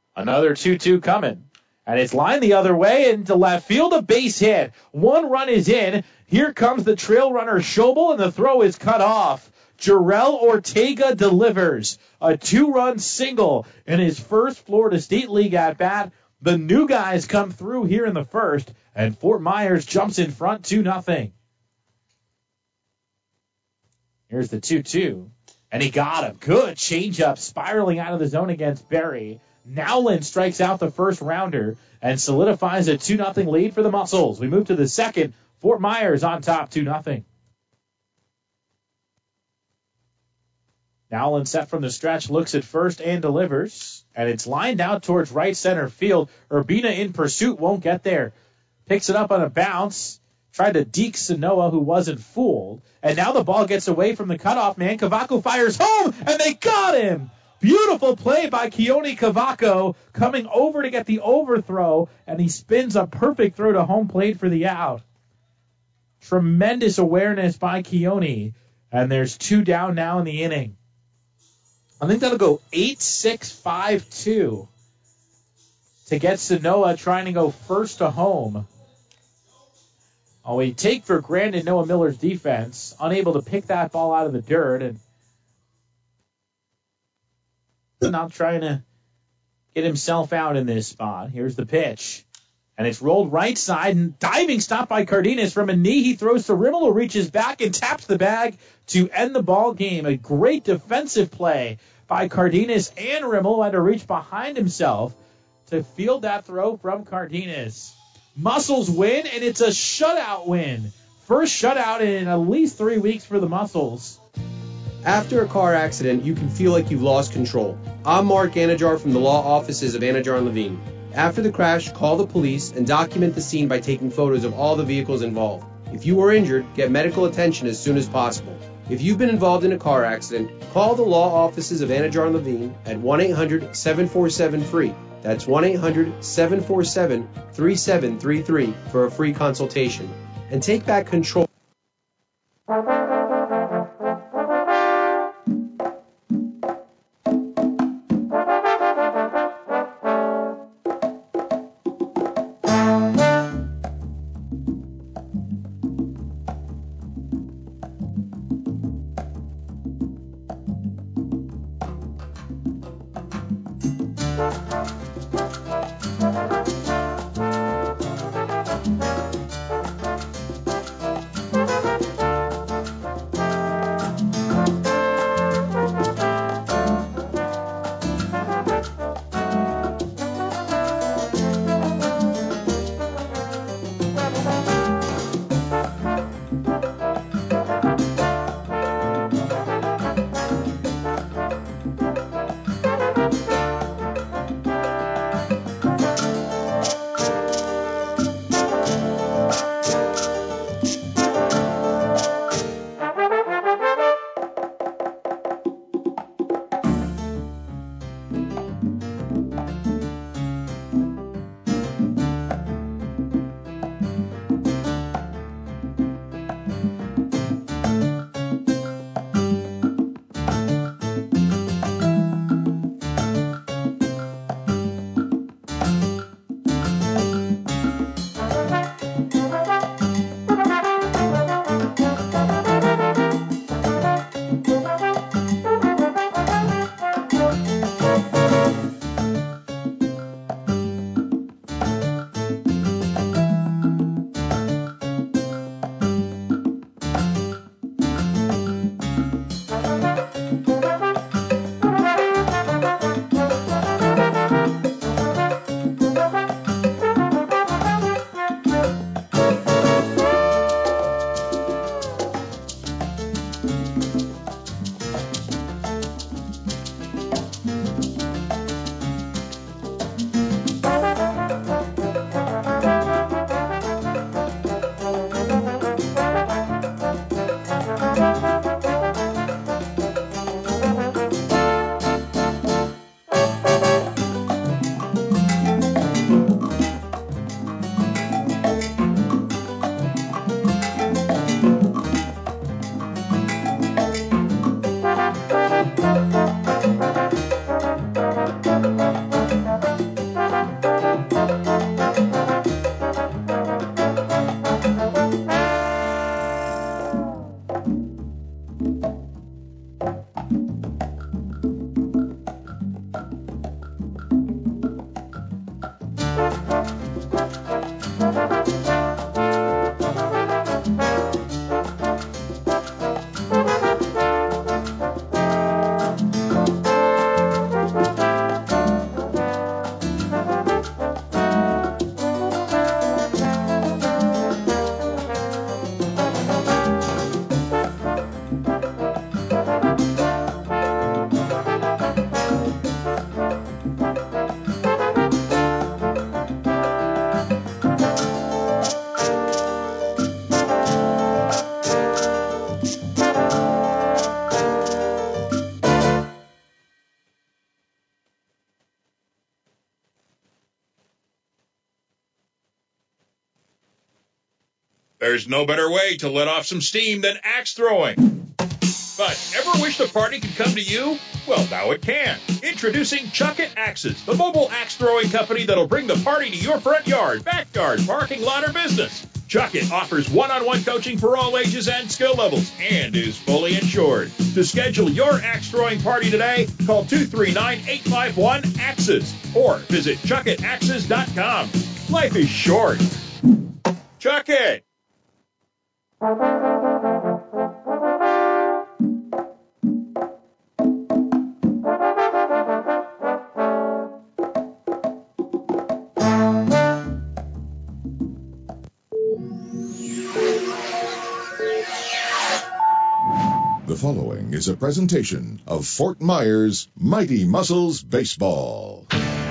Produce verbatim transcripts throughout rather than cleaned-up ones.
Another two two coming. And it's lined the other way into left field, a base hit. One run is in. Here comes the trail runner Schobel, and the throw is cut off. Jarrell Ortega delivers a two-run single in his first Florida State League at-bat. The new guys come through here in the first, and Fort Myers jumps in front two nothing. Here's the two two, and he got him. Good changeup spiraling out of the zone against Berry. Nowlin strikes out the first rounder and solidifies a two nothing lead for the Muscles. We move to the second. Fort Myers on top two nothing. Nowlin set from the stretch, looks at first and delivers. And it's lined out towards right center field. Urbina in pursuit, won't get there. Picks it up on a bounce. Tried to deke Sanoa, who wasn't fooled. And now the ball gets away from the cutoff man. Cavaco fires home, and they got him! Beautiful play by Keone Cavaco, coming over to get the overthrow, and he spins a perfect throw to home plate for the out. Tremendous awareness by Keone, and there's two down now in the inning. I think that'll go eight six five two to get Sanoa trying to go first to home. Oh, we take for granted Noah Miller's defense, unable to pick that ball out of the dirt, and not trying to get himself out in this spot. Here's the pitch. And it's rolled right side, and diving stop by Cardenas. From a knee, he throws to Rimmel, who reaches back and taps the bag to end the ball game. A great defensive play by Cardenas and Rimmel, who had to reach behind himself to field that throw from Cardenas. Muscles win, and it's a shutout win. First shutout in at least three weeks for the Muscles. After a car accident, you can feel like you've lost control. I'm Mark Anajar from the law offices of Anajar and Levine. After the crash, call the police and document the scene by taking photos of all the vehicles involved. If you were injured, get medical attention as soon as possible. If you've been involved in a car accident, call the law offices of Anajar and Levine at one eight hundred seven four seven free. That's one eight hundred seven four seven three seven three three for a free consultation. And take back control. There's no better way to let off some steam than axe throwing. But ever wish the party could come to you? Well, now it can. Introducing Chuck It Axes, the mobile axe throwing company that'll bring the party to your front yard, backyard, parking lot, or business. Chuck It offers one-on-one coaching for all ages and skill levels and is fully insured. To schedule your axe throwing party today, call two three nine, eight five one, AXES or visit chuck it axes dot com. Life is short. Chuck It! The following is a presentation of Fort Myers Mighty Muscles Baseball.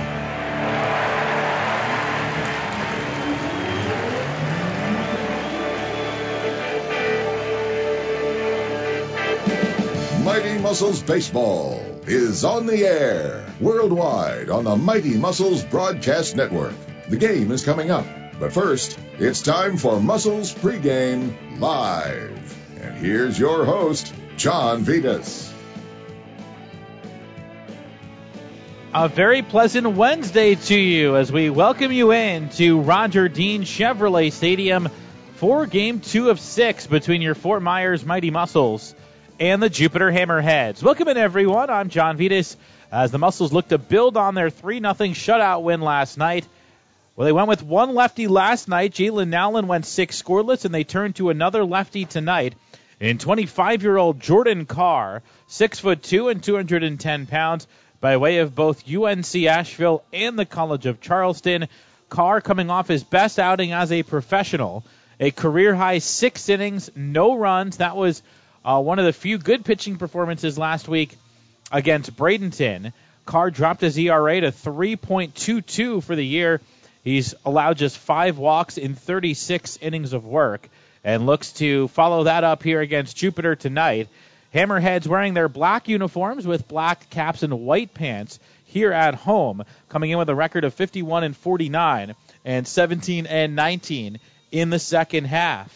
Mighty Muscles Baseball is on the air worldwide on the Mighty Muscles Broadcast Network. The game is coming up, but first, it's time for Muscles Pregame Live. And here's your host, John Vitas. A very pleasant Wednesday to you as we welcome you in to Roger Dean Chevrolet Stadium for Game two of six between your Fort Myers Mighty Muscles and the Jupiter Hammerheads. Welcome in, everyone. I'm John Vitas as the Muscles look to build on their three nothing shutout win last night. Well, they went with one lefty last night. Jalen Nowlin went six scoreless, and they turned to another lefty tonight in twenty-five-year-old Jordan Carr, six foot two and two hundred ten pounds, by way of both U N C Asheville and the College of Charleston. Carr coming off his best outing as a professional, a career-high six innings, no runs. That was uh, one of the few good pitching performances last week against Bradenton. Carr dropped his E R A to three point two two for the year. He's allowed just five walks in thirty-six innings of work, and looks to follow that up here against Jupiter tonight. Hammerheads wearing their black uniforms with black caps and white pants here at home, coming in with a record of fifty-one and forty-nine and seventeen and nineteen in the second half.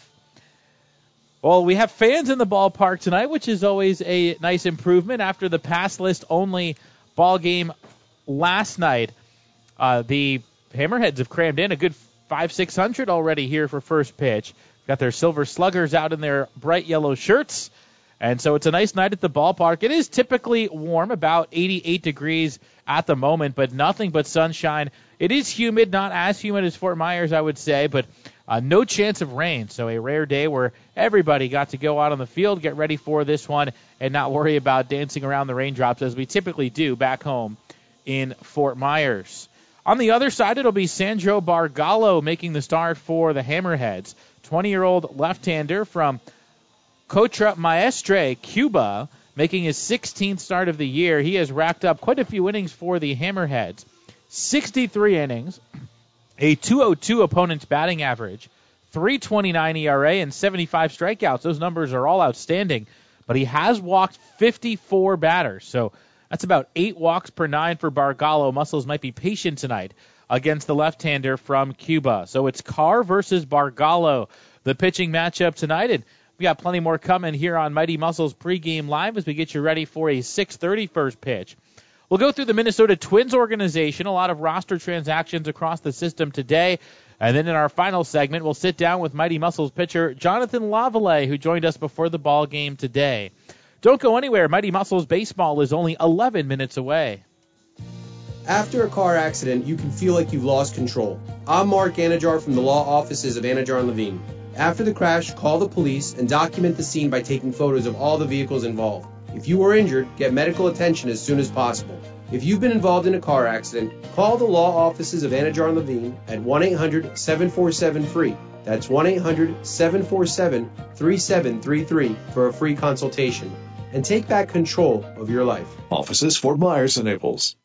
Well, we have fans in the ballpark tonight, which is always a nice improvement after the pass list only ball game last night. Uh, the Hammerheads have crammed in a good five, six hundred already here for first pitch. Got their silver sluggers out in their bright yellow shirts. And so it's a nice night at the ballpark. It is typically warm, about eighty-eight degrees at the moment, but nothing but sunshine. It is humid, not as humid as Fort Myers, I would say, but uh, no chance of rain. So a rare day where everybody got to go out on the field, get ready for this one, and not worry about dancing around the raindrops as we typically do back home in Fort Myers. On the other side, it'll be Sandro Bargallo making the start for the Hammerheads. twenty-year-old left-hander from Cotra Maestre, Cuba, making his sixteenth start of the year. He has racked up quite a few innings for the Hammerheads. sixty-three innings, a two oh two opponent's batting average, three twenty-nine E R A, and seventy-five strikeouts. Those numbers are all outstanding, but he has walked fifty-four batters, so that's about eight walks per nine for Bargallo. Muscles might be patient tonight against the left-hander from Cuba. So it's Carr versus Bargallo, the pitching matchup tonight. And we got plenty more coming here on Mighty Muscles Pregame Live as we get you ready for a six thirty first pitch. We'll go through the Minnesota Twins organization, a lot of roster transactions across the system today. And then in our final segment, we'll sit down with Mighty Muscles pitcher Jonathan Lavallee, who joined us before the ball game today. Don't go anywhere. Mighty Muscles Baseball is only eleven minutes away. After a car accident, you can feel like you've lost control. I'm Mark Anajar from the law offices of Anajar and Levine. After the crash, call the police and document the scene by taking photos of all the vehicles involved. If you were injured, get medical attention as soon as possible. If you've been involved in a car accident, call the law offices of Anajar and Levine at one eight hundred, seven four seven, F R E E. That's one eight hundred, seven four seven, three seven three three for a free consultation. And take back control of your life. Offices Fort Myers and Naples.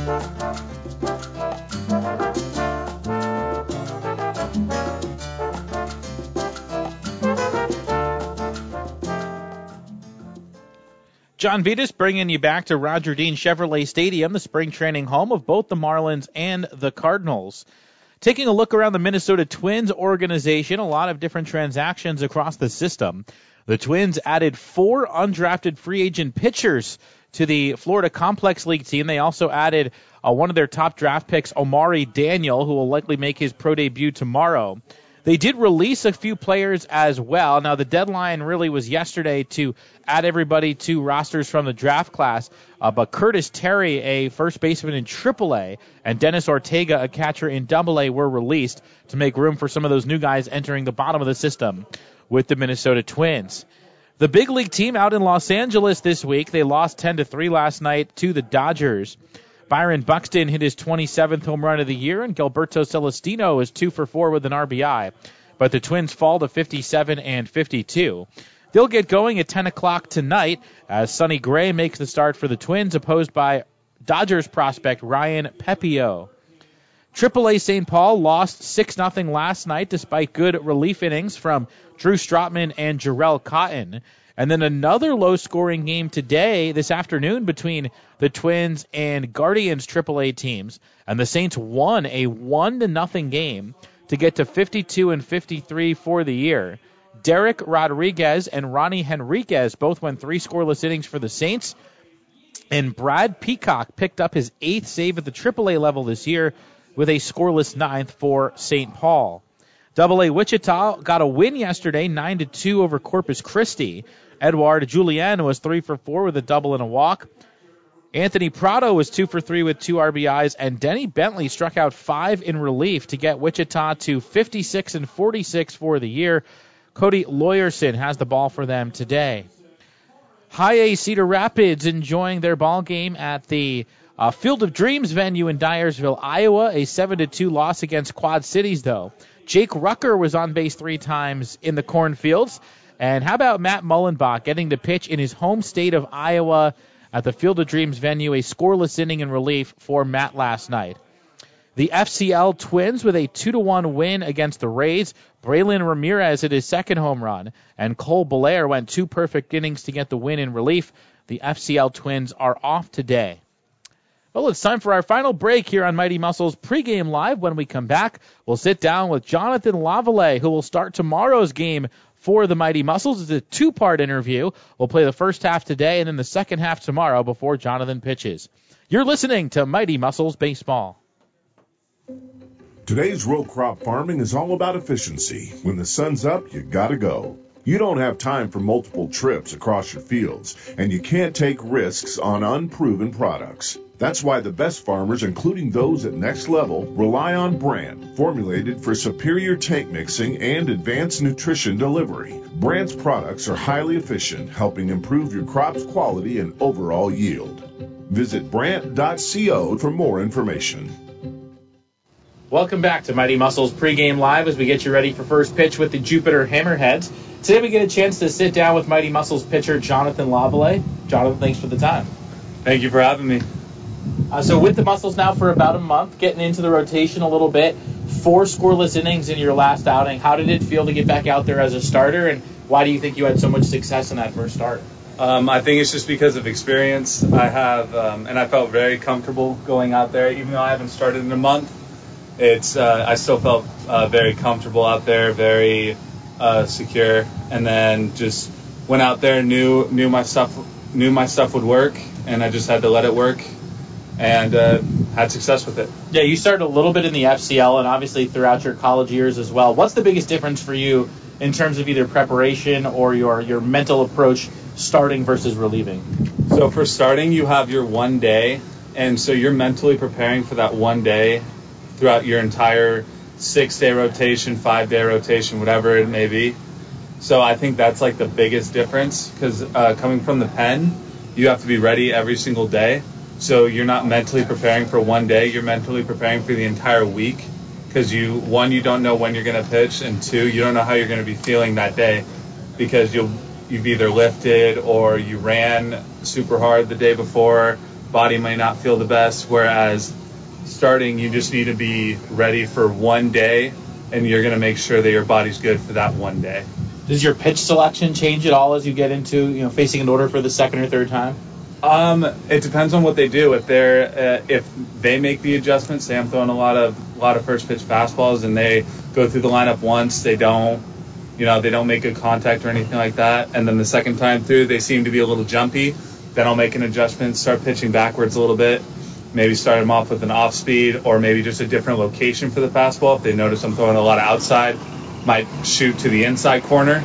John Vitas bringing you back to Roger Dean Chevrolet Stadium, the spring training home of both the Marlins and the Cardinals. Taking a look around the Minnesota Twins organization, a lot of different transactions across the system. The Twins added four undrafted free agent pitchers to the Florida Complex League team. They also added uh, one of their top draft picks, Omari Daniel, who will likely make his pro debut tomorrow. They did release a few players as well. Now, the deadline really was yesterday to add everybody to rosters from the draft class, uh, but Curtis Terry, a first baseman in triple A, and Dennis Ortega, a catcher in double A, were released to make room for some of those new guys entering the bottom of the system with the Minnesota Twins. The big league team out in Los Angeles this week, they lost ten to three last night to the Dodgers. Byron Buxton hit his twenty-seventh home run of the year, and Gilberto Celestino is two for four with an R B I. But the Twins fall to fifty-seven and fifty-two. They'll get going at ten o'clock tonight as Sonny Gray makes the start for the Twins, opposed by Dodgers prospect Ryan Pepio. triple A Saint Paul lost six nothing last night despite good relief innings from Drew Strotman and Jarrell Cotton. And then another low-scoring game today, this afternoon, between the Twins and Guardians triple A teams. And the Saints won a one to nothing game to get to fifty-two and fifty-three for the year. Derek Rodriguez and Ronnie Henriquez both went three scoreless innings for the Saints. And Brad Peacock picked up his eighth save at the triple A level this year with a scoreless ninth for Saint Paul. double A Wichita got a win yesterday, nine to two over Corpus Christi. Edward Julian was three for four with a double and a walk. Anthony Prado was two for three with two R B Is, and Denny Bentley struck out five in relief to get Wichita to fifty-six and forty-six for the year. Cody Lawyerson has the ball for them today. High A Cedar Rapids enjoying their ball game at the uh, Field of Dreams venue in Dyersville, Iowa. A seven to two loss against Quad Cities, though. Jake Rucker was on base three times in the cornfields. And how about Matt Mullenbach getting to pitch in his home state of Iowa at the Field of Dreams venue, a scoreless inning in relief for Matt last night. The F C L Twins with a two to one win against the Rays. Braylon Ramirez hit his second home run, and Cole Belair went two perfect innings to get the win in relief. The F C L Twins are off today. Well, it's time for our final break here on Mighty Muscles Pregame Live. When we come back, we'll sit down with Jonathan Lavallee, who will start tomorrow's game for the Mighty Muscles. It's a two-part interview. We'll play the first half today and then the second half tomorrow before Jonathan pitches. You're listening to Mighty Muscles Baseball. Today's row crop farming is all about efficiency. When the sun's up, you gotta go. You don't have time for multiple trips across your fields, and you can't take risks on unproven products. That's why the best farmers, including those at Next Level, rely on Brandt, formulated for superior tank mixing and advanced nutrition delivery. Brandt's products are highly efficient, helping improve your crop's quality and overall yield. Visit brandt dot co for more information. Welcome back to Mighty Muscles Pregame Live as we get you ready for first pitch with the Jupiter Hammerheads. Today we get a chance to sit down with Mighty Muscles pitcher Jonathan Lavallee. Jonathan, thanks for the time. Thank you for having me. Uh, so with the Muscles now for about a month, getting into the rotation a little bit, four scoreless innings in your last outing. How did it feel to get back out there as a starter, and why do you think you had so much success in that first start? Um, I think it's just because of experience. I have, um, and I felt very comfortable going out there, even though I haven't started in a month. It's uh, I still felt uh, very comfortable out there, very uh, secure, and then just went out there, knew knew my stuff knew my stuff would work, and I just had to let it work, and uh, had success with it. Yeah, you started a little bit in the F C L, and obviously throughout your college years as well. What's the biggest difference for you in terms of either preparation or your your mental approach, starting versus relieving? So for starting, you have your one day, and so you're mentally preparing for that one day throughout your entire six-day rotation, five-day rotation, whatever it may be. So I think that's like the biggest difference, because uh, coming from the pen, you have to be ready every single day. So you're not mentally preparing for one day, you're mentally preparing for the entire week, because you, one, you don't know when you're going to pitch, and two, you don't know how you're going to be feeling that day, because you'll you've either lifted or you ran super hard the day before, body might not feel the best, whereas starting, you just need to be ready for one day, and you're going to make sure that your body's good for that one day. Does your pitch selection change at all as you get into, you know, facing an order for the second or third time? Um, it depends on what they do. If they're uh, if they make the adjustments, say I'm throwing a lot of a lot of first pitch fastballs, and they go through the lineup once, they don't, you know, they don't make good contact or anything like that, and then the second time through they seem to be a little jumpy, then I'll make an adjustment, start pitching backwards a little bit, maybe start them off with an off speed or maybe just a different location for the fastball. If they notice I'm throwing a lot of outside, might shoot to the inside corner.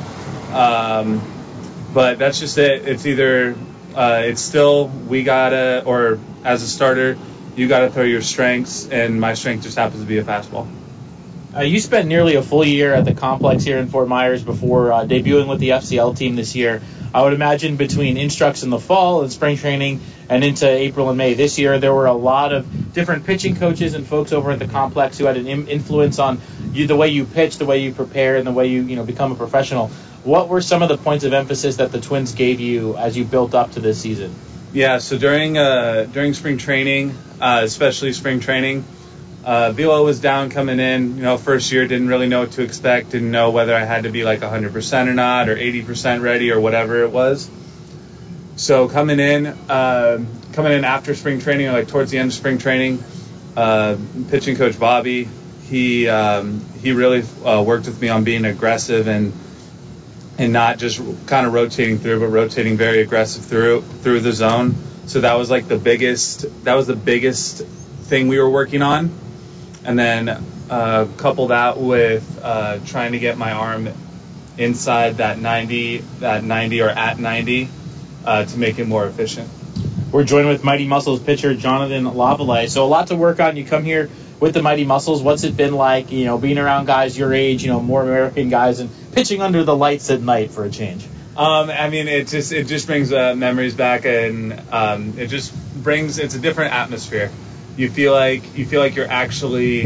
Um, but that's just it. It's either uh, it's still we gotta, or as a starter, you gotta throw your strengths, and my strength just happens to be a fastball. Uh, you spent nearly a full year at the complex here in Fort Myers before uh, debuting with the F C L team this year. I would imagine between instructs in the fall and spring training and into April and May this year, there were a lot of different pitching coaches and folks over at the complex who had an im- influence on you, the way you pitch, the way you prepare, and the way you, you know, become a professional. What were some of the points of emphasis that the Twins gave you as you built up to this season? Yeah, so during uh, during spring training, uh, especially spring training, uh, Velo was down coming in. You know, first year, didn't really know what to expect, didn't know whether I had to be like one hundred percent or not, or eighty percent ready or whatever it was. So coming in, uh, coming in after spring training, or like towards the end of spring training, uh, pitching coach Bobby, he um, he really uh, worked with me on being aggressive and and not just kind of rotating through, but rotating very aggressive through through the zone. So that was like the biggest that was the biggest thing we were working on. And then uh, couple that with uh, trying to get my arm inside that ninety, that ninety or at ninety uh, to make it more efficient. We're joined with Mighty Muscles pitcher Jonathan Lavallee. So a lot to work on. You come here with the Mighty Muscles. What's it been like, you know, being around guys your age, you know, more American guys, and pitching under the lights at night for a change? Um, I mean, it just it just brings uh, memories back, and um, it just brings it's a different atmosphere. You feel like you feel like you're actually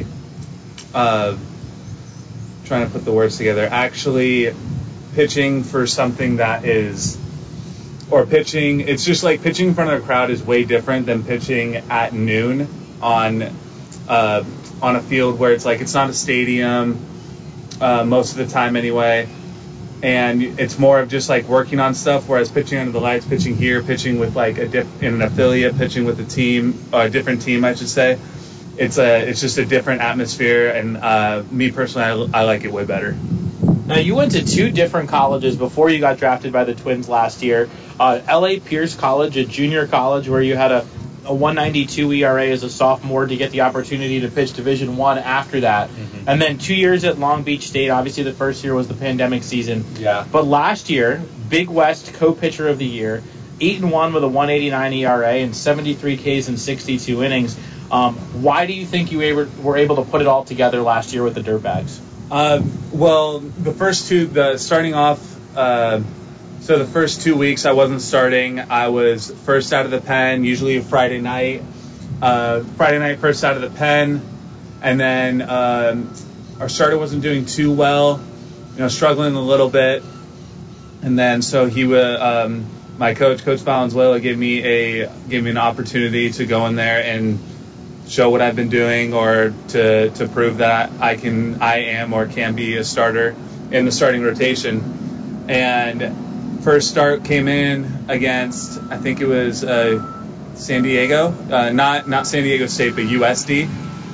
uh, trying to put the words together. Actually, pitching for something that is, or pitching. It's just like pitching in front of a crowd is way different than pitching at noon on uh, on a field where it's like it's not a stadium uh, most of the time anyway. And it's more of just like working on stuff, whereas pitching under the lights, pitching here, pitching with like a diff- in an affiliate, pitching with a team, or a different team, I should say. It's a, it's just a different atmosphere, and uh, me personally, I, I like it way better. Now, you went to two different colleges before you got drafted by the Twins last year. Uh, L A Pierce College, a junior college where you had a, a one ninety-two E R A as a sophomore to get the opportunity to pitch Division One after that. Mm-hmm. And then two years at Long Beach State. Obviously, the first year was the pandemic season. Yeah. But last year, Big West co-pitcher of the year, eight and one with a one eighty-nine E R A and seventy-three Ks in sixty-two innings. Um, why do you think you were, were able to put it all together last year with the Dirtbags? Uh, well, the first two, the starting off, uh, so the first two weeks I wasn't starting. I was first out of the pen, usually Friday night. Uh, Friday night, first out of the pen. And then um, our starter wasn't doing too well, you know, struggling a little bit. And then so he would, um, my coach, Coach Valenzuela, gave me a gave me an opportunity to go in there and show what I've been doing, or to, to prove that I can, I am or can be a starter in the starting rotation. And first start came in against, I think it was uh, San Diego, uh, not not San Diego State, but U S D,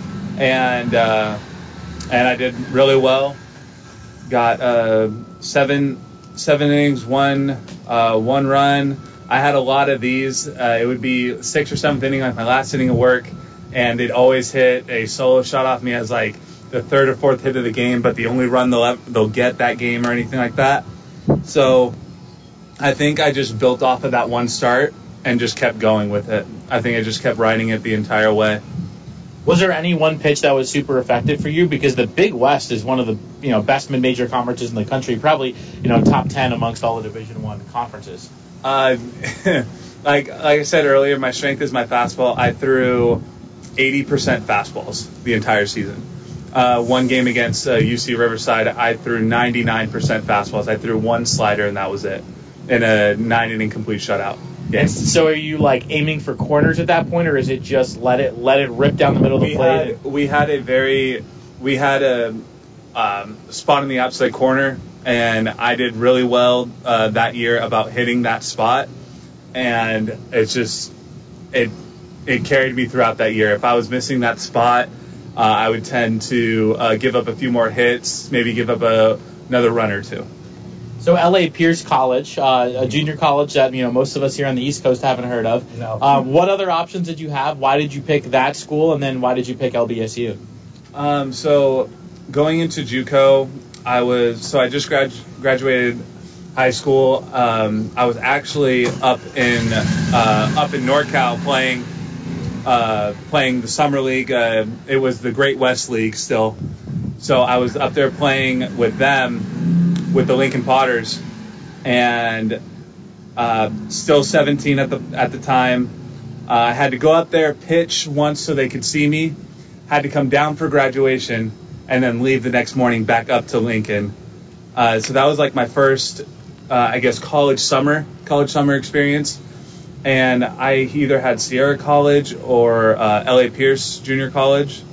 and uh, and I did really well. Got uh, seven seven innings, one uh, one run. I had a lot of these. Uh, it would be sixth or seventh inning, like my last inning of work. And it always hit a solo shot off me as like the third or fourth hit of the game, but the only run they'll they'll get that game or anything like that. So I think I just built off of that one start and just kept going with it. I think I just kept riding it the entire way. Was there any one pitch that was super effective for you? Because the Big West is one of the, you know, best mid-major conferences in the country, probably, you know, top ten amongst all the Division One conferences. Uh, like like I said earlier, my strength is my fastball. I threw eighty percent fastballs the entire season. Uh, one game against uh, U C Riverside, I threw ninety-nine percent fastballs. I threw one slider, and that was it, in a nine-inning complete shutout. And so are you like aiming for corners at that point, or is it just let it let it rip down the middle of the we plate? Had, we had a very we had a um, spot in the outside corner, and I did really well uh, that year about hitting that spot, and it's just it it carried me throughout that year. If I was missing that spot, uh, I would tend to uh, give up a few more hits, maybe give up a, another run or two. So L A Pierce College, uh, a junior college that you know most of us here on the East Coast haven't heard of. No. Um, what other options did you have? Why did you pick that school, and then why did you pick L B S U? Um, so going into JUCO, I was so I just grad, graduated high school. Um, I was actually up in uh, up in NorCal playing uh, playing the summer league. Uh, it was the Great West League still. So I was up there playing with them, with the Lincoln Potters, and uh, still seventeen at the at the time. Uh, I had to go up there, pitch once so they could see me. Had to come down for graduation, and then leave the next morning back up to Lincoln. Uh, so that was like my first, uh, I guess, college summer, college summer experience. And I either had Sierra College or uh, L A Pierce Junior College.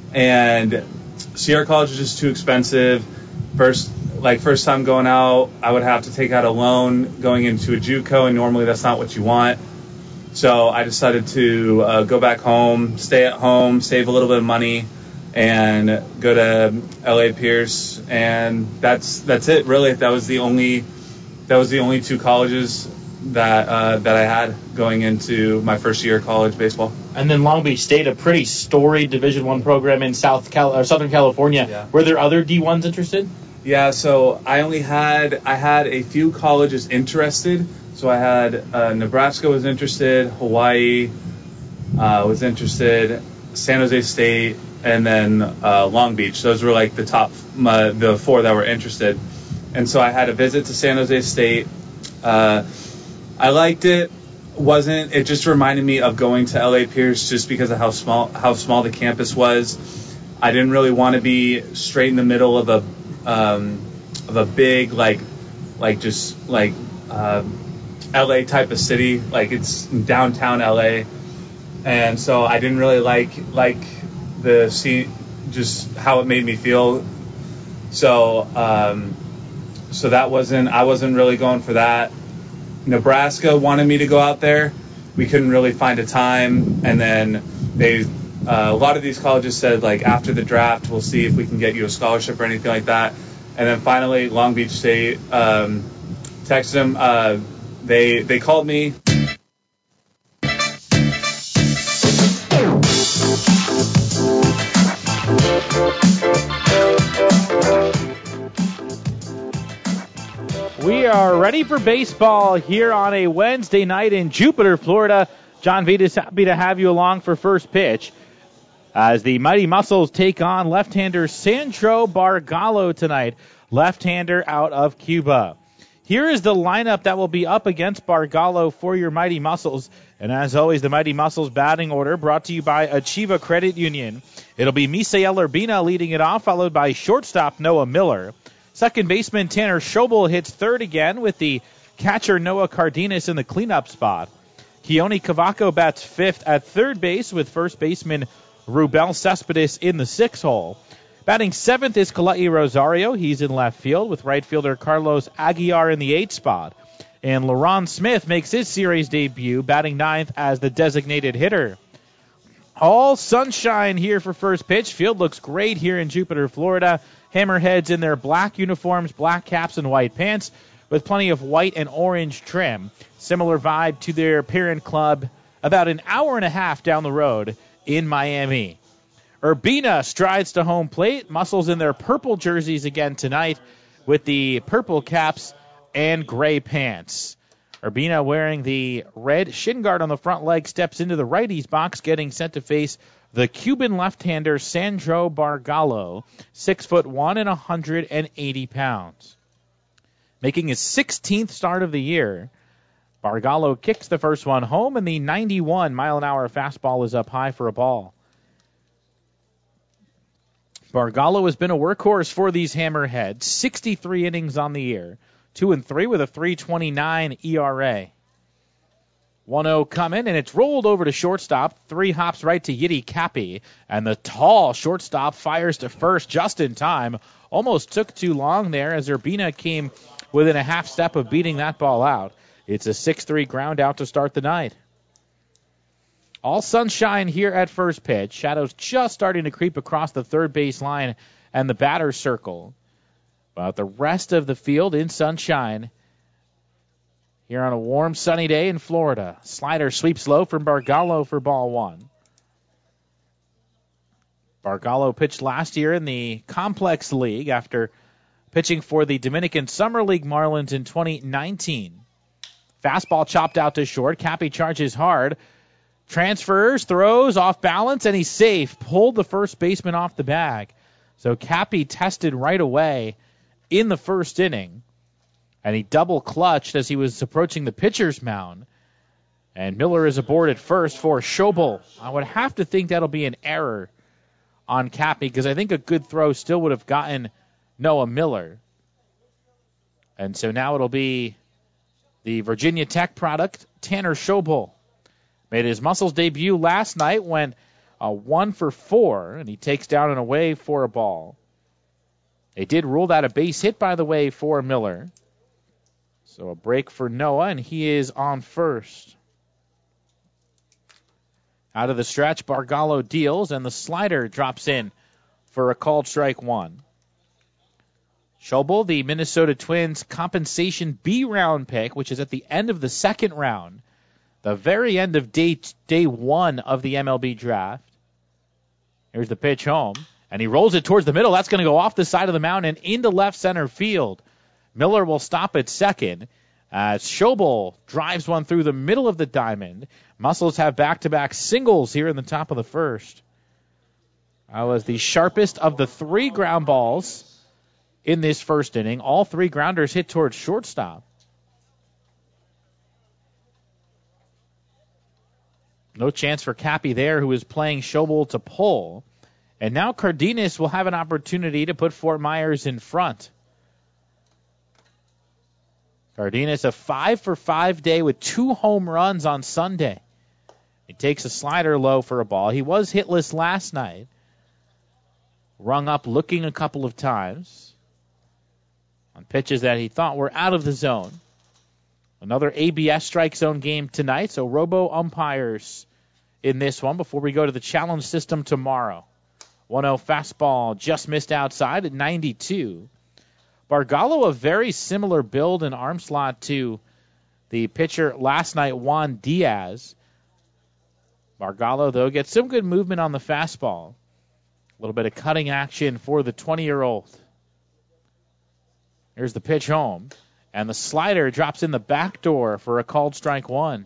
And Sierra College was just too expensive. First, like first time going out, I would have to take out a loan going into a JUCO, and normally that's not what you want. So I decided to uh, go back home, stay at home, save a little bit of money, and go to L A Pierce, and that's that's it really. That was the only that was the only two colleges that uh, that I had going into my first year of college baseball. And then Long Beach State, a pretty storied Division One program in South Cal or Southern California. Yeah. Were there other D ones interested? Yeah, so I only had I had a few colleges interested. So I had uh, Nebraska was interested, Hawaii uh, was interested, San Jose State, and then uh, Long Beach. Those were like the top, uh, the four that were interested. And so I had a visit to San Jose State. Uh, I liked it. Wasn't it just reminded me of going to L A Pierce just because of how small how small the campus was. I didn't really want to be straight in the middle of a um, of a big like like just like. Uh, L A type of city, like it's downtown L A, and so I didn't really like like the scene, just how it made me feel. So um, so that wasn't I wasn't really going for that. Nebraska wanted me to go out there. We couldn't really find a time, and then they uh, a lot of these colleges said like after the draft we'll see if we can get you a scholarship or anything like that. And then finally Long Beach State um, texted them. Uh, They they called me. We are ready for baseball here on a Wednesday night in Jupiter, Florida. John Vitas, happy to have you along for first pitch as the Mighty Muscles take on left-hander Sandro Bargallo tonight, left-hander out of Cuba. Here is the lineup that will be up against Bargallo for your Mighty Muscles. And as always, the Mighty Muscles batting order brought to you by Achieva Credit Union. It'll be Misael Urbina leading it off, followed by shortstop Noah Miller. Second baseman Tanner Schobel hits third again with the catcher Noah Cardenas in the cleanup spot. Keone Cavaco bats fifth at third base with first baseman Rubel Cespedes in the sixth hole. Batting seventh is Kalai Rosario. He's in left field with right fielder Carlos Aguiar in the eighth spot. And LaRon Smith makes his series debut, batting ninth as the designated hitter. All sunshine here for first pitch. Field looks great here in Jupiter, Florida. Hammerheads in their black uniforms, black caps, and white pants with plenty of white and orange trim. Similar vibe to their parent club about an hour and a half down the road in Miami. Urbina strides to home plate. Muscles in their purple jerseys again tonight with the purple caps and gray pants. Urbina wearing the red shin guard on the front leg steps into the righties box, getting set to face the Cuban left-hander Sandro Bargallo, six foot one and one hundred eighty pounds. Making his sixteenth start of the year, Bargallo kicks the first one home, and the ninety-one mile an hour fastball is up high for a ball. Bargallo has been a workhorse for these Hammerheads. sixty-three innings on the year. Two and three with a three twenty-nine E R A. one oh coming, and it's rolled over to shortstop. Three hops right to Yiddy Cappy, and the tall shortstop fires to first just in time. Almost took too long there as Urbina came within a half step of beating that ball out. It's a six three ground out to start the night. All sunshine here at first pitch. Shadows just starting to creep across the third base line and the batter's circle. But the rest of the field in sunshine here on a warm, sunny day in Florida. Slider sweeps low from Bargallo for ball one. Bargallo pitched last year in the Complex League after pitching for the Dominican Summer League Marlins in twenty nineteen. Fastball chopped out to short. Cappy charges hard. Transfers, throws, off balance, and he's safe. Pulled the first baseman off the bag. So Cappy tested right away in the first inning. And he double clutched as he was approaching the pitcher's mound. And Miller is aboard at first for Schobel. I would have to think that'll be an error on Cappy because I think a good throw still would have gotten Noah Miller. And so now it'll be the Virginia Tech product, Tanner Schobel. Made his Muscles debut last night, went a one for four, and he takes down and away for a ball. They did rule that a base hit, by the way, for Miller. So a break for Noah, and he is on first. Out of the stretch, Bargallo deals, and the slider drops in for a called strike one. Schobel, the Minnesota Twins compensation B round pick, which is at the end of the second round, the very end of day day one of the M L B draft. Here's the pitch home, and he rolls it towards the middle. That's going to go off the side of the mound and into left center field. Miller will stop at second as Schobel drives one through the middle of the diamond. Muscles have back-to-back singles here in the top of the first. That was the sharpest of the three ground balls in this first inning. All three grounders hit towards shortstop. No chance for Cappy there, who is playing Schobel to pull. And now Cardenas will have an opportunity to put Fort Myers in front. Cardenas, a five for five day with two home runs on Sunday. He takes a slider low for a ball. He was hitless last night. Rung up looking a couple of times on pitches that he thought were out of the zone. Another A B S strike zone game tonight, so robo umpires in this one before we go to the challenge system tomorrow. one oh fastball just missed outside at ninety-two. Bargallo, a very similar build and arm slot to the pitcher last night, Juan Diaz. Bargallo, though, gets some good movement on the fastball. A little bit of cutting action for the twenty-year-old. Here's the pitch home. And the slider drops in the back door for a called strike one.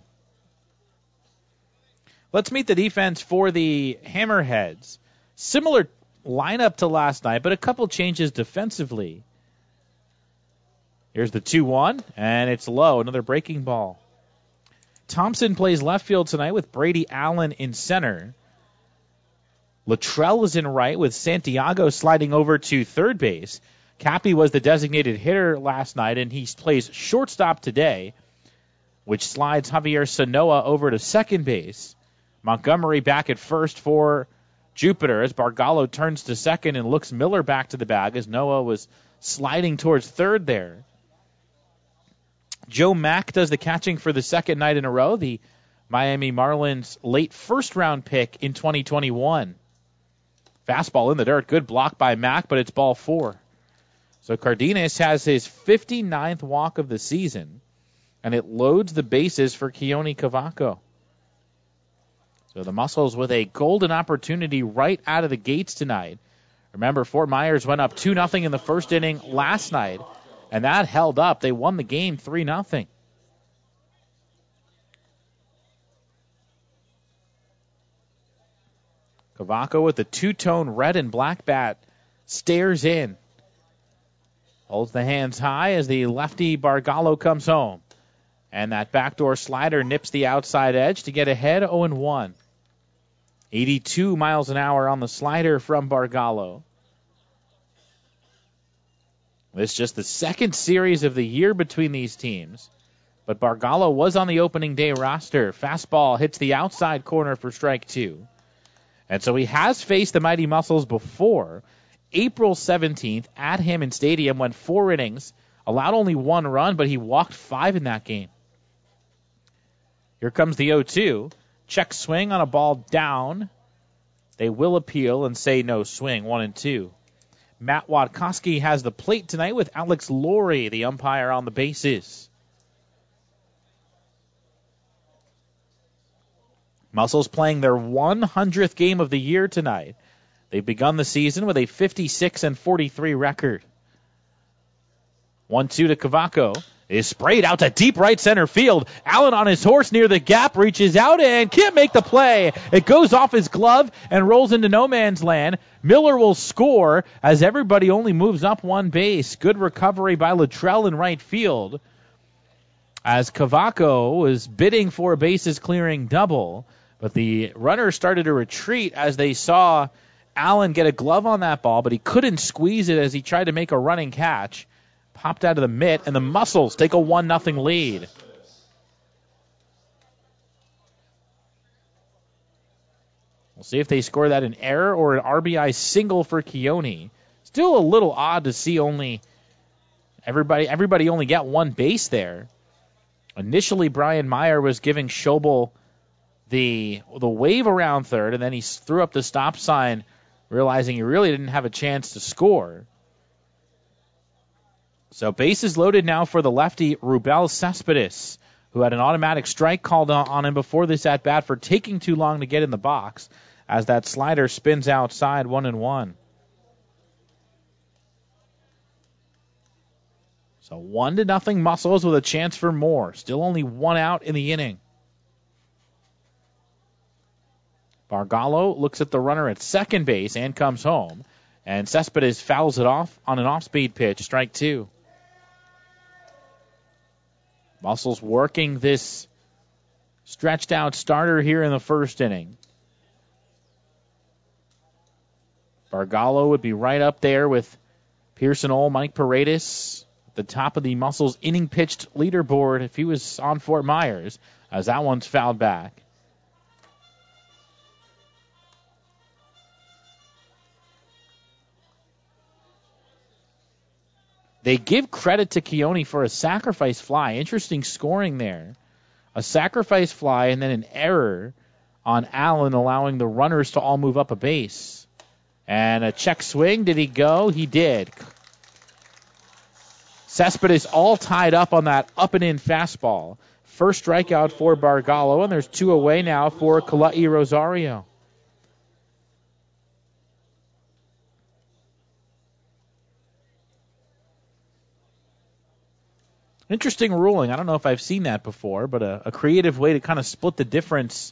Let's meet the defense for the Hammerheads. Similar lineup to last night, but a couple changes defensively. Here's the two one, and it's low. Another breaking ball. Thompson plays left field tonight with Brady Allen in center. Luttrell is in right with Santiago sliding over to third base. Cappy was the designated hitter last night, and he plays shortstop today, which slides Javier Sanoa over to second base. Montgomery back at first for Jupiter as Bargallo turns to second and looks Miller back to the bag as Noah was sliding towards third there. Joe Mack does the catching for the second night in a row, the Miami Marlins late first-round pick in twenty twenty-one. Fastball in the dirt. Good block by Mack, but it's ball four. So Cardenas has his fifty-ninth walk of the season, and it loads the bases for Keone Cavaco. So the Muscles with a golden opportunity right out of the gates tonight. Remember, Fort Myers went up two nothing in the first inning last night, and that held up. They won the game three nothing. Cavaco with the two-tone red and black bat stares in. Holds the hands high as the lefty Bargallo comes home. And that backdoor slider nips the outside edge to get ahead oh and one. eighty-two miles an hour on the slider from Bargallo. This is just the second series of the year between these teams. but Bargalo was on the opening day roster. Fastball hits the outside corner for strike two. And so he has faced the Mighty Muscles before. April seventeenth at Hammond Stadium, went four innings, allowed only one run, but he walked five in that game. Here comes the oh two. Check swing on a ball down. They will appeal and say no swing, one and two. Matt Watkowski has the plate tonight with Alex Laurie, the umpire, on the bases. Muscles playing their one hundredth game of the year tonight. They've begun the season with a fifty-six and forty-three record. one two to Cavaco. Is sprayed out to deep right center field. Allen on his horse near the gap, reaches out and can't make the play. It goes off his glove and rolls into no man's land. Miller will score as everybody only moves up one base. Good recovery by Luttrell in right field, as Cavaco was bidding for a bases clearing double. But the runner started to retreat as they saw Allen get a glove on that ball, but he couldn't squeeze it as he tried to make a running catch. Popped out of the mitt, and the Muscles take a one nothing lead. We'll see if they score that an error or an R B I single for Keone. Still a little odd to see only everybody everybody only got one base there. Initially, Brian Meyer was giving Schobel the the wave around third, and then he threw up the stop sign, realizing he really didn't have a chance to score. So bases loaded now for the lefty Rubel Cespedes, who had an automatic strike called on him before this at-bat for taking too long to get in the box, as that slider spins outside, one and one. So one to nothing Muscles with a chance for more. Still only one out in the inning. Bargalo looks at the runner at second base and comes home, and Cespedes fouls it off on an off-speed pitch, strike two. Muscles working this stretched out starter here in the first inning. Bargalo would be right up there with Pearson Ole, Mike Paredes, at the top of the Muscles inning pitched leaderboard if he was on Fort Myers, as that one's fouled back. They give credit to Keone for a sacrifice fly. Interesting scoring there. A sacrifice fly and then an error on Allen, allowing the runners to all move up a base. And a check swing. Did he go? He did. Cespedes all tied up on that up and in fastball. First strikeout for Bargalo, and there's two away now for Kala'i Rosario. Interesting ruling. I don't know if I've seen that before, but a, a creative way to kind of split the difference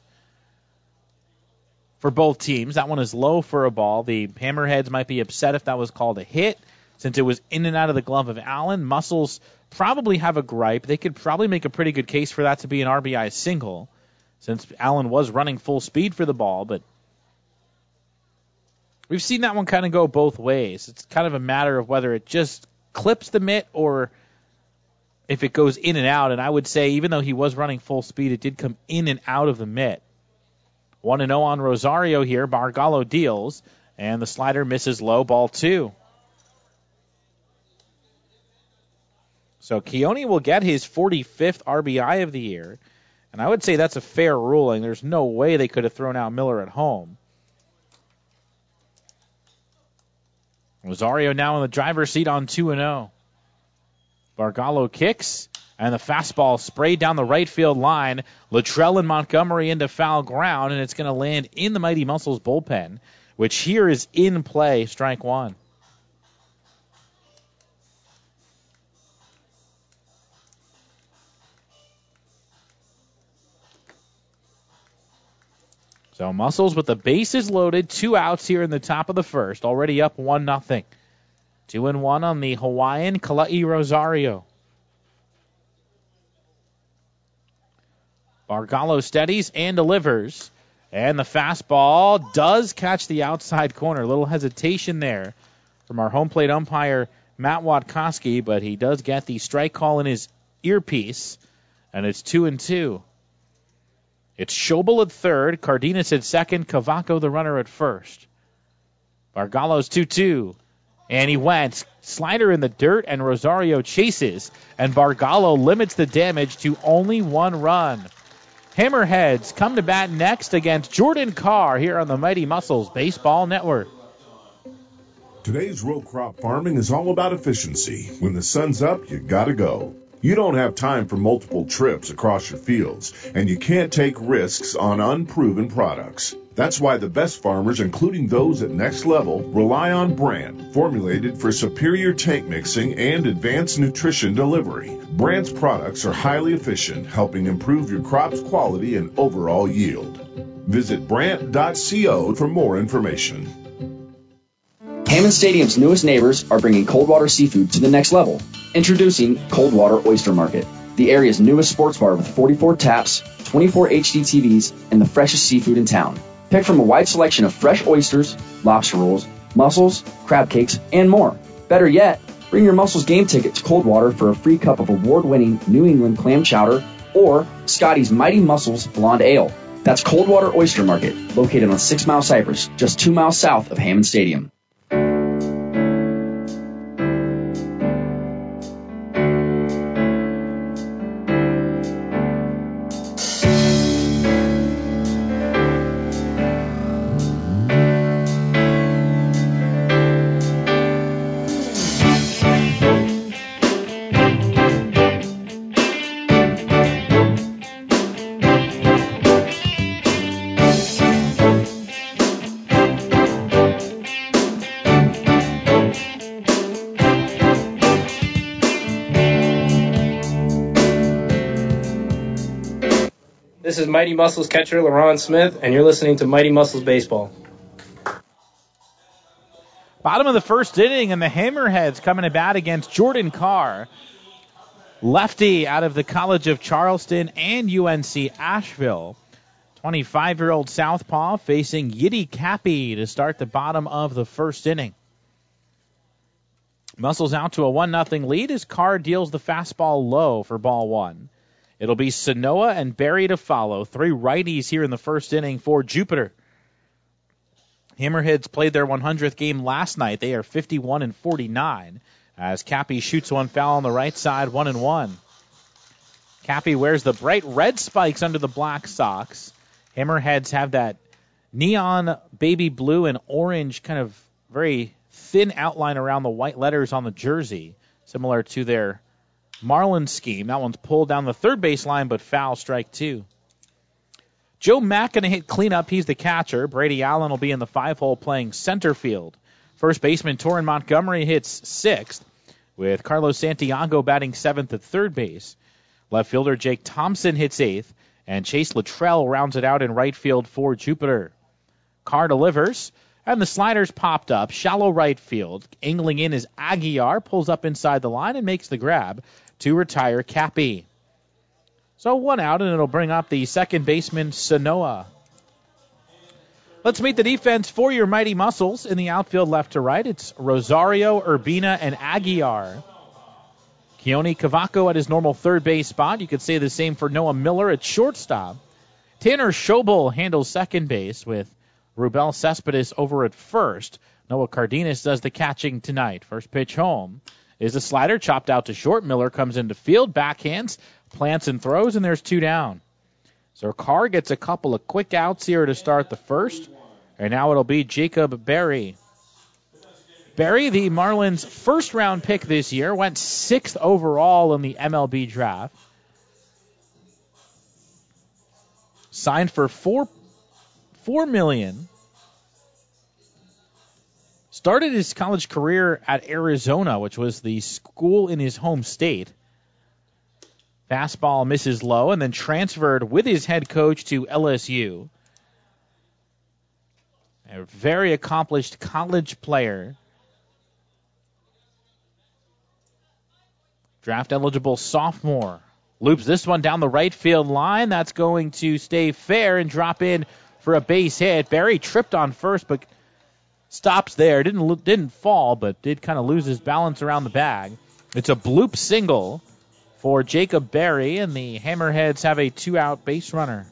for both teams. That one is low for a ball. The Hammerheads might be upset if that was called a hit, since it was in and out of the glove of Allen. Muscles probably have a gripe. They could probably make a pretty good case for that to be an R B I single, since Allen was running full speed for the ball, but we've seen that one kind of go both ways. It's kind of a matter of whether it just clips the mitt or if it goes in and out, and I would say even though he was running full speed, it did come in and out of the mitt. one and oh on Rosario here. Bargalo deals, and the slider misses low, ball two. So Keone will get his forty-fifth R B I of the year, and I would say that's a fair ruling. There's no way they could have thrown out Miller at home. Rosario now in the driver's seat on two and oh. Bargalo kicks, and the fastball sprayed down the right field line. Luttrell and Montgomery into foul ground, and it's going to land in the Mighty Muscles bullpen, which here is in play, strike one. So Muscles with the bases loaded, two outs here in the top of the first, already up one nothing. Two and one on the Hawaiian, Kala'i Rosario. Bargalo steadies and delivers. And the fastball does catch the outside corner. A little hesitation there from our home plate umpire, Matt Watkowski, but he does get the strike call in his earpiece. and it's two and two. It's Schobel at third, Cardenas at second, Cavaco the runner at first. Bargallo's two two, and he went. Slider in the dirt, and Rosario chases, and Bargallo limits the damage to only one run. Hammerheads come to bat next against Jordan Carr here on the Mighty Muscles Baseball Network. Today's row crop farming is all about efficiency. When the sun's up, you gotta go. You don't have time for multiple trips across your fields, and you can't take risks on unproven products. That's why the best farmers, including those at Next Level, rely on Brandt, formulated for superior tank mixing and advanced nutrition delivery. Brandt's products are highly efficient, helping improve your crop's quality and overall yield. Visit brandt dot co for more information. Hammond Stadium's newest neighbors are bringing Coldwater Seafood to the next level. Introducing Coldwater Oyster Market, the area's newest sports bar with forty-four taps, twenty-four H D T Vs, and the freshest seafood in town. Pick from a wide selection of fresh oysters, lobster rolls, mussels, crab cakes, and more. Better yet, bring your Mussels game ticket to Coldwater for a free cup of award-winning New England clam chowder or Scotty's Mighty Mussels Blonde Ale. That's Coldwater Oyster Market, located on Six Mile Cypress, just two miles south of Hammond Stadium. This is Mighty Muscles catcher LaRon Smith, and you're listening to Mighty Muscles Baseball. Bottom of the first inning, and the Hammerheads coming to bat against Jordan Carr. Lefty out of the College of Charleston and U N C Asheville. twenty-five-year-old southpaw facing Yiddy Cappy to start the bottom of the first inning. Muscles out to a one nothing lead as Carr deals the fastball low for ball one. It'll be Sanoa and Berry to follow. Three righties here in the first inning for Jupiter. Hammerheads played their one hundredth game last night. They are fifty-one and forty-nine as Cappy shoots one foul on the right side, one and one. Cappy wears the bright red spikes under the black socks. Hammerheads have that neon baby blue and orange kind of very thin outline around the white letters on the jersey, similar to their Marlins scheme. That one's pulled down the third base line, but foul, strike two. Joe Mack going to hit cleanup. He's the catcher. Brady Allen will be in the five-hole playing center field. First baseman Torrin Montgomery hits sixth, with Carlos Santiago batting seventh at third base. Left fielder Jake Thompson hits eighth, and Chase Luttrell rounds it out in right field for Jupiter. Carr delivers, and the sliders popped up. Shallow right field. Angling in is Aguiar, pulls up inside the line and makes the grab to retire Cappy. So one out, and it'll bring up the second baseman, Sanoa. Let's meet the defense for your Mighty Muscles. In the outfield left to right, it's Rosario, Urbina, and Aguiar. Keone Cavaco at his normal third base spot. You could say the same for Noah Miller at shortstop. Tanner Schobel handles second base with Rubel Cespedes over at first. Noah Cardenas does the catching tonight. First pitch home is a slider chopped out to short. Miller comes into field, backhands, plants and throws, and there's two down. So Carr gets a couple of quick outs here to start the first, and now it'll be Jacob Berry. Berry, the Marlins' first-round pick this year, went sixth overall in the M L B draft. Signed for four, four million dollars. Started his college career at Arizona, which was the school in his home state. Fastball misses low, and then transferred with his head coach to L S U. A very accomplished college player. Draft-eligible sophomore. Loops this one down the right field line. That's going to stay fair and drop in for a base hit. Berry tripped on first, but stops there. Didn't didn't fall, but did kind of lose his balance around the bag. It's a bloop single for Jacob Berry, and the Hammerheads have a two-out base runner.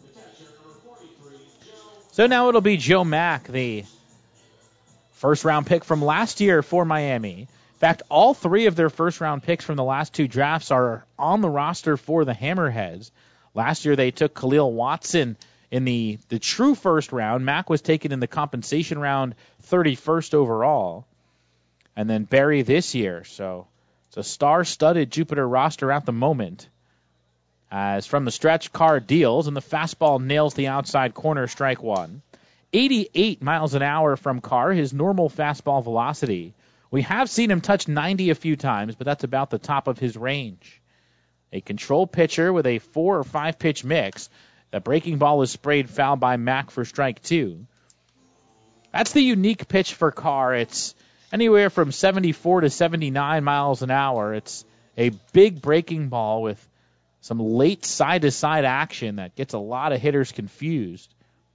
So now it'll be Joe Mack, the first-round pick from last year for Miami. In fact, all three of their first-round picks from the last two drafts are on the roster for the Hammerheads. Last year they took Khalil Watson in the, the true first round. Mack was taken in the compensation round, thirty-first overall. And then Berry this year. So it's a star-studded Jupiter roster at the moment. As from the stretch, Carr deals, and the fastball nails the outside corner, strike one. eighty-eight miles an hour from Carr, his normal fastball velocity. We have seen him touch ninety a few times, but that's about the top of his range. A control pitcher with a four or five pitch mix. The breaking ball is sprayed foul by Mack for strike two. That's the unique pitch for Carr. It's anywhere from seventy-four to seventy-nine miles an hour. It's a big breaking ball with some late side-to-side action that gets a lot of hitters confused.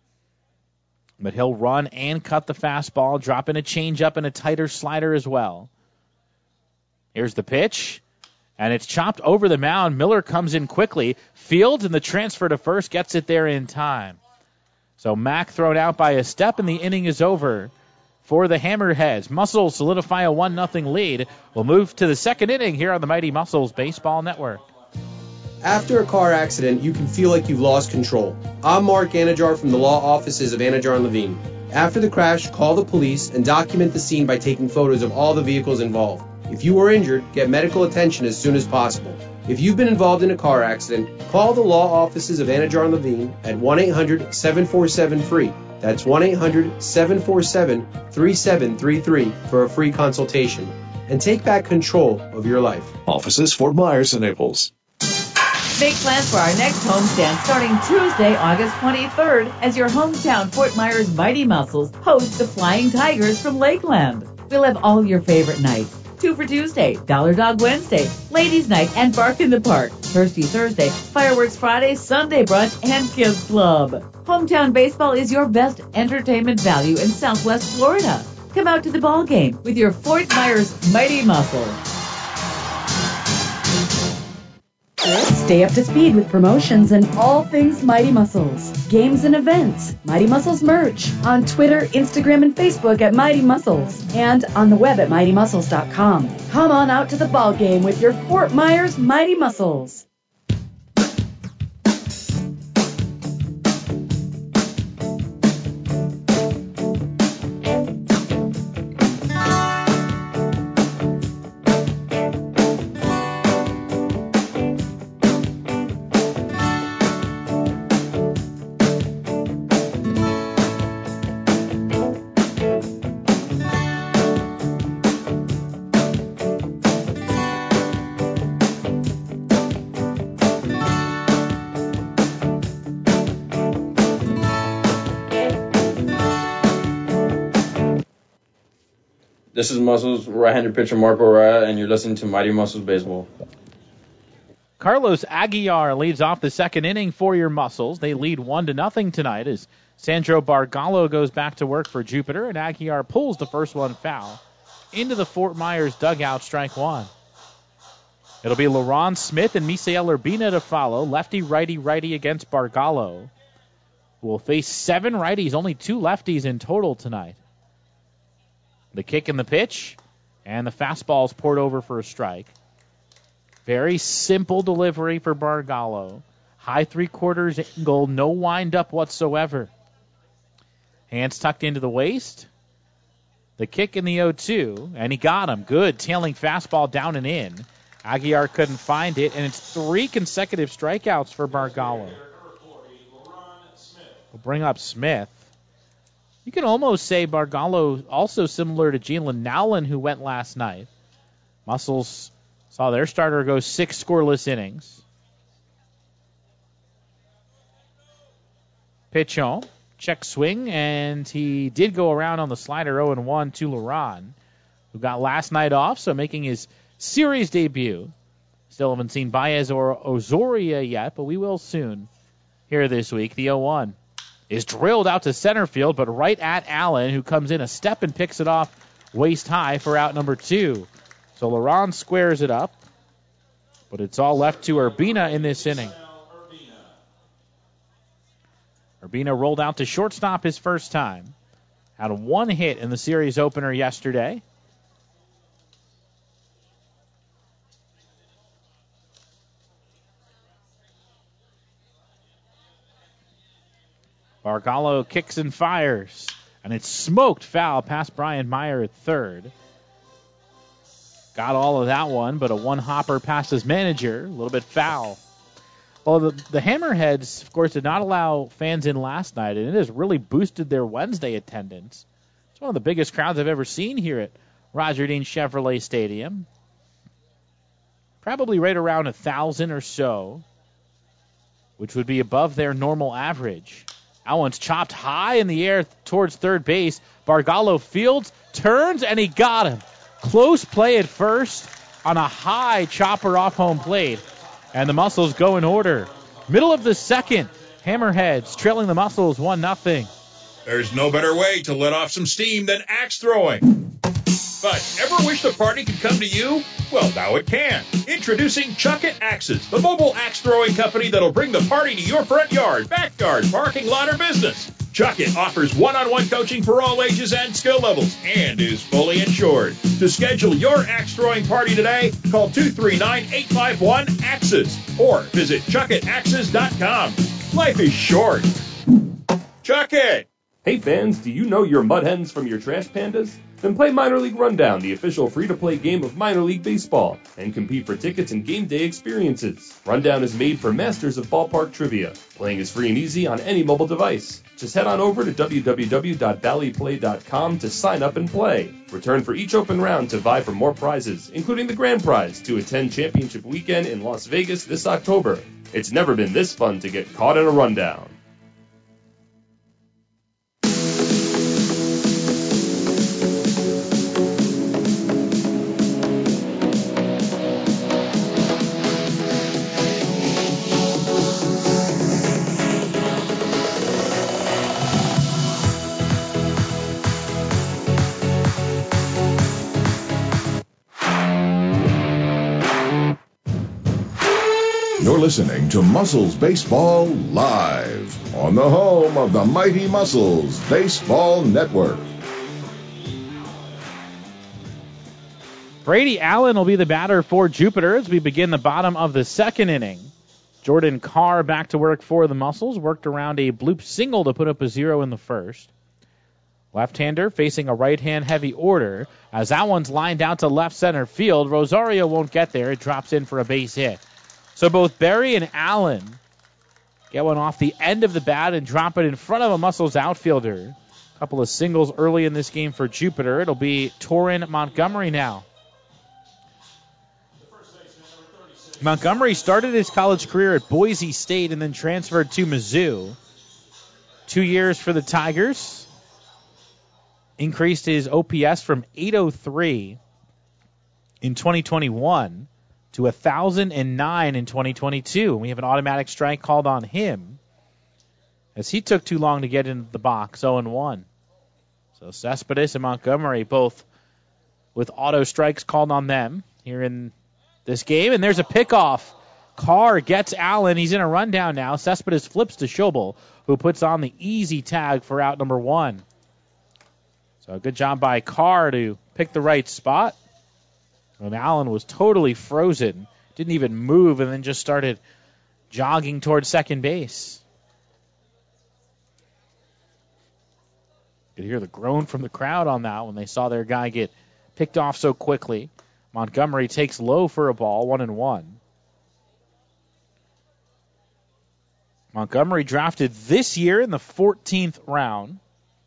But he'll run and cut the fastball, drop in a changeup and a tighter slider as well. Here's the pitch, and it's chopped over the mound. Miller comes in quickly, fields, and the transfer to first gets it there in time. So Mack thrown out by a step, and the inning is over for the Hammerheads. Muscles solidify a one nothing lead. We'll move to the second inning here on the Mighty Muscles Baseball Network. After a car accident, you can feel like you've lost control. I'm Mark Anajar from the law offices of Anajar and Levine. After the crash, call the police and document the scene by taking photos of all the vehicles involved. If you are injured, get medical attention as soon as possible. If you've been involved in a car accident, call the law offices of Anajar and Levine at one eight hundred seven four seven free. That's one eight hundred seven four seven three seven three three for a free consultation. And take back control of your life. Offices Fort Myers and Naples. Make plans for our next homestand starting Tuesday, August twenty-third, as your hometown Fort Myers Mighty Muscles host the Flying Tigers from Lakeland. We'll have all your favorite nights. Two for Tuesday, Dollar Dog Wednesday, Ladies Night, and Bark in the Park. Thirsty Thursday, Fireworks Friday, Sunday Brunch, and Kids Club. Hometown baseball is your best entertainment value in Southwest Florida. Come out to the ball game with your Fort Myers Mighty Muscles. Stay up to speed with promotions and all things Mighty Muscles. Games and events, Mighty Muscles merch, on Twitter, Instagram, and Facebook at Mighty Muscles, and on the web at mighty muscles dot com. Come on out to the ball game with your Fort Myers Mighty Muscles. This is Muscles right-handed pitcher Marco Araya, and you're listening to Mighty Muscles Baseball. Carlos Aguilar leads off the second inning for your Muscles. They lead one to nothing tonight as Sandro Bargallo goes back to work for Jupiter, and Aguilar pulls the first one foul into the Fort Myers dugout, strike one. It'll be LaRon Smith and Misael Urbina to follow, lefty, righty, righty against Bargallo, who will face seven righties, only two lefties in total tonight. The kick and the pitch, and the fastball's poured over for a strike. Very simple delivery for Bargallo. High three-quarters angle, no wind-up whatsoever. Hands tucked into the waist. The kick in the oh two, and he got him. Good, tailing fastball down and in. Aguilar couldn't find it, and it's three consecutive strikeouts for Bargallo. We'll bring up Smith. You can almost say Bargallo also similar to Jalen Nowlin, who went last night. Muscles saw their starter go six scoreless innings. Pitch on, check swing, and he did go around on the slider oh and one to LaRon, who got last night off, so making his series debut. Still haven't seen Baez or Osoria yet, but we will soon here this week. The oh one is drilled out to center field, but right at Allen, who comes in a step and picks it off waist high for out number two. So LaRon squares it up, But it's all left to Urbina in this inning. Urbina rolled out to shortstop his first time. Had one hit in the series opener yesterday. Bargallo kicks and fires. And it's smoked foul past Brian Meyer at third. Got all of that one, but a one-hopper past his manager. A little bit foul. Well, the, the Hammerheads, of course, did not allow fans in last night, and it has really boosted their Wednesday attendance. It's one of the biggest crowds I've ever seen here at Roger Dean Chevrolet Stadium. Probably right around a thousand or so, which would be above their normal average. That one's chopped high in the air towards third base. Bargallo fields, turns, and he got him. Close play at first on a high chopper off home plate. And the Muscles go in order. Middle of the second, Hammerheads trailing the Muscles one nothing. There's no better way to let off some steam than axe throwing. But ever wish the party could come to you? Well, now it can. Introducing Chuck It Axes, the mobile axe throwing company that'll bring the party to your front yard, backyard, parking lot, or business. Chuck It offers one-on-one coaching for all ages and skill levels and is fully insured. To schedule your axe throwing party today, call two three nine, eight five one, axes or visit chuck it axes dot com. Life is short. Chuck It! Hey fans, do you know your mud hens from your trash pandas? Then play Minor League Rundown, the official free-to-play game of Minor League Baseball, and compete for tickets and game day experiences. Rundown is made for masters of ballpark trivia. Playing is free and easy on any mobile device. Just head on over to w w w dot valley play dot com to sign up and play. Return for each open round to vie for more prizes, including the grand prize to attend Championship Weekend in Las Vegas this October. It's never been this fun to get caught in a rundown. You're listening to Muscles Baseball Live on the home of the Mighty Muscles Baseball Network. Brady Allen will be the batter for Jupiter as we begin the bottom of the second inning. Jordan Carr back to work for the Muscles, worked around a bloop single to put up a zero in the first. Left-hander facing a right-hand heavy order as that one's lined out to left center field. Rosario won't get there. It drops in for a base hit. So both Berry and Allen get one off the end of the bat and drop it in front of a Muscles outfielder. A couple of singles early in this game for Jupiter. It'll be Torrin Montgomery now. Montgomery started his college career at Boise State and then transferred to Mizzou. Two years for the Tigers. Increased his O P S from eight oh three in twenty twenty-one to one thousand nine in twenty twenty-two. And we have an automatic strike called on him as he took too long to get into the box, oh and one. So Cespedes and Montgomery both with auto strikes called on them here in this game. And there's a pickoff. Carr gets Allen. He's in a rundown now. Cespedes flips to Schobel, who puts on the easy tag for out number one. So a good job by Carr to pick the right spot. And Allen was totally frozen, didn't even move, and then just started jogging towards second base. You could hear the groan from the crowd on that when they saw their guy get picked off so quickly. Montgomery takes low for a ball, one and one. Montgomery drafted this year in the fourteenth round.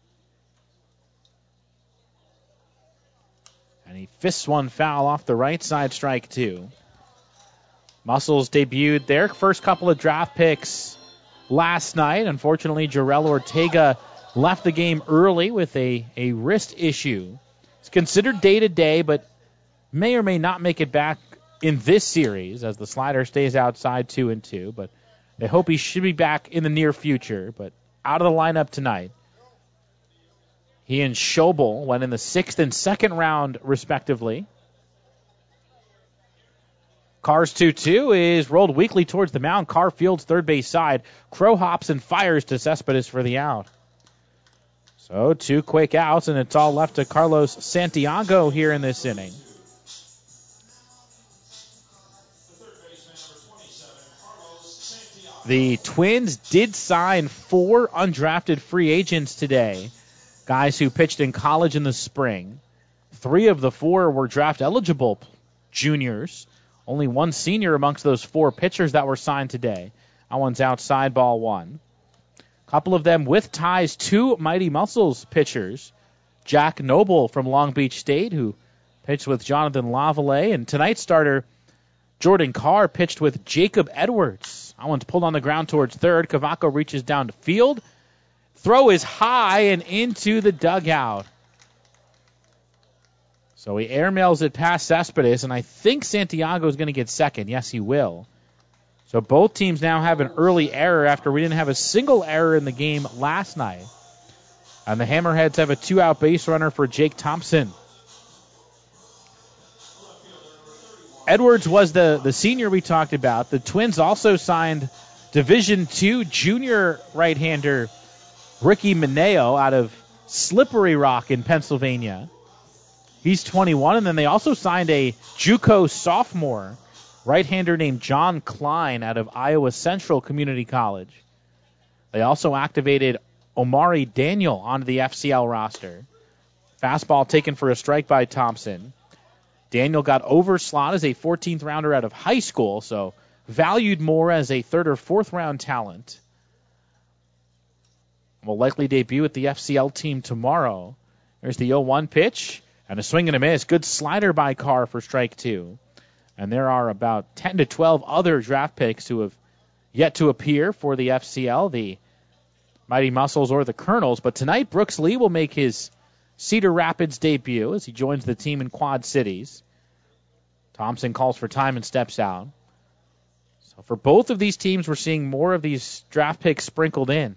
And he fists one foul off the right side, strike two. Muscles debuted their first couple of draft picks last night. Unfortunately, Jarrell Ortega left the game early with a, a wrist issue. It's considered day-to-day, but may or may not make it back in this series as the slider stays outside two and two. But they hope he should be back in the near future, but out of the lineup tonight. He and Schobel went in the sixth and second round, respectively. Carr's two two is rolled weakly towards the mound. Carr fields third base side. Crow hops and fires to Cespedes for the out. So two quick outs, and it's all left to Carlos Santiago here in this inning. The Twins did sign four undrafted free agents today, guys who pitched in college in the spring. Three of the four were draft eligible juniors. Only one senior amongst those four pitchers that were signed today. That one's outside, ball one. A couple of them with ties to Mighty Muscles pitchers. Jack Noble from Long Beach State, who pitched with Jonathan Lavallee, and tonight's starter Jordan Carr pitched with Jacob Edwards. That one's pulled on the ground towards third. Cavaco reaches down to field. Throw is high and into the dugout. So he airmails it past Cespedes, and I think Santiago is going to get second. Yes, he will. So both teams now have an early error after we didn't have a single error in the game last night. And the Hammerheads have a two-out base runner for Jake Thompson. Edwards was the, the senior we talked about. The Twins also signed Division two junior right-hander Ricky Mineo out of Slippery Rock in Pennsylvania. He's twenty-one, and then they also signed a JUCO sophomore right-hander named John Klein out of Iowa Central Community College. They also activated Omari Daniel onto the F C L roster. Fastball taken for a strike by Thompson. Daniel got overslot as a fourteenth rounder out of high school, so valued more as a third or fourth round talent. Will likely debut with the F C L team tomorrow. There's the oh one pitch, and a swing and a miss. Good slider by Carr for strike two. And there are about ten to twelve other draft picks who have yet to appear for the F C L, the Mighty Muscles or the Colonels. But tonight, Brooks Lee will make his Cedar Rapids debut as he joins the team in Quad Cities. Thompson calls for time and steps out. So for both of these teams, we're seeing more of these draft picks sprinkled in.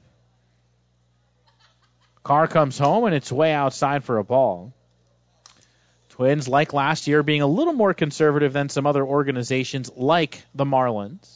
Carr comes home, and it's way outside for a ball. Twins, like last year, being a little more conservative than some other organizations like the Marlins.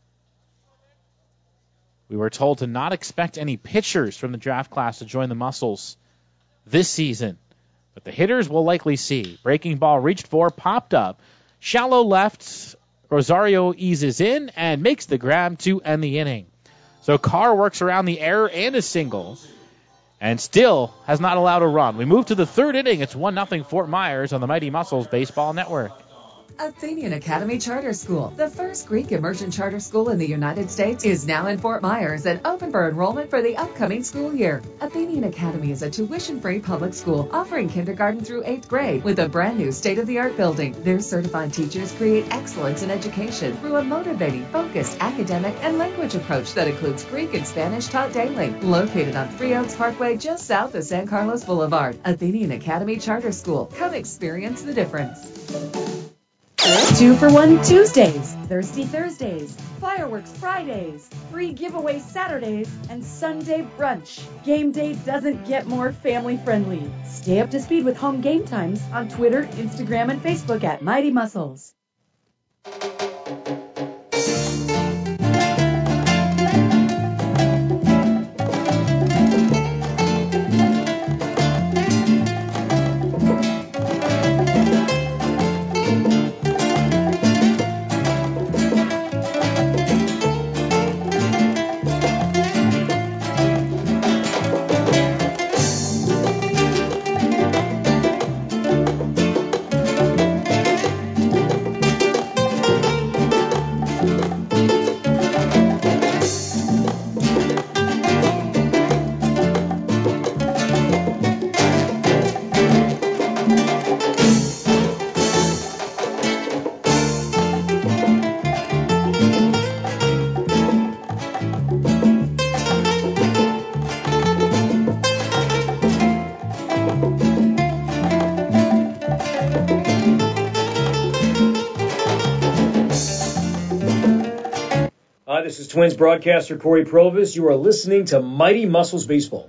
We were told to not expect any pitchers from the draft class to join the Muscles this season. But the hitters will likely see. Breaking ball reached for, popped up. Shallow left. Rosario eases in and makes the grab to end the inning. So Carr works around the error and a single, and still has not allowed a run. We move to the third inning. It's one nothing Fort Myers on the Mighty Muscles Baseball Network. Athenian Academy Charter School, the first Greek immersion charter school in the United States, is now in Fort Myers and open for enrollment for the upcoming school year. Athenian Academy is a tuition-free public school offering kindergarten through eighth grade with a brand new state-of-the-art building. Their certified teachers create excellence in education through a motivating, focused academic and language approach that includes Greek and Spanish taught daily. Located on Three Oaks Parkway just south of San Carlos Boulevard, Athenian Academy Charter School. Come experience the difference. Two for one Tuesdays, Thirsty Thursdays, Fireworks Fridays, free giveaway Saturdays, and Sunday brunch. Game day doesn't get more family friendly. Stay up to speed with home game times on Twitter, Instagram, and Facebook at Mighty Muscles. This is Twins broadcaster Corey Provis. You are listening to Mighty Muscles Baseball.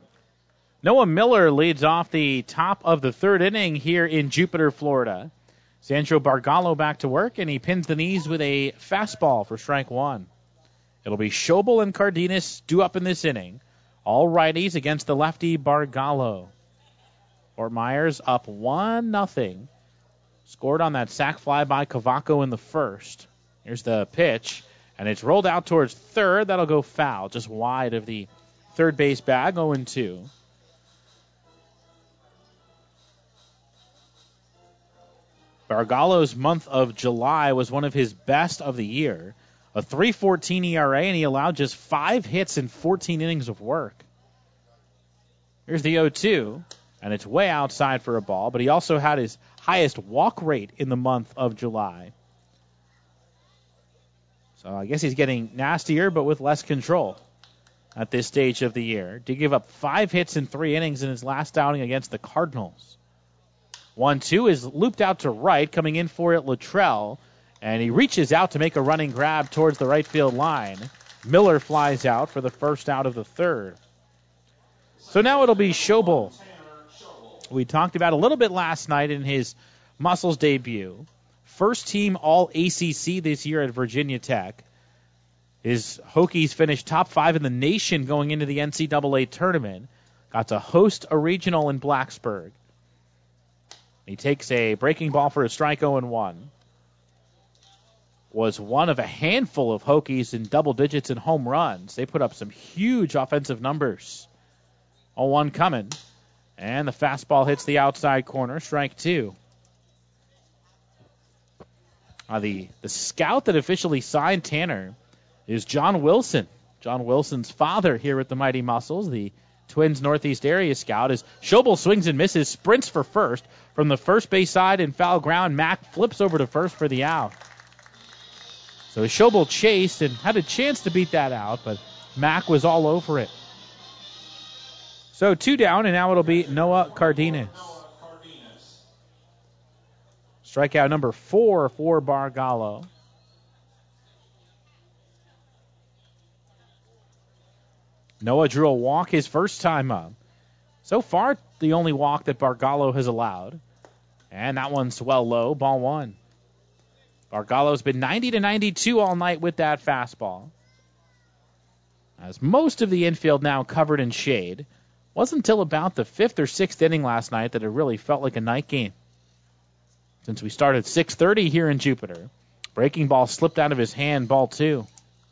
Noah Miller leads off the top of the third inning here in Jupiter, Florida. Sandro Bargallo back to work, and he pins the knees with a fastball for strike one. It'll be Schobel and Cardenas due up in this inning. All righties against the lefty Bargallo. Fort Myers up one nothing. Scored on that sac fly by Cavaco in the first. Here's the pitch, and it's rolled out towards third. That'll go foul, just wide of the third base bag, oh and two. Bargallo's month of July was one of his best of the year. A three fourteen E R A, and he allowed just five hits in fourteen innings of work. Here's the oh two, and it's way outside for a ball, but he also had his highest walk rate in the month of July. So I guess he's getting nastier, but with less control at this stage of the year. Did give up five hits in three innings in his last outing against the Cardinals. one two is looped out to right, coming in for it, Luttrell. And he reaches out to make a running grab towards the right field line. Miller flies out for the first out of the third. So now it'll be Schobel. We talked about a little bit last night in his Muscles debut. First team All A C C this year at Virginia Tech. His Hokies finished top five in the nation going into the N C double A tournament. Got to host a regional in Blacksburg. He takes a breaking ball for a strike, oh and one. Was one of a handful of Hokies in double digits in home runs. They put up some huge offensive numbers. oh one coming. And the fastball hits the outside corner. Strike two. Uh, the, the scout that officially signed Tanner is John Wilson. John Wilson's father here at the Mighty Muscles, the Twins Northeast area scout. As Schobel swings and misses, sprints for first. From the first base side in foul ground, Mack flips over to first for the out. So Schobel chased and had a chance to beat that out, but Mack was all over it. So two down, and now it'll be Noah Cardenas. Strikeout number four for Bargallo. Noah drew a walk his first time up. So far, the only walk that Bargallo has allowed. And that one's well low, ball one. Bargallo's been ninety to ninety-two all night with that fastball. As most of the infield now covered in shade. Wasn't until about the fifth or sixth inning last night that it really felt like a night game. Since we started six thirty here in Jupiter. Breaking ball slipped out of his hand, ball two.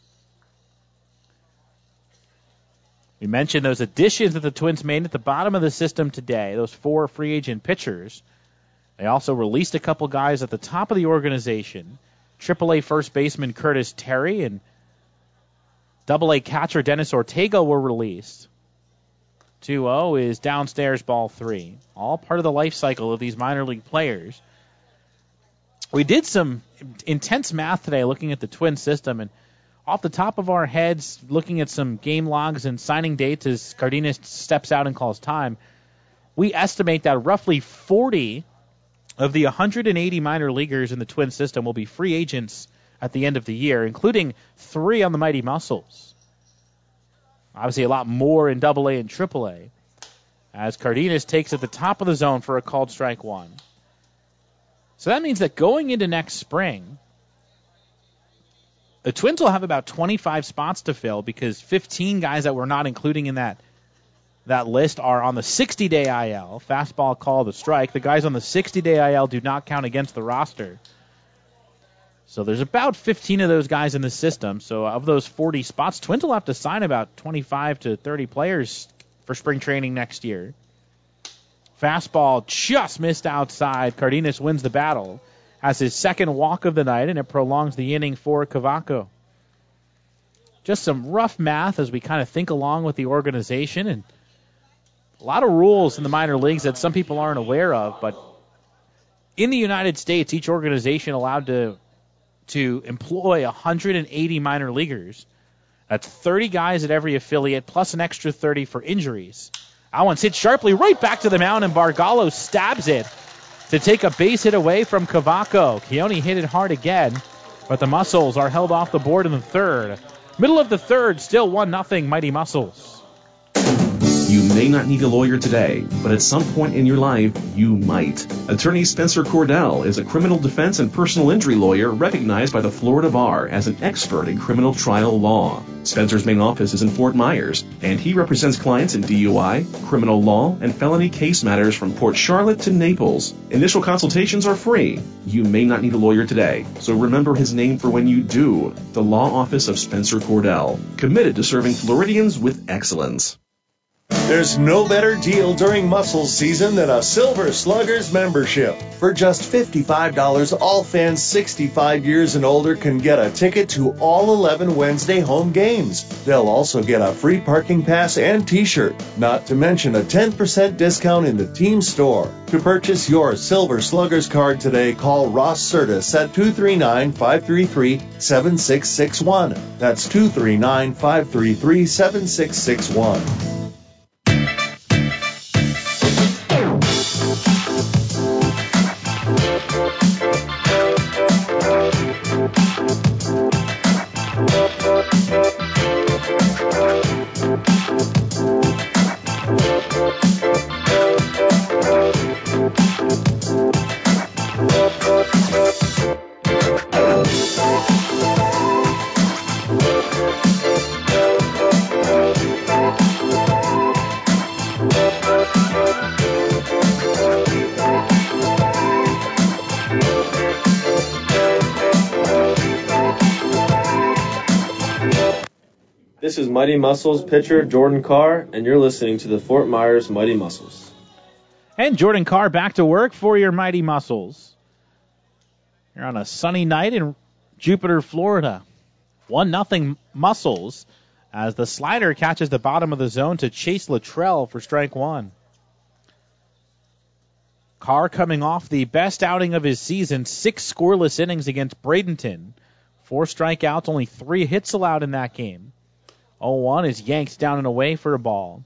We mentioned those additions that the Twins made at the bottom of the system today, those four free agent pitchers. They also released a couple guys at the top of the organization. triple A first baseman Curtis Terry and double A catcher Dennis Ortega were released. two oh is downstairs, ball three. All part of the life cycle of these minor league players. We did some intense math today looking at the Twin system, and off the top of our heads, looking at some game logs and signing dates as Cardenas steps out and calls time, we estimate that roughly forty of the one hundred eighty minor leaguers in the Twin system will be free agents at the end of the year, including three on the Mighty Muscles. Obviously a lot more in double A and triple A, as Cardenas takes at the top of the zone for a called strike one. So that means that going into next spring, the Twins will have about twenty-five spots to fill because fifteen guys that we're not including in that that list are on the sixty-day I L. Fastball call the strike. The guys on the sixty-day I L do not count against the roster. So there's about fifteen of those guys in the system. So of those forty spots, Twins will have to sign about twenty-five to thirty players for spring training next year. Fastball just missed outside. Cardenas wins the battle. Has his second walk of the night, and it prolongs the inning for Cavaco. Just some rough math as we kind of think along with the organization, and a lot of rules in the minor leagues that some people aren't aware of, but in the United States, each organization allowed to to employ one hundred eighty minor leaguers. That's thirty guys at every affiliate, plus an extra thirty for injuries. That one's hit sharply right back to the mound, and Bargallo stabs it to take a base hit away from Cavaco. Keone hit it hard again, but the Muscles are held off the board in the third. Middle of the third, still one nothing Mighty Muscles. You may not need a lawyer today, but at some point in your life, you might. Attorney Spencer Cordell is a criminal defense and personal injury lawyer recognized by the Florida Bar as an expert in criminal trial law. Spencer's main office is in Fort Myers, and he represents clients in D U I, criminal law, and felony case matters from Port Charlotte to Naples. Initial consultations are free. You may not need a lawyer today, so remember his name for when you do. The Law Office of Spencer Cordell, committed to serving Floridians with excellence. There's no better deal during Muscles season than a Silver Sluggers membership. For just fifty-five dollars, all fans sixty-five years and older can get a ticket to all eleven Wednesday home games. They'll also get a free parking pass and t-shirt, not to mention a ten percent discount in the team store. To purchase your Silver Sluggers card today, call Ross Sertis at two three nine, five three three, seven six six one. That's two three nine, five three three, seven six six one. This is Mighty Muscles pitcher Jordan Carr, and you're listening to the Fort Myers Mighty Muscles. And Jordan Carr back to work for your Mighty Muscles. You're on a sunny night in Jupiter, Florida. one nothing Muscles as the slider catches the bottom of the zone to Chase Luttrell for strike one. Carr coming off the best outing of his season, six scoreless innings against Bradenton. Four strikeouts, only three hits allowed in that game. oh one is yanked down and away for a ball.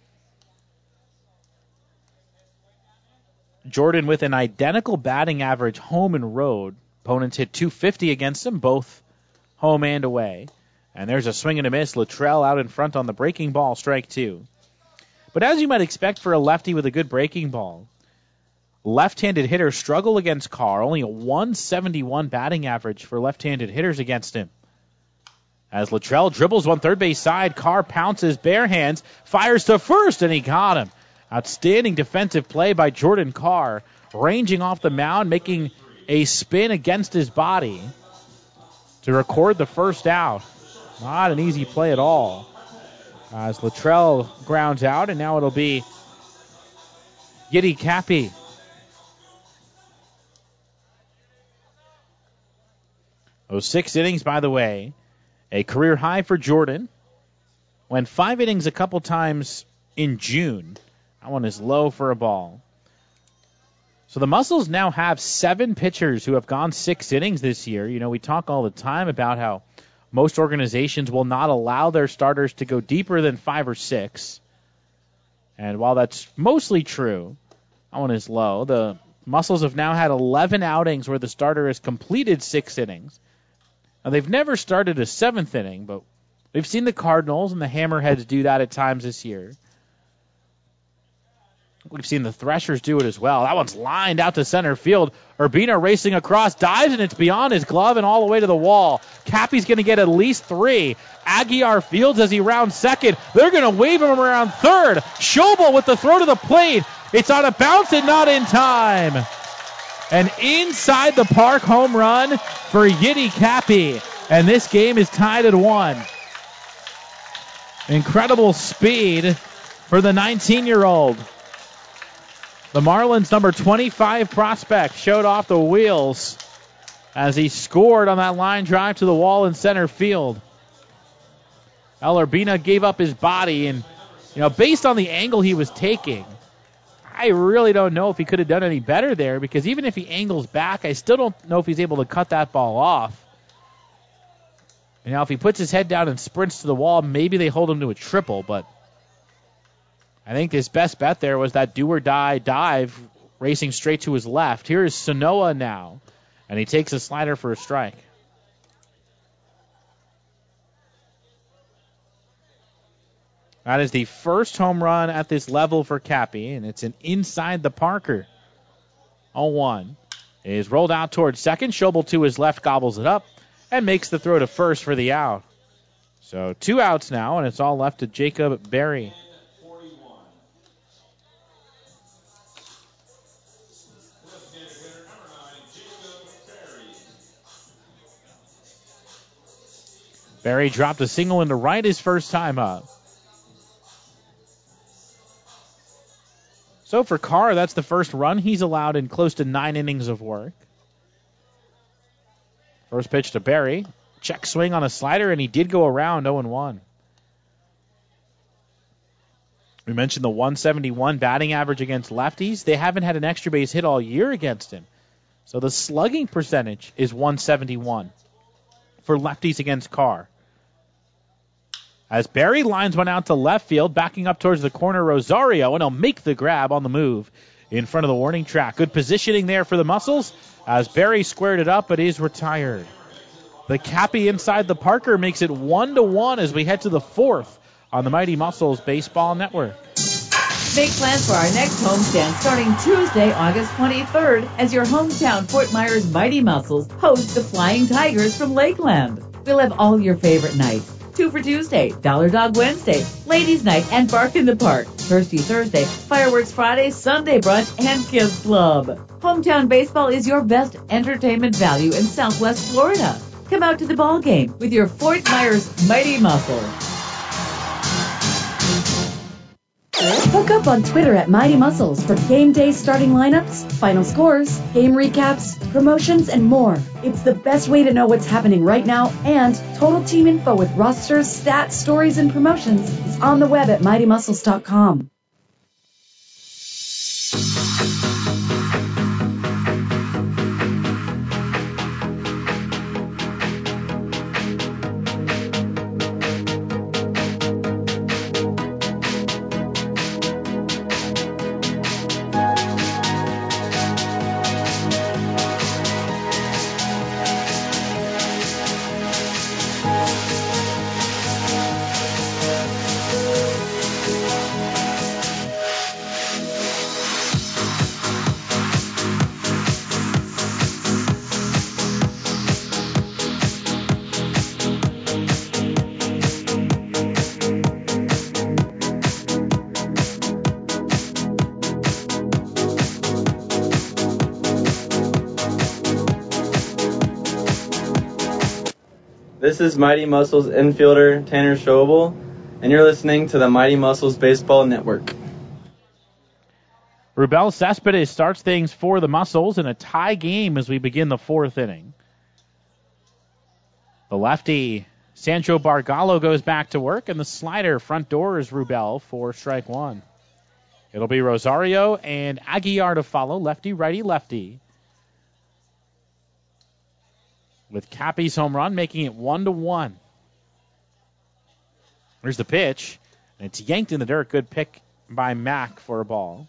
Jordan with an identical batting average home and road. Opponents hit two fifty against him, both home and away. And there's a swing and a miss. Luttrell out in front on the breaking ball, strike two. But as you might expect for a lefty with a good breaking ball, left-handed hitters struggle against Carr. Only a one seventy-one batting average for left-handed hitters against him. As Luttrell dribbles one third base side, Carr pounces bare hands, fires to first, and he got him. Outstanding defensive play by Jordan Carr, ranging off the mound, making a spin against his body to record the first out. Not an easy play at all. As Luttrell grounds out, and now it'll be Yiddy Cappy. Those six innings, by the way, a career high for Jordan. Went five innings a couple times in June. That one is low for a ball. So the Muscles now have seven pitchers who have gone six innings this year. You know, we talk all the time about how most organizations will not allow their starters to go deeper than five or six. And while that's mostly true, that one is low. The Muscles have now had eleven outings where the starter has completed six innings. Now, they've never started a seventh inning, but we've seen the Cardinals and the Hammerheads do that at times this year. We've seen the Threshers do it as well. That one's lined out to center field. Urbina racing across, dives, and it's beyond his glove and all the way to the wall. Cappy's going to get at least three. Aguiar fields as he rounds second. They're going to wave him around third. Schobel with the throw to the plate. It's on a bounce and not in time. An inside the park home run for Yiddy Cappy. And this game is tied at one. Incredible speed for the nineteen-year-old. The Marlins' number twenty-five prospect showed off the wheels as he scored on that line drive to the wall in center field. El Urbina gave up his body, and you know, based on the angle he was taking, I really don't know if he could have done any better there, because even if he angles back, I still don't know if he's able to cut that ball off. And now if he puts his head down and sprints to the wall, maybe they hold him to a triple, but I think his best bet there was that do-or-die dive racing straight to his left. Here is Sanoa now, and he takes a slider for a strike. That is the first home run at this level for Cappy, and it's an inside the Parker. oh one. It is rolled out towards second. Schobel to his left gobbles it up and makes the throw to first for the out. So two outs now, and it's all left to Jacob Berry. Berry dropped a single into right his first time up. So for Carr, that's the first run he's allowed in close to nine innings of work. First pitch to Berry. Check swing on a slider, and he did go around oh and one. We mentioned the one seventy-one batting average against lefties. They haven't had an extra base hit all year against him. So the slugging percentage is one seventy-one for lefties against Carr. As Berry lines one out to left field, backing up towards the corner, Rosario, and he'll make the grab on the move in front of the warning track. Good positioning there for the Muscles as Berry squared it up, but is retired. The Cappy inside the Parker makes it one to one as we head to the fourth on the Mighty Muscles Baseball Network. Make plans for our next homestand starting Tuesday, August twenty-third, as your hometown Fort Myers Mighty Muscles host the Flying Tigers from Lakeland. We'll have all your favorite nights. Two for Tuesday, Dollar Dog Wednesday, Ladies Night, and Bark in the Park. Thirsty Thursday, Fireworks Friday, Sunday Brunch, and Kids Club. Hometown baseball is your best entertainment value in Southwest Florida. Come out to the ball game with your Fort Myers Mighty Muscles. Hook up on Twitter at Mighty Muscles for game day starting lineups, final scores, game recaps, promotions, and more. It's the best way to know what's happening right now, and total team info with rosters, stats, stories, and promotions is on the web at mighty muscles dot com. This is Mighty Muscles infielder Tanner Schobel, and you're listening to the Mighty Muscles Baseball Network. Rubel Cespedes starts things for the Muscles in a tie game as we begin the fourth inning. The lefty, Sancho Bargallo, goes back to work, and the slider front door is Rubel for strike one. It'll be Rosario and Aguiar to follow, lefty, righty, lefty. With Cappy's home run, making it one to one. Here's the pitch, and it's yanked in the dirt. Good pick by Mack for a ball.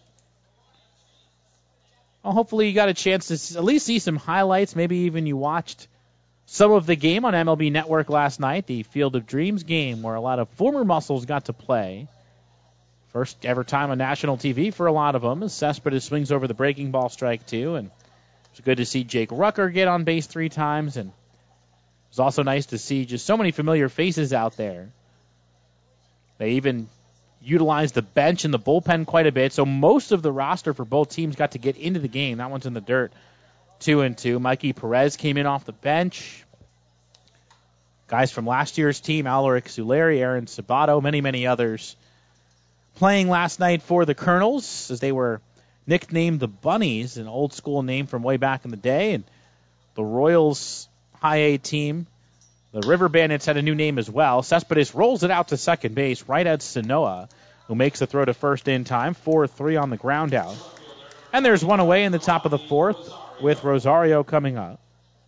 Well, hopefully you got a chance to at least see some highlights. Maybe even you watched some of the game on M L B Network last night, the Field of Dreams game, where a lot of former Muscles got to play. First ever time on national T V for a lot of them, as Cespedes swings over the breaking ball, strike two, and it's good to see Jake Rucker get on base three times, and it was also nice to see just so many familiar faces out there. They even utilized the bench and the bullpen quite a bit, so most of the roster for both teams got to get into the game. That one's in the dirt, two and two. Mikey Perez came in off the bench. Guys from last year's team, Alaric Suleri, Aaron Sabato, many, many others playing last night for the Colonels, as they were nicknamed the Bunnies, an old school name from way back in the day. And the Royals High A team, the River Bandits, had a new name as well. Cespedes rolls it out to second base, right at Sanoa, who makes the throw to first in time. four three on the ground out. And there's one away in the top of the fourth with Rosario coming up.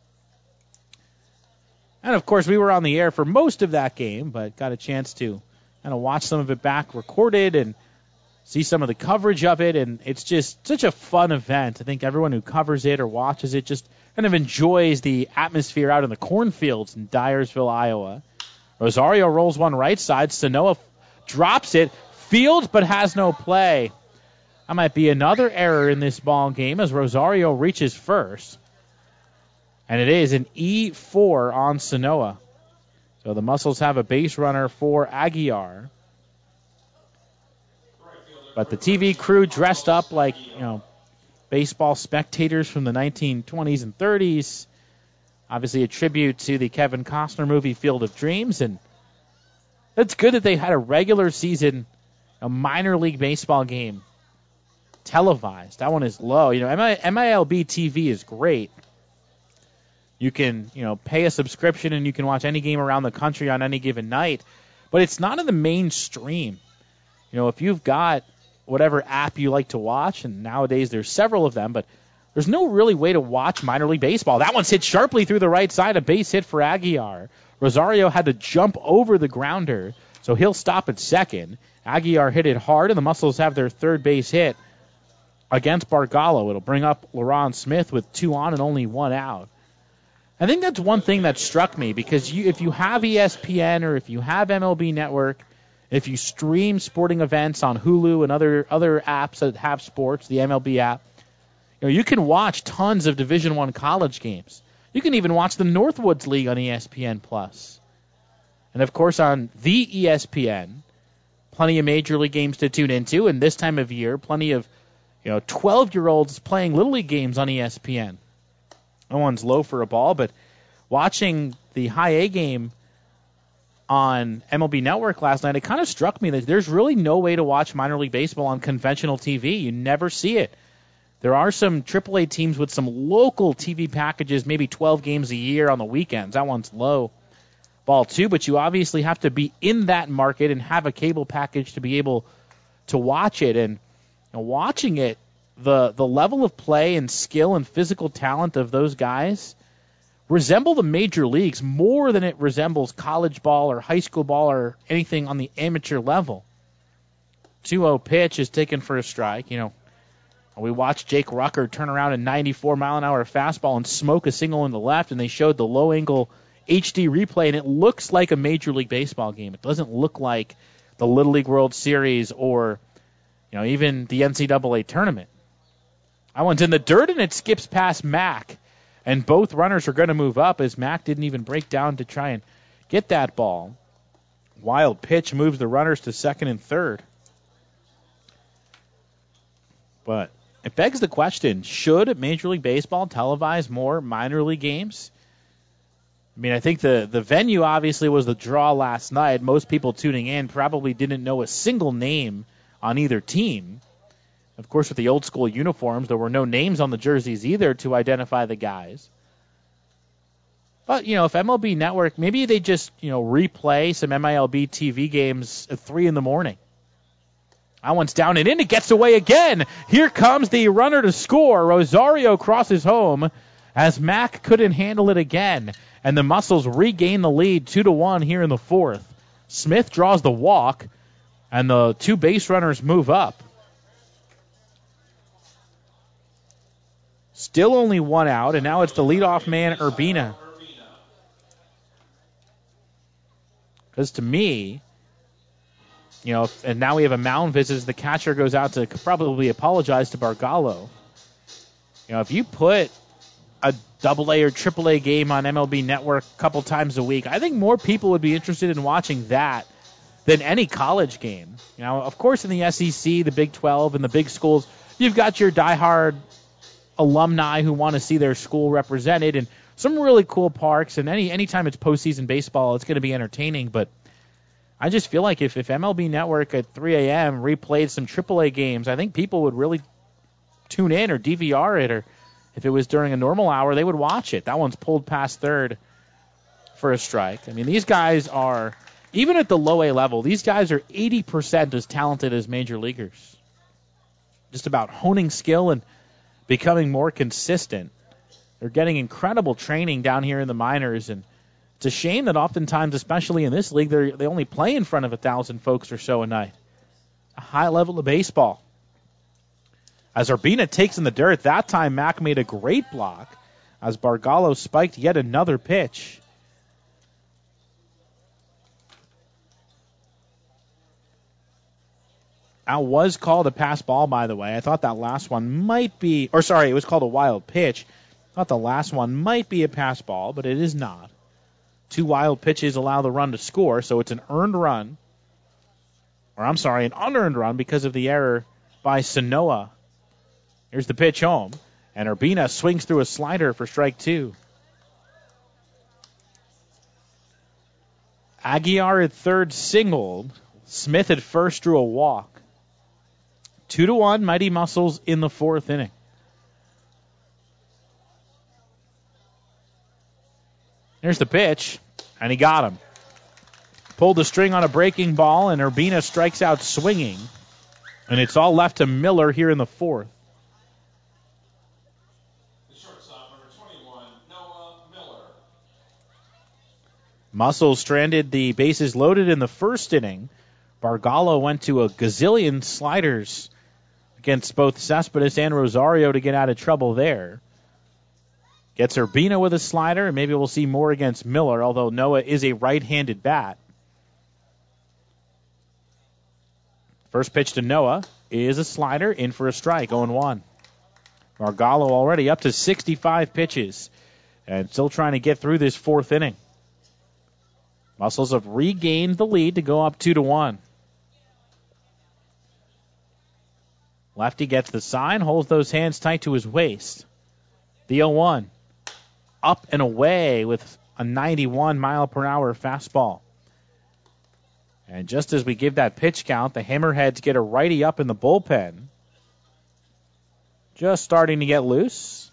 And, of course, we were on the air for most of that game, but got a chance to kind of watch some of it back recorded and see some of the coverage of it, and it's just such a fun event. I think everyone who covers it or watches it just kind of enjoys the atmosphere out in the cornfields in Dyersville, Iowa. Rosario rolls one right side. Sanoa drops it, fields but has no play. That might be another error in this ball game as Rosario reaches first. And it is an E four on Sanoa. So the Muscles have a base runner for Aguiar. But the T V crew dressed up like, you know, baseball spectators from the nineteen twenties and thirties. Obviously a tribute to the Kevin Costner movie Field of Dreams. And it's good that they had a regular season, a minor league baseball game televised. That one is low. You know, M I L B T V is great. You can, you know, pay a subscription and you can watch any game around the country on any given night. But it's not in the mainstream. You know, if you've got whatever app you like to watch, and nowadays there's several of them, but there's no really way to watch minor league baseball. That one's hit sharply through the right side, a base hit for Aguiar. Rosario had to jump over the grounder, so he'll stop at second. Aguiar hit it hard, and the Muscles have their third base hit against Bargalo. It'll bring up LaRon Smith with two on and only one out. I think that's one thing that struck me, because you, if you have E S P N or if you have M L B Network, if you stream sporting events on Hulu and other other apps that have sports, the M L B app, you know, you can watch tons of Division I college games. You can even watch the Northwoods League on E S P N plus. And, of course, on the E S P N, plenty of Major League games to tune into, and this time of year, plenty of, you know, twelve-year-olds playing Little League games on E S P N. No one's low for a ball, but watching the high A game on M L B Network last night, it kind of struck me that there's really no way to watch minor league baseball on conventional T V. You never see it. There are some triple A teams with some local T V packages, maybe twelve games a year on the weekends. That one's low ball too, but you obviously have to be in that market and have a cable package to be able to watch it. And you know, watching it, the the level of play and skill and physical talent of those guys resemble the major leagues more than it resembles college ball or high school ball or anything on the amateur level. two oh pitch is taken for a strike. You know, we watched Jake Rucker turn around a ninety-four mile an hour fastball and smoke a single in the left, and they showed the low angle H D replay, and it looks like a Major League Baseball game. It doesn't look like the Little League World Series or, you know, even the N C double A tournament. That one's in the dirt, and it skips past Mack. And both runners are going to move up as Mack didn't even break down to try and get that ball. Wild pitch moves the runners to second and third. But it begs the question, should Major League Baseball televise more minor league games? I mean, I think the, the venue obviously was the draw last night. Most people tuning in probably didn't know a single name on either team. Of course, with the old school uniforms, there were no names on the jerseys either to identify the guys. But, you know, if M L B Network, maybe they just, you know, replay some M I L B T V games at three in the morning. That one's down and in. It gets away again. Here comes the runner to score. Rosario crosses home as Mack couldn't handle it again. And the Muscles regain the lead two to one here in the fourth. Smith draws the walk, and the two base runners move up. Still only one out, and now it's the leadoff man, Urbina. Because to me, you know, and now we have a mound visit as the catcher goes out to probably apologize to Bargalo. You know, if you put a double A or triple A game on M L B Network a couple times a week, I think more people would be interested in watching that than any college game. You know, of course, in the S E C, the Big twelve, and the big schools, you've got your diehard alumni who want to see their school represented, and some really cool parks, and any anytime it's postseason baseball, it's going to be entertaining. But I just feel like if, if M L B Network at three a.m. replayed some triple A games, I think people would really tune in or D V R it, or if it was during a normal hour, they would watch it. That one's pulled past third for a strike. I mean, these guys are, even at the low A level, these guys are eighty percent as talented as major leaguers. Just about honing skill and becoming more consistent. They're getting incredible training down here in the minors, and it's a shame that oftentimes, especially in this league, they they only play in front of a thousand folks or so a night. A high level of baseball. As Urbina takes in the dirt, that time Mack made a great block as Bargalo spiked yet another pitch. That was called a pass ball, by the way. I thought that last one might be, or sorry, it was called a wild pitch. I thought the last one might be a pass ball, but it is not. Two wild pitches allow the run to score, so it's an earned run. Or I'm sorry, an unearned run because of the error by Sanoa. Here's the pitch home, and Urbina swings through a slider for strike two. Aguiar at third singled. Smith at first drew a walk. Two to one, Mighty Muscles in the fourth inning. Here's the pitch, and he got him. Pulled the string on a breaking ball, and Urbina strikes out swinging. And it's all left to Miller here in the fourth. Muscles stranded the bases loaded in the first inning. Bargalo went to a gazillion sliders against both Cespedes and Rosario to get out of trouble there. Gets Urbina with a slider, and maybe we'll see more against Miller, although Noah is a right-handed bat. First pitch to Noah is a slider, in for a strike, oh and one. Bargalo already up to sixty-five pitches and still trying to get through this fourth inning. Muscles have regained the lead to go up two to one. Lefty gets the sign, holds those hands tight to his waist. The oh one. Up and away with a ninety-one mile per hour fastball. And just as we give that pitch count, the Hammerheads get a righty up in the bullpen. Just starting to get loose.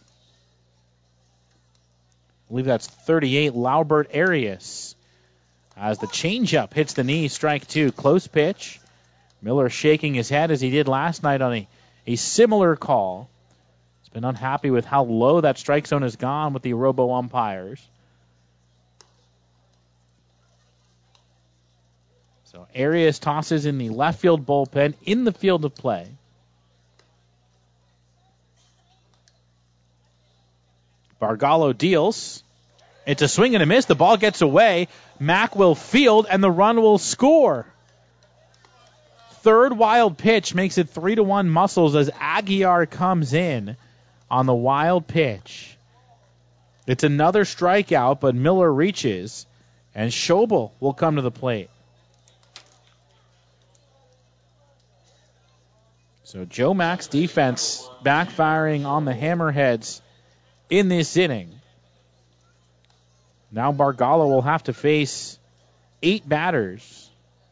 I believe that's thirty-eight, Laubert Arias. As the changeup hits the knee, strike two. Close pitch. Miller shaking his head as he did last night on a, a similar call. He's been unhappy with how low that strike zone has gone with the robo umpires. So Arias tosses in the left field bullpen in the field of play. Bargalo deals. It's a swing and a miss. The ball gets away. Mack will field, and the run will score. Third wild pitch makes it three to one Muscles as Aguiar comes in on the wild pitch. It's another strikeout, but Miller reaches, and Schobel will come to the plate. So Joe Mack's defense backfiring on the Hammerheads in this inning. Now Bargalo will have to face eight batters.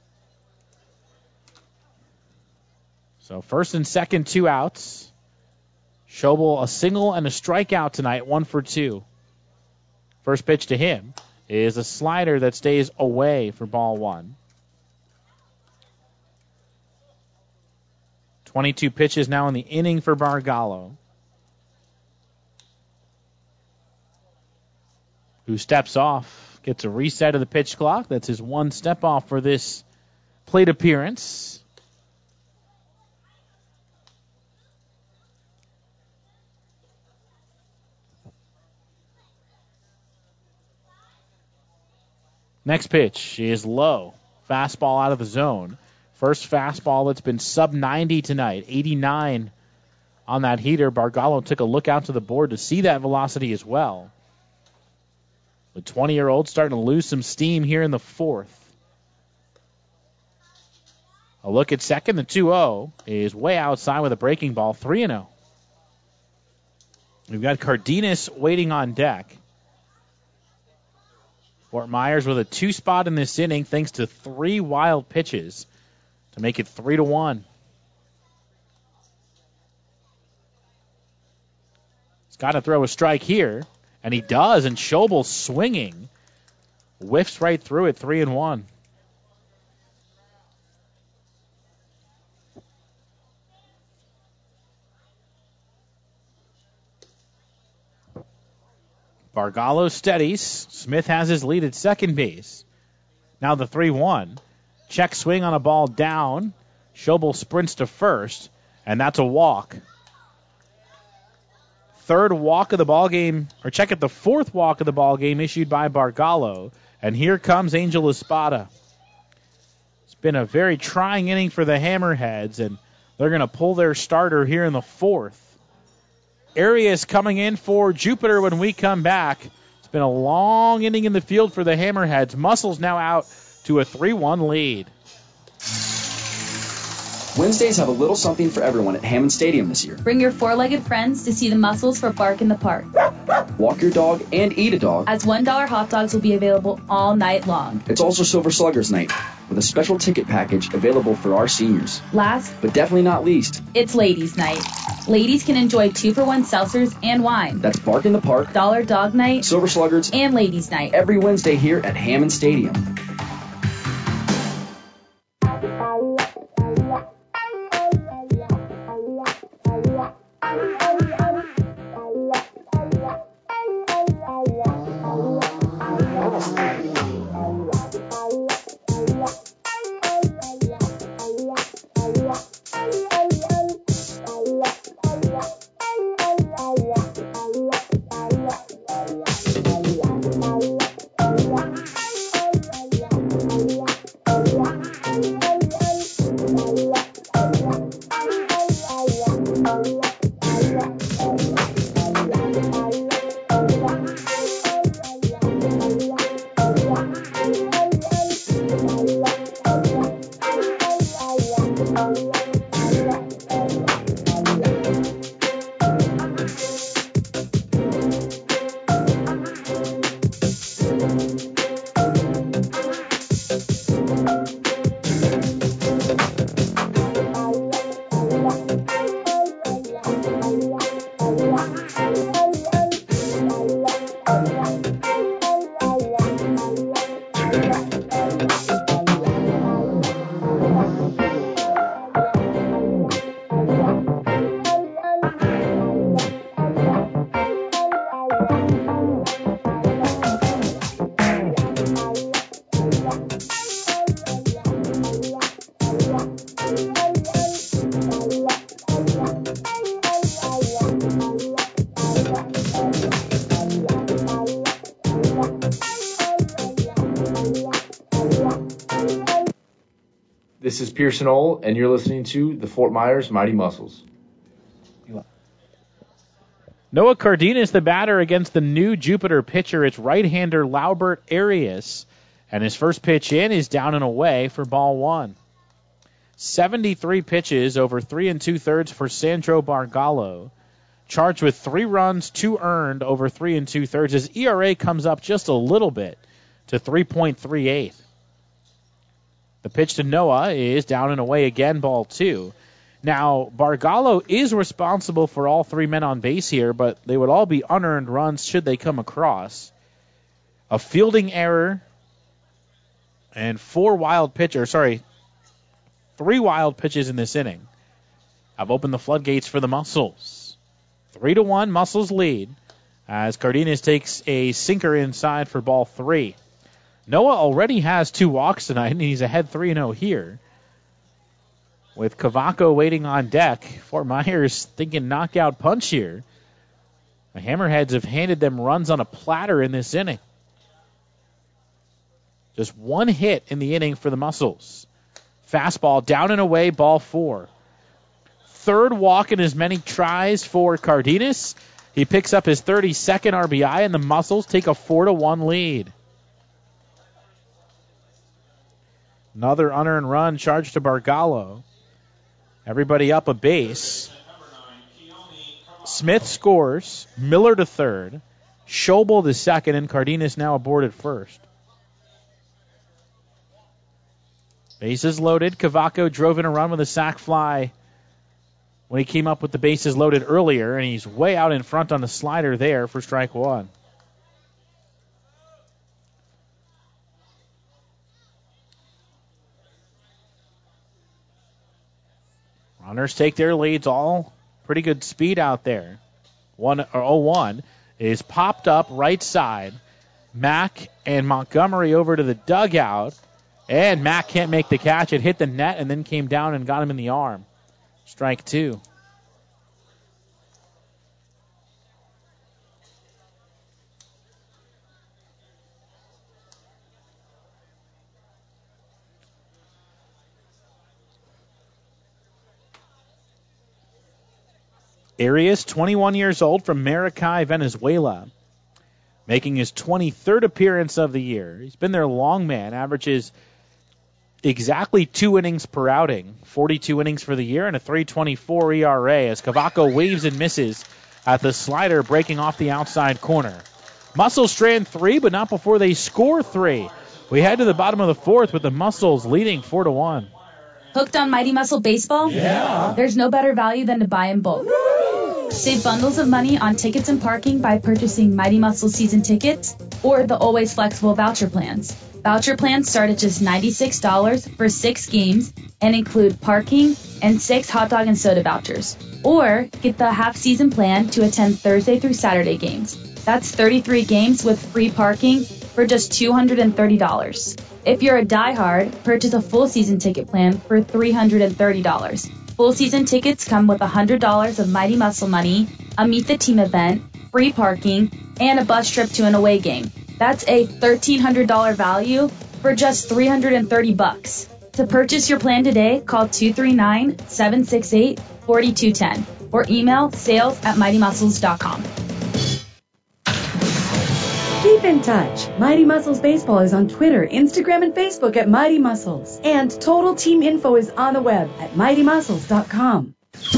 So first and second, two outs. Schobel a single and a strikeout tonight, one for two. First pitch to him is a slider that stays away for ball one. twenty-two pitches now in the inning for Bargalo, who steps off, gets a reset of the pitch clock. That's his one step off for this plate appearance. Next pitch is low. Fastball out of the zone. First fastball that's been sub ninety tonight. eighty-nine on that heater. Bargalo took a look out to the board to see that velocity as well. The twenty-year-old starting to lose some steam here in the fourth. A look at second. The two oh is way outside with a breaking ball. three and oh. We've got Cardenas waiting on deck. Fort Myers with a two spot in this inning thanks to three wild pitches to make it three to one. He's got to throw a strike here, and he does, and Schobel swinging. Whiffs right through it, three and one. Bargalo steadies. Smith has his lead at second base. Now the three one. Check swing on a ball down. Schobel sprints to first, and that's a walk. Third walk of the ball game, or check at the fourth walk of the ball game issued by Bargalo. And here comes Angel Espada. been a very trying inning for the Hammerheads, and they're going to pull their starter here in the fourth. Arias coming in for Jupiter when we come back. It's been a long inning in the field for the Hammerheads. Muscles now out to a three one lead. Wednesdays have a little something for everyone at Hammond Stadium this year. Bring your four-legged friends to see the Muscles for Bark in the Park. Walk your dog and eat a dog. As one dollar hot dogs will be available all night long. It's also Silver Sluggers night, with a special ticket package available for our seniors. Last, but definitely not least, it's Ladies Night. Ladies can enjoy two-for-one seltzers and wine. That's Bark in the Park, Dollar Dog Night, Silver Sluggers, and Ladies Night. Every Wednesday here at Hammond Stadium. This is Pearson Ole, and you're listening to the Fort Myers Mighty Muscles. Noah Cardenas, the batter against the new Jupiter pitcher. It's right-hander Laubert Arias, and his first pitch in is down and away for ball one. seventy-three pitches over three and two-thirds for Sandro Bargallo. Charged with three runs, two earned over three and two-thirds. His E R A comes up just a little bit to three point three eight. The pitch to Noah is down and away again, ball two. Now, Bargallo is responsible for all three men on base here, but they would all be unearned runs should they come across. A fielding error and four wild pitchers, sorry, three wild pitches in this inning have opened the floodgates for the Muscles. Three to one, Muscles lead as Cardenas takes a sinker inside for ball three. Noah already has two walks tonight, and he's ahead three and oh here. With Cavaco waiting on deck, Fort Myers thinking knockout punch here. The Hammerheads have handed them runs on a platter in this inning. Just one hit in the inning for the Muscles. Fastball down and away, ball four. Third walk in as many tries for Cardenas. He picks up his thirty-second R B I, and the Muscles take a four to one lead. Another unearned run charged to Bargallo. Everybody up a base. Smith scores. Miller to third. Schobel to second, and Cardenas now aboard at first. Bases loaded. Cavaco drove in a run with a sac fly when he came up with the bases loaded earlier, and he's way out in front on the slider there for strike one. Runners take their leads, all pretty good speed out there. One or oh one is popped up right side. Mack and Montgomery over to the dugout, and Mack can't make the catch. It hit the net and then came down and got him in the arm. Strike two. Arias, twenty-one years old from Maracay, Venezuela, making his twenty-third appearance of the year. He's been their long man, averages exactly two innings per outing, forty-two innings for the year, and a three twenty-four E R A as Cavaco waves and misses at the slider, breaking off the outside corner. Muscles strand three, but not before they score three. We head to the bottom of the fourth with the Muscles leading four to one. Hooked on Mighty Muscle Baseball? Yeah. There's no better value than to buy in bulk. Save bundles of money on tickets and parking by purchasing Mighty Muscle season tickets or the always flexible voucher plans. Voucher plans start at just ninety-six dollars for six games and include parking and six hot dog and soda vouchers. Or get the half season plan to attend Thursday through Saturday games. That's thirty-three games with free parking for just two hundred thirty dollars. If you're a diehard, purchase a full season ticket plan for three hundred thirty dollars. Full season tickets come with one hundred dollars of Mighty Muscle money, a Meet the Team event, free parking, and a bus trip to an away game. That's a thirteen hundred dollars value for just three hundred thirty bucks. To purchase your plan today, call two three nine, seven six eight, four two one zero or email sales at mighty muscles dot com. Keep in touch. Mighty Muscles Baseball is on Twitter, Instagram, and Facebook at Mighty Muscles. And total team info is on the web at mighty muscles dot com.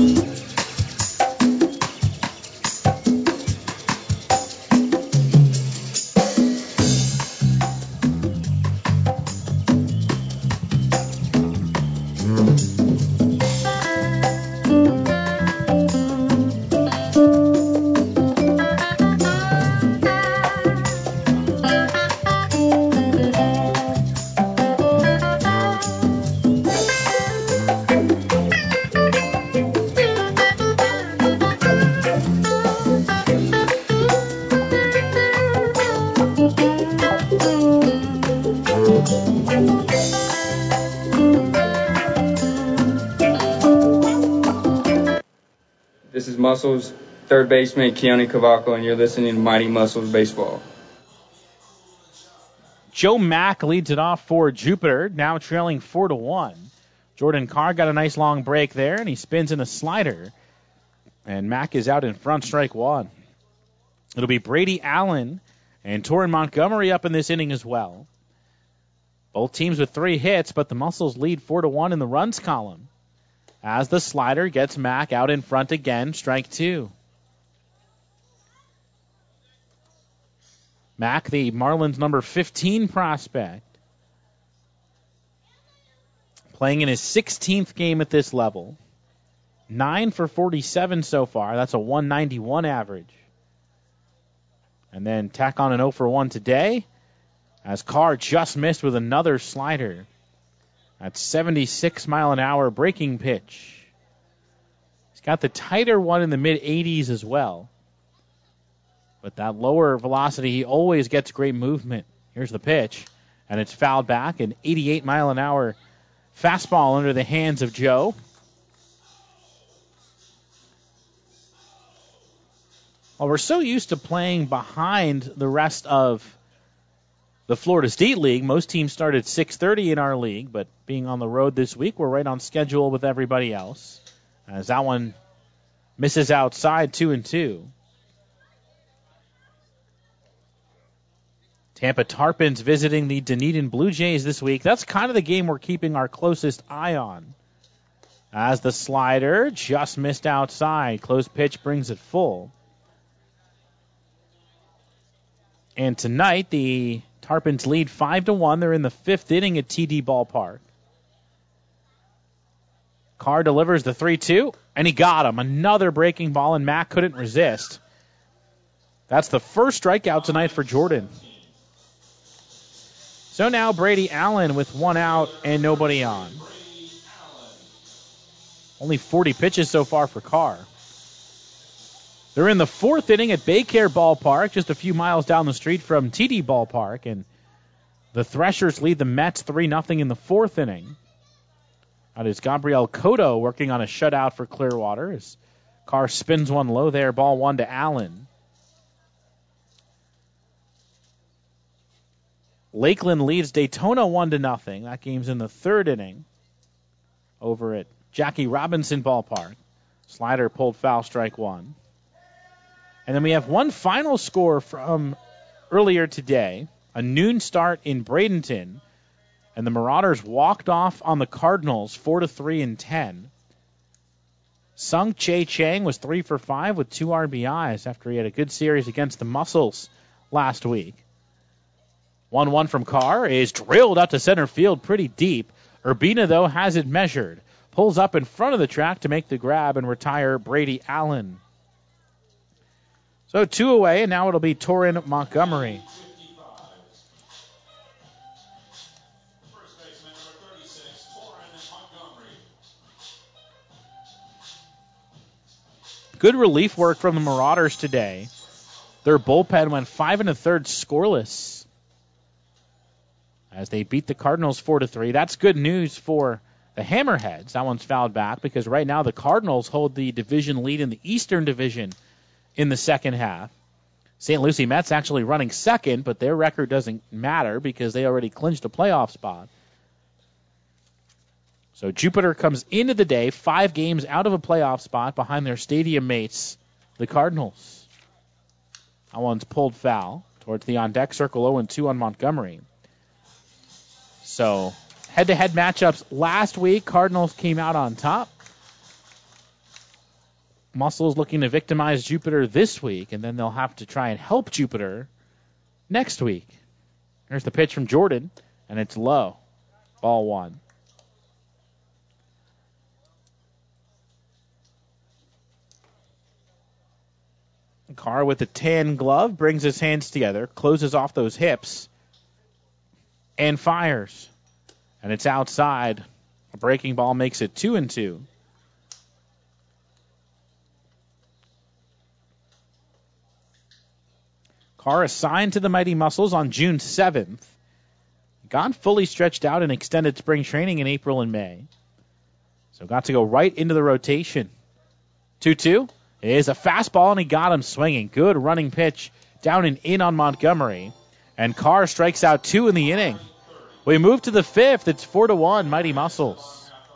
This is Muscles, third baseman Keone Cavaco, and you're listening to Mighty Muscles Baseball. Joe Mack leads it off for Jupiter, now trailing four to one. Jordan Carr got a nice long break there, and he spins in a slider. And Mack is out in front, strike one. It'll be Brady Allen and Torrin Montgomery up in this inning as well. Both teams with three hits, but the Muscles lead four to one in the runs column. As the slider gets Mack out in front again, strike two. Mack, the Marlins' number fifteen prospect, playing in his sixteenth game at this level. nine for forty-seven so far. That's a one ninety-one average. And then tack on an oh for one today, as Carr just missed with another slider. That's seventy-six mile an hour breaking pitch. He's got the tighter one in the mid eighties as well. But that lower velocity, he always gets great movement. Here's the pitch, and it's fouled back. An eighty-eight mile an hour fastball under the hands of Joe. Well, we're so used to playing behind the rest of the Florida State League. Most teams start at six thirty in our league, but being on the road this week, we're right on schedule with everybody else. As that one misses outside, two and two. Tampa Tarpons visiting the Dunedin Blue Jays this week. That's kind of the game we're keeping our closest eye on. As the slider just missed outside. Close pitch brings it full. And tonight, the Tarpons lead five to one. They're in the fifth inning at T D Ballpark. Carr delivers the three two, and he got him. Another breaking ball, and Mack couldn't resist. That's the first strikeout tonight for Jordan. So now Brady Allen with one out and nobody on. Only forty pitches so far for Carr. They're in the fourth inning at Baycare Ballpark, just a few miles down the street from T D Ballpark, and the Threshers lead the Mets three nothing in the fourth inning. That is Gabriel Cotto working on a shutout for Clearwater as Carr spins one low there, ball one to Allen. Lakeland leads Daytona one to nothing. That game's in the third inning over at Jackie Robinson Ballpark. Slider pulled foul, strike one. And then we have one final score from earlier today, a noon start in Bradenton, and the Marauders walked off on the Cardinals four to three in ten. Sung Chae Chang was three for five with two R B Is after he had a good series against the Muscles last week. one one from Carr is drilled out to center field pretty deep. Urbina, though, has it measured. Pulls up in front of the track to make the grab and retire Brady Allen. So two away, and now it'll be Torrin Montgomery. Good relief work from the Marauders today. Their bullpen went five and a third scoreless as they beat the Cardinals four to three. That's good news for the Hammerheads. That one's fouled back because right now the Cardinals hold the division lead in the Eastern Division in the second half. Saint Lucie Mets actually running second, but their record doesn't matter because they already clinched a playoff spot. So Jupiter comes into the day five games out of a playoff spot behind their stadium mates, the Cardinals. That one's pulled foul towards the on-deck circle, oh and two on Montgomery. So head-to-head matchups last week, Cardinals came out on top. Muscles looking to victimize Jupiter this week, and then they'll have to try and help Jupiter next week. Here's the pitch from Jordan, and it's low. Ball one. Carr with the tan glove brings his hands together, closes off those hips, and fires. And it's outside. A breaking ball makes it two and two. Carr assigned to the Mighty Muscles on June seventh. Got fully stretched out in extended spring training in April and May. So got to go right into the rotation. two two. It is a fastball, and he got him swinging. Good running pitch down and in on Montgomery. And Carr strikes out two in the inning. We move to the fifth. It's four to one, Mighty Muscles.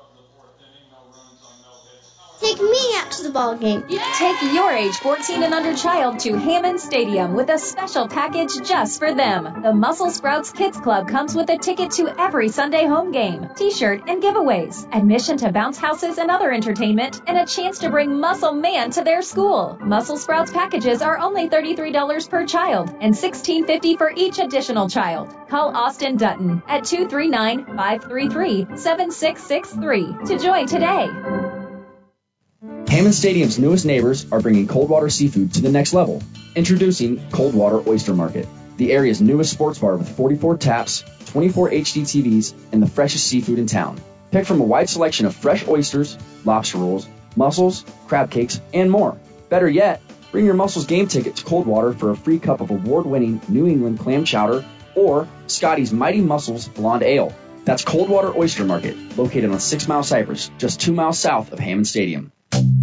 Take me out to the ball game. Take your age fourteen and under child to Hammond Stadium with a special package just for them. The Muscle Sprouts Kids Club comes with a ticket to every Sunday home game, t-shirt, and giveaways, admission to bounce houses and other entertainment, and a chance to bring Muscle Man to their school. Muscle Sprouts packages are only thirty-three dollars per child and sixteen fifty for each additional child. Call Austin Dutton at two three nine, five three three, seven six six three to join today. Hammond Stadium's newest neighbors are bringing Coldwater Seafood to the next level. Introducing Coldwater Oyster Market, the area's newest sports bar with forty-four taps, twenty-four H D T Vs, and the freshest seafood in town. Pick from a wide selection of fresh oysters, lobster rolls, mussels, crab cakes, and more. Better yet, bring your Mussels game ticket to Coldwater for a free cup of award-winning New England clam chowder or Scotty's Mighty Muscles Blonde Ale. That's Coldwater Oyster Market, located on Six Mile Cypress, just two miles south of Hammond Stadium.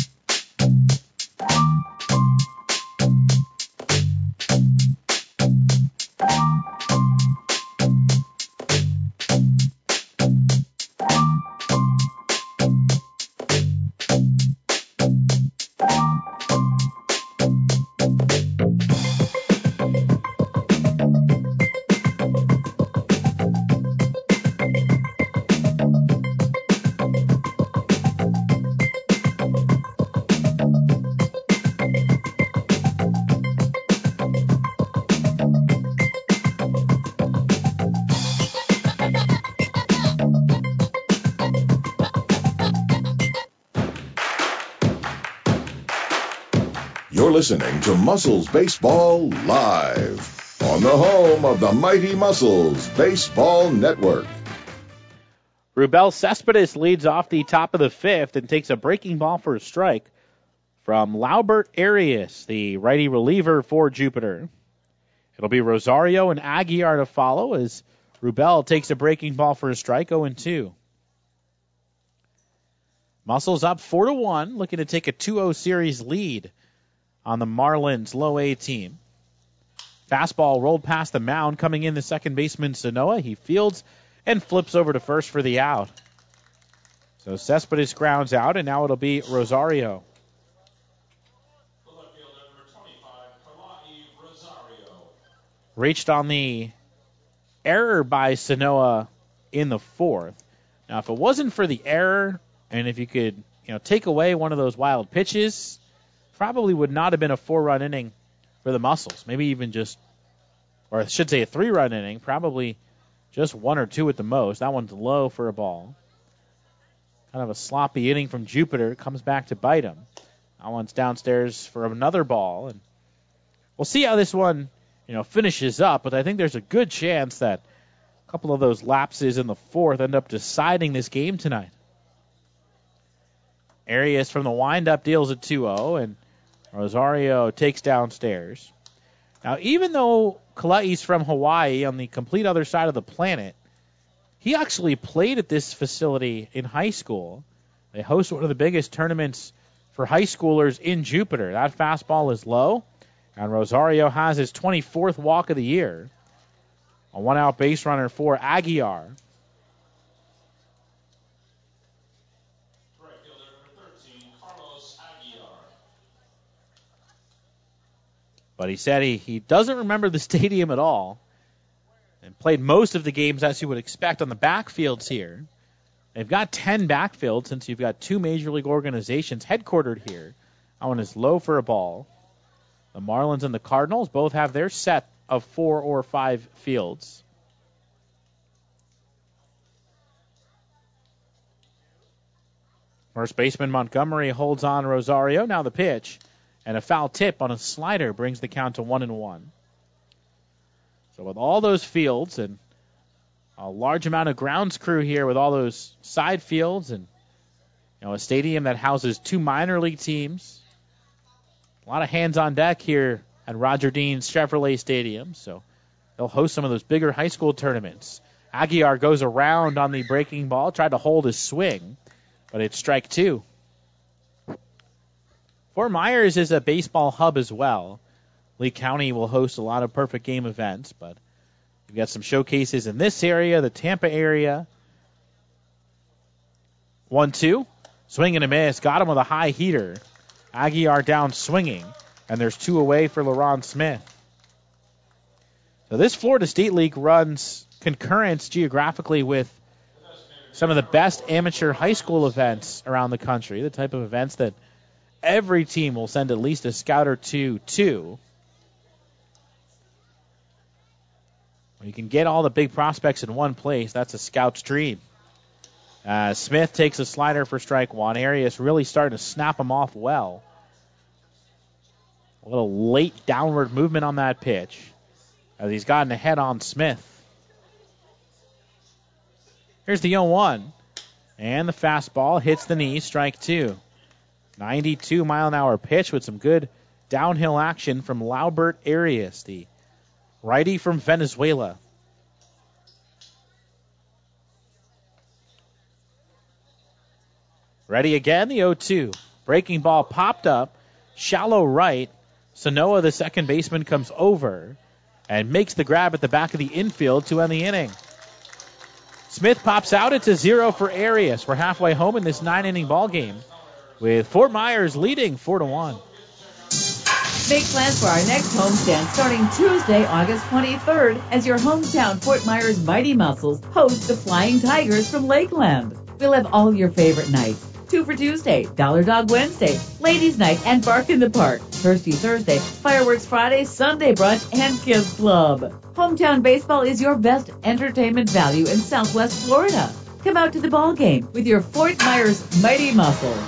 You're listening to Muscles Baseball Live on the home of the Mighty Muscles Baseball Network. Rubel Cespedes leads off the top of the fifth and takes a breaking ball for a strike from Laubert Arias, the righty reliever for Jupiter. It'll be Rosario and Aguiar to follow as Rubel takes a breaking ball for a strike, oh and two. Muscles up four to one, looking to take a two oh series lead on the Marlins low A team. Fastball rolled past the mound, coming in the second baseman Sanoa. He fields and flips over to first for the out. So Cespedes grounds out, and now it'll be Rosario. reached on the error by Sanoa in the fourth. Now, if it wasn't for the error, and if you could, you know, take away one of those wild pitches, probably would not have been a four-run inning for the Muscles. Maybe even just, or I should say a three-run inning, probably just one or two at the most. That one's low for a ball. Kind of a sloppy inning from Jupiter. Comes back to bite him. That one's downstairs for another ball. And we'll see how this one, you know, finishes up. But I think there's a good chance that a couple of those lapses in the fourth end up deciding this game tonight. Arias from the windup deals at two oh, and Rosario takes downstairs. Now, even though Kalai's from Hawaii on the complete other side of the planet, he actually played at this facility in high school. They host one of the biggest tournaments for high schoolers in Jupiter. That fastball is low, and Rosario has his twenty-fourth walk of the year. A one-out base runner for Aguiar. But he said he, he doesn't remember the stadium at all and played most of the games as you would expect on the backfields here. They've got ten backfields since you've got two major league organizations headquartered here. That one is low for a ball. The Marlins and the Cardinals both have their set of four or five fields. First baseman Montgomery holds on Rosario. Now the pitch. And a foul tip on a slider brings the count to one and one. So with all those fields and a large amount of grounds crew here with all those side fields and, you know, a stadium that houses two minor league teams, a lot of hands on deck here at Roger Dean's Chevrolet Stadium. So they'll host some of those bigger high school tournaments. Aguiar goes around on the breaking ball, tried to hold his swing, but it's strike two. Fort Myers is a baseball hub as well. Lee County will host a lot of perfect game events, but we've got some showcases in this area, the Tampa area. one two. Swing and a miss. Got him with a high heater. Aguiar down swinging, and there's two away for LaRon Smith. So this Florida State League runs concurrence geographically with some of the best amateur high school events around the country, the type of events that every team will send at least a scout or two to. You can get all the big prospects in one place. That's a scout's dream. Uh, Smith takes a slider for strike one. Arias really starting to snap him off well. A little late downward movement on that pitch as he's gotten ahead on Smith. Here's the oh one. And the fastball hits the knee, strike two. ninety-two mile an hour pitch with some good downhill action from Laubert Arias, the righty from Venezuela. Ready again, the oh two. Breaking ball popped up, shallow right. Sanoa, the second baseman, comes over and makes the grab at the back of the infield to end the inning. Smith pops out. It's a zero for Arias. We're halfway home in this nine-inning ball game, with Fort Myers leading four to one. Make plans for our next homestand starting Tuesday, August twenty-third, as your hometown Fort Myers Mighty Muscles host the Flying Tigers from Lakeland. We'll have all your favorite nights. Two for Tuesday, Dollar Dog Wednesday, Ladies Night, and Bark in the Park. Thirsty Thursday, Fireworks Friday, Sunday Brunch, and Kids Club. Hometown baseball is your best entertainment value in Southwest Florida. Come out to the ball game with your Fort Myers Mighty Muscles.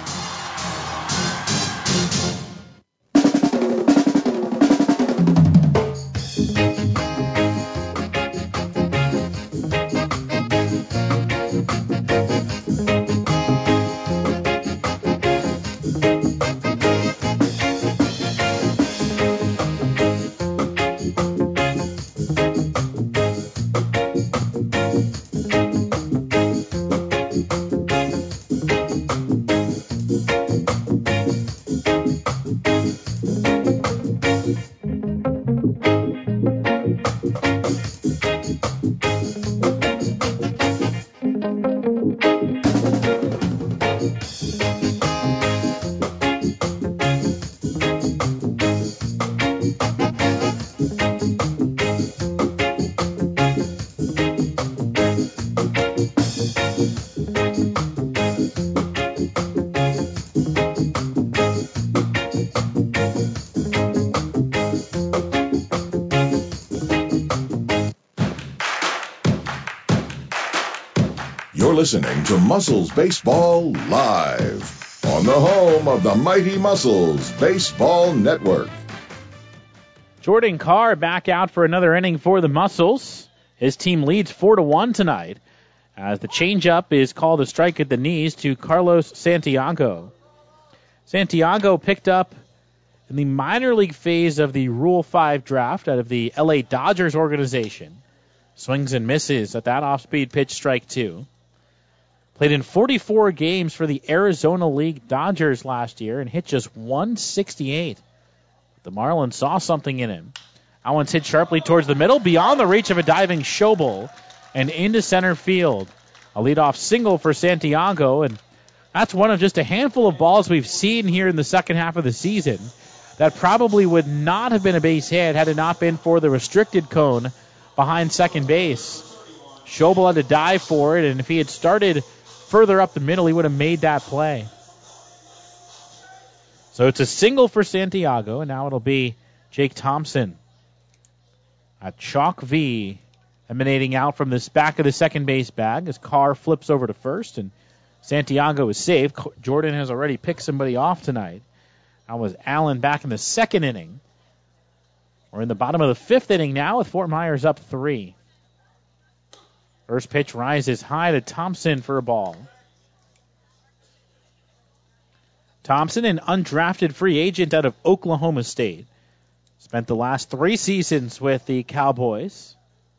listening to Muscles Baseball Live on the home of the Mighty Muscles Baseball Network. Jordan Carr back out for another inning for the Muscles. His team leads four to one tonight as the changeup is called a strike at the knees to Carlos Santiago. Santiago picked up in the minor league phase of the Rule five draft out of the L A Dodgers organization. Swings and misses at that off-speed pitch, strike two. Played in forty-four games for the Arizona League Dodgers last year and hit just one sixty-eight. The Marlins saw something in him. That one's hit sharply towards the middle, beyond the reach of a diving Schobel, and into center field. A leadoff single for Santiago, and that's one of just a handful of balls we've seen here in the second half of the season that probably would not have been a base hit had it not been for the restricted cone behind second base. Schobel had to dive for it, and if he had started further up the middle, he would have made that play. So it's a single for Santiago, and now it'll be Jake Thompson. A chalk V emanating out from this back of the second base bag as Carr flips over to first, and Santiago is safe. Jordan has already picked somebody off tonight. That was Allen back in the second inning. We're in the bottom of the fifth inning now with Fort Myers up three. First pitch rises high to Thompson for a ball. Thompson, an undrafted free agent out of Oklahoma State. Spent the last three seasons with the Cowboys.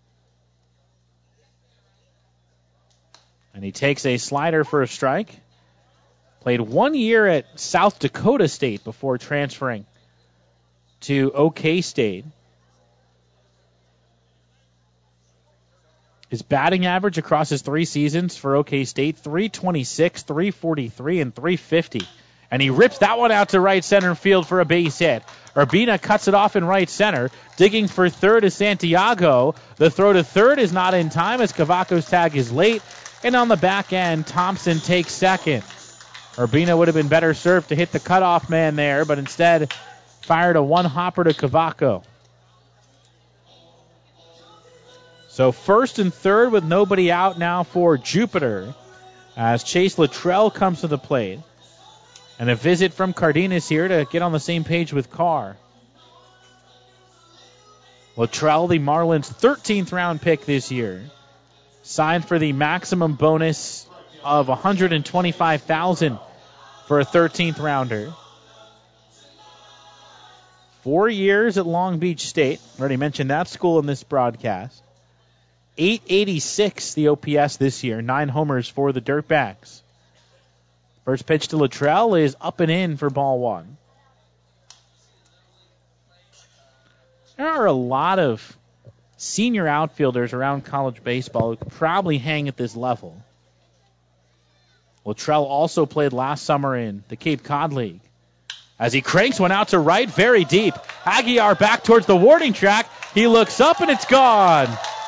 And he takes a slider for a strike. Played one year at South Dakota State before transferring to OK State. His batting average across his three seasons for OK State, three twenty-six, three forty-three, and three fifty. And he rips that one out to right center field for a base hit. Urbina cuts it off in right center. Digging for third is Santiago. The throw to third is not in time as Cavaco's tag is late. And on the back end, Thompson takes second. Urbina would have been better served to hit the cutoff man there, but instead fired a one-hopper to Cavaco. So first and third with nobody out now for Jupiter as Chase Luttrell comes to the plate. And a visit from Cardenas here to get on the same page with Carr. Luttrell, the Marlins' thirteenth round pick this year, signed for the maximum bonus of one hundred twenty-five thousand dollars for a thirteenth rounder. Four years at Long Beach State. Already mentioned that school in this broadcast. eight eighty-six the O P S this year. Nine homers for the Dirtbags. First pitch to Luttrell is up and in for ball one. There are a lot of senior outfielders around college baseball who could probably hang at this level. Luttrell also played last summer in the Cape Cod League. As he cranks one out to right, very deep. Aguiar back towards the warning track. He looks up and it's gone.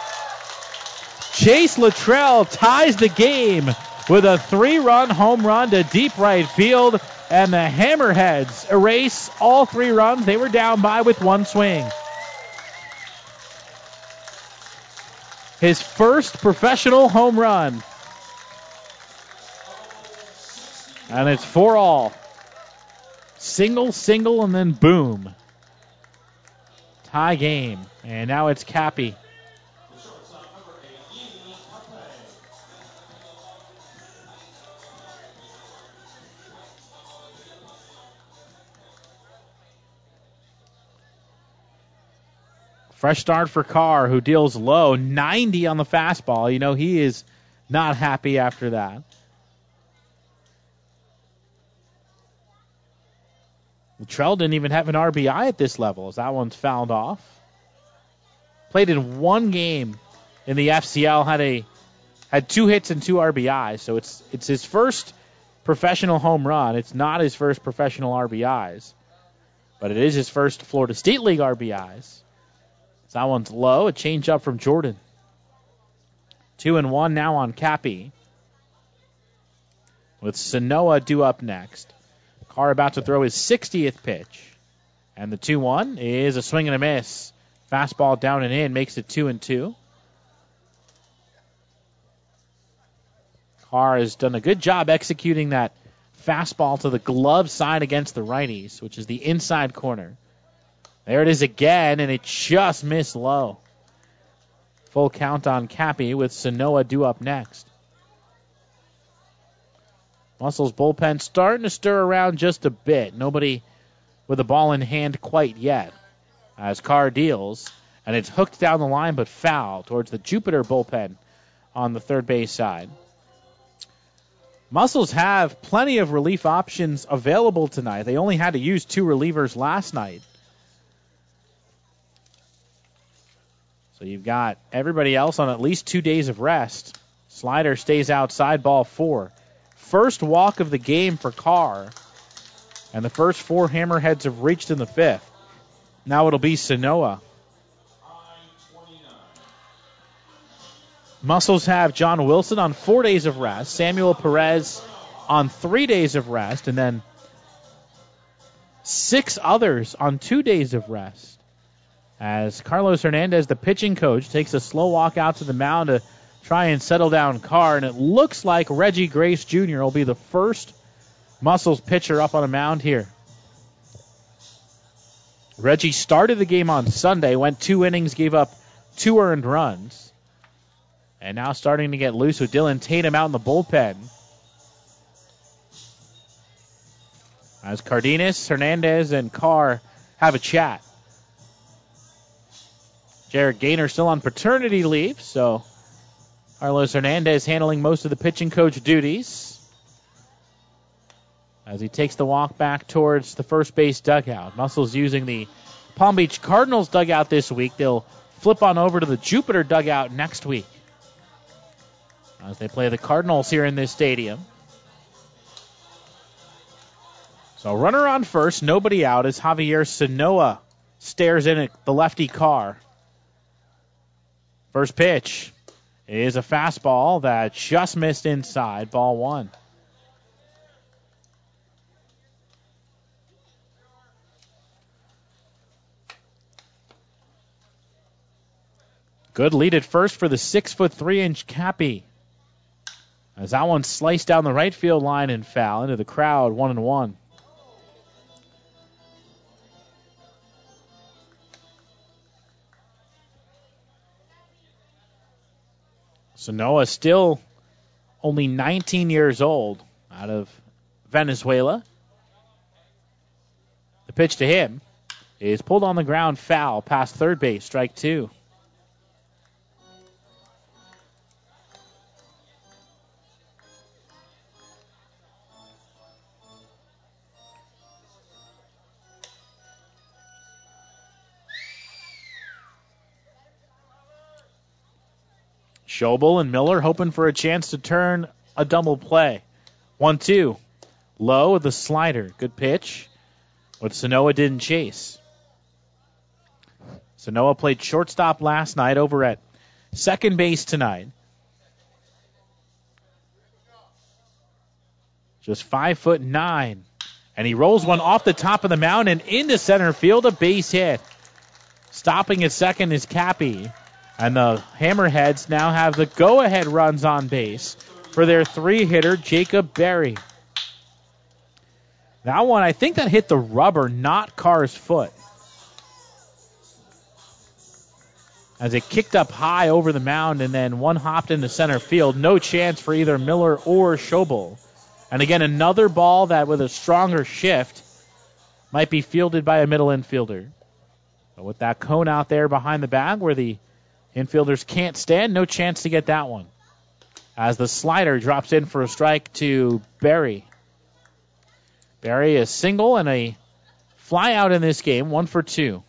Chase Luttrell ties the game with a three-run home run to deep right field, and the Hammerheads erase all three runs they were down by with one swing. His first professional home run. And it's four all. Single, single, and then boom. Tie game. And now it's Cappy. Fresh start for Carr, who deals low. ninety on the fastball. You know, he is not happy after that. Luttrell didn't even have an R B I at this level as that one's fouled off. Played in one game in the F C L, had a had two hits and two R B Is. So it's it's his first professional home run. It's not his first professional R B Is, but it is his first Florida State League R B Is. So that one's low. A changeup from Jordan. Two and one now on Cappy. With Sanoa due up next. Carr about to throw his sixtieth pitch. And the two one is a swing and a miss. Fastball down and in makes it two and two. Carr has done a good job executing that fastball to the glove side against the righties, which is the inside corner. There it is again, and it just missed low. Full count on Cappy with Sanoa due up next. Muscles bullpen starting to stir around just a bit. Nobody with the ball in hand quite yet. As Carr deals, and it's hooked down the line but foul towards the Jupiter bullpen on the third base side. Muscles have plenty of relief options available tonight. They only had to use two relievers last night. So you've got everybody else on at least two days of rest. Slider stays outside, ball four. First walk of the game for Carr. And the first four hammerheads have reached in the fifth. Now it'll be Sanoa. Muscles have John Wilson on four days of rest, Samuel Perez on three days of rest, and then six others on two days of rest. As Carlos Hernandez, the pitching coach, takes a slow walk out to the mound to try and settle down Carr, and it looks like Reggie Grace Junior will be the first Muscles pitcher up on a mound here. Reggie started the game on Sunday, went two innings, gave up two earned runs. And now starting to get loose with Dylan Tatum out in the bullpen. As Cardenas, Hernandez, and Carr have a chat. Jared Gaynor still on paternity leave, so Carlos Hernandez handling most of the pitching coach duties. As he takes the walk back towards the first base dugout. Muscles using the Palm Beach Cardinals dugout this week. They'll flip on over to the Jupiter dugout next week as they play the Cardinals here in this stadium. So runner on first, nobody out as Javier Sanoa stares in at the lefty Carr. First pitch is a fastball that just missed inside, ball one. Good lead at first for the six foot three inch Cappy. As that one sliced down the right field line and foul into the crowd, one and one. Sanoa still only nineteen years old, out of Venezuela. The pitch to him is pulled on the ground, foul, past third base, strike two. Schobel and Miller hoping for a chance to turn a double play. one two. Low with the slider. Good pitch. But Sanoa didn't chase. Sanoa played shortstop last night, over at second base tonight. Just five foot nine. And he rolls one off the top of the mound and into center field, a base hit. Stopping at second is Cappy. And the Hammerheads now have the go-ahead runs on base for their three-hitter, Jacob Berry. That one, I think that hit the rubber, not Carr's foot. As it kicked up high over the mound and then one hopped into center field. No chance for either Miller or Schobel. And again, another ball that with a stronger shift might be fielded by a middle infielder. But with that cone out there behind the bag where the infielders can't stand, no chance to get that one. As the slider drops in for a strike to Berry. Berry is single and a fly out in this game, one for two.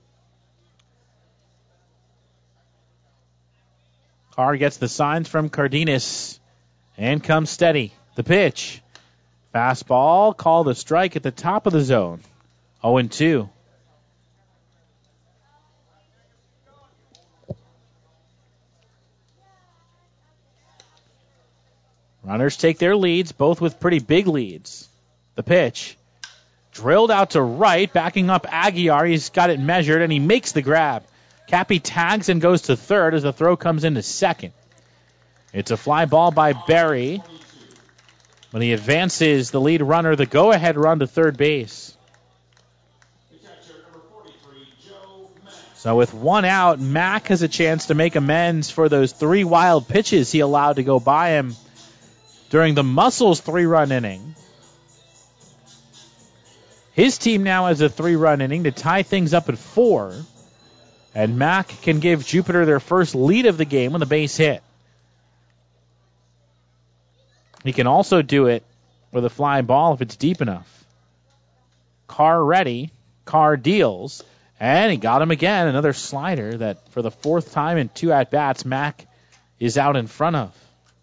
Carr gets the signs from Cardenas and comes steady. The pitch. Fastball, called a strike at the top of the zone. oh and two. Runners take their leads, both with pretty big leads. The pitch. Drilled out to right, backing up Aguiar. He's got it measured, and he makes the grab. Cappy tags and goes to third as the throw comes into second. It's a fly ball by Berry. When he advances the lead runner, the go-ahead run to third base. So with one out, Mack has a chance to make amends for those three wild pitches he allowed to go by him during the Muscles three-run inning. His team now has a three-run inning to tie things up at four. And Mack can give Jupiter their first lead of the game with a base hit. He can also do it with a fly ball if it's deep enough. Carr ready. Carr deals. And he got him again. Another slider that for the fourth time in two at-bats, Mack is out in front of.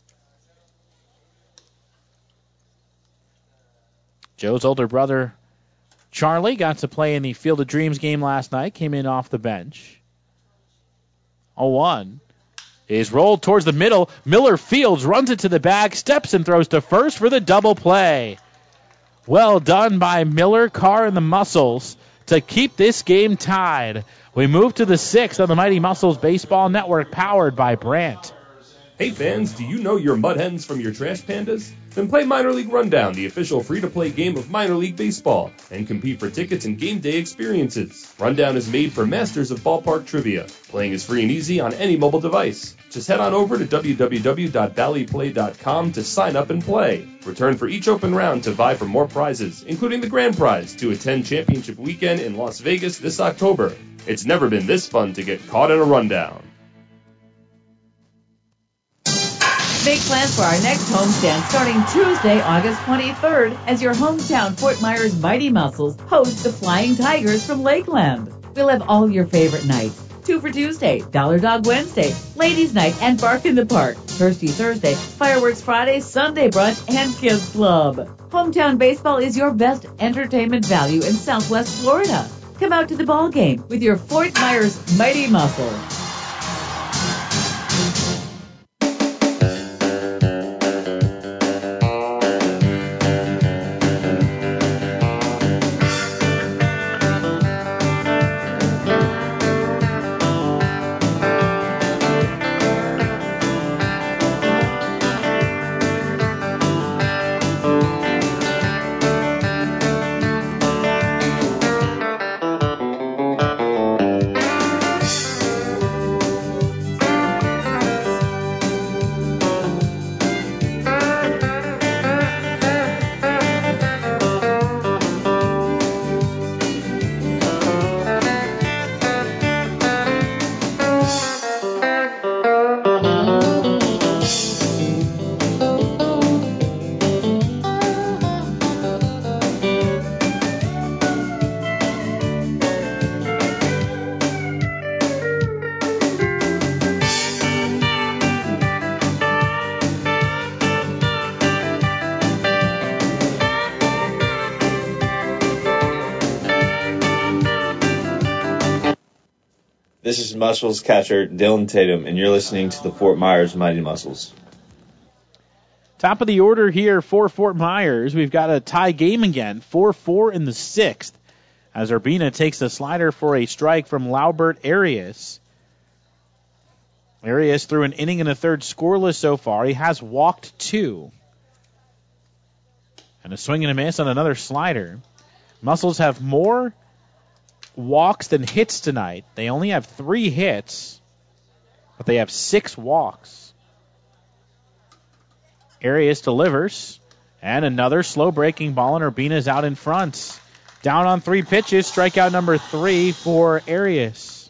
Joe's older brother, Charlie, got to play in the Field of Dreams game last night. Came in off the bench. oh one is rolled towards the middle. Miller fields, runs it to the bag, steps and throws to first for the double play. Well done by Miller, Carr, and the Muscles to keep this game tied. We move to the sixth on the Mighty Muscles Baseball Network, powered by Brandt. Hey fans, do you know your Mud Hens from your Trash Pandas? Then play Minor League Rundown, the official free-to-play game of Minor League Baseball, and compete for tickets and game day experiences. Rundown is made for masters of ballpark trivia. Playing is free and easy on any mobile device. Just head on over to w w w dot valley play dot com to sign up and play. Return for each open round to vie for more prizes, including the grand prize to attend Championship Weekend in Las Vegas this October. It's never been this fun to get caught in a rundown. Make plans for our next homestand starting Tuesday, August twenty-third, as your hometown Fort Myers Mighty Muscles host the Flying Tigers from Lakeland. We'll have all your favorite nights. Two for Tuesday, Dollar Dog Wednesday, Ladies Night, and Bark in the Park. Thirsty Thursday, Fireworks Friday, Sunday Brunch, and Kids Club. Hometown baseball is your best entertainment value in Southwest Florida. Come out to the ball game with your Fort Myers Mighty Muscles. This is Muscles catcher Dylan Tatum, and you're listening to the Fort Myers Mighty Muscles. Top of the order here for Fort Myers. We've got a tie game again, four four in the sixth, as Urbina takes a slider for a strike from Laubert Arias. Arias threw an inning and a third scoreless so far. He has walked two. And a swing and a miss on another slider. Muscles have more walks than hits tonight. They only have three hits, but they have six walks. Arias delivers, and another slow-breaking ball, and Urbina's out in front. Down on three pitches, strikeout number three for Arias.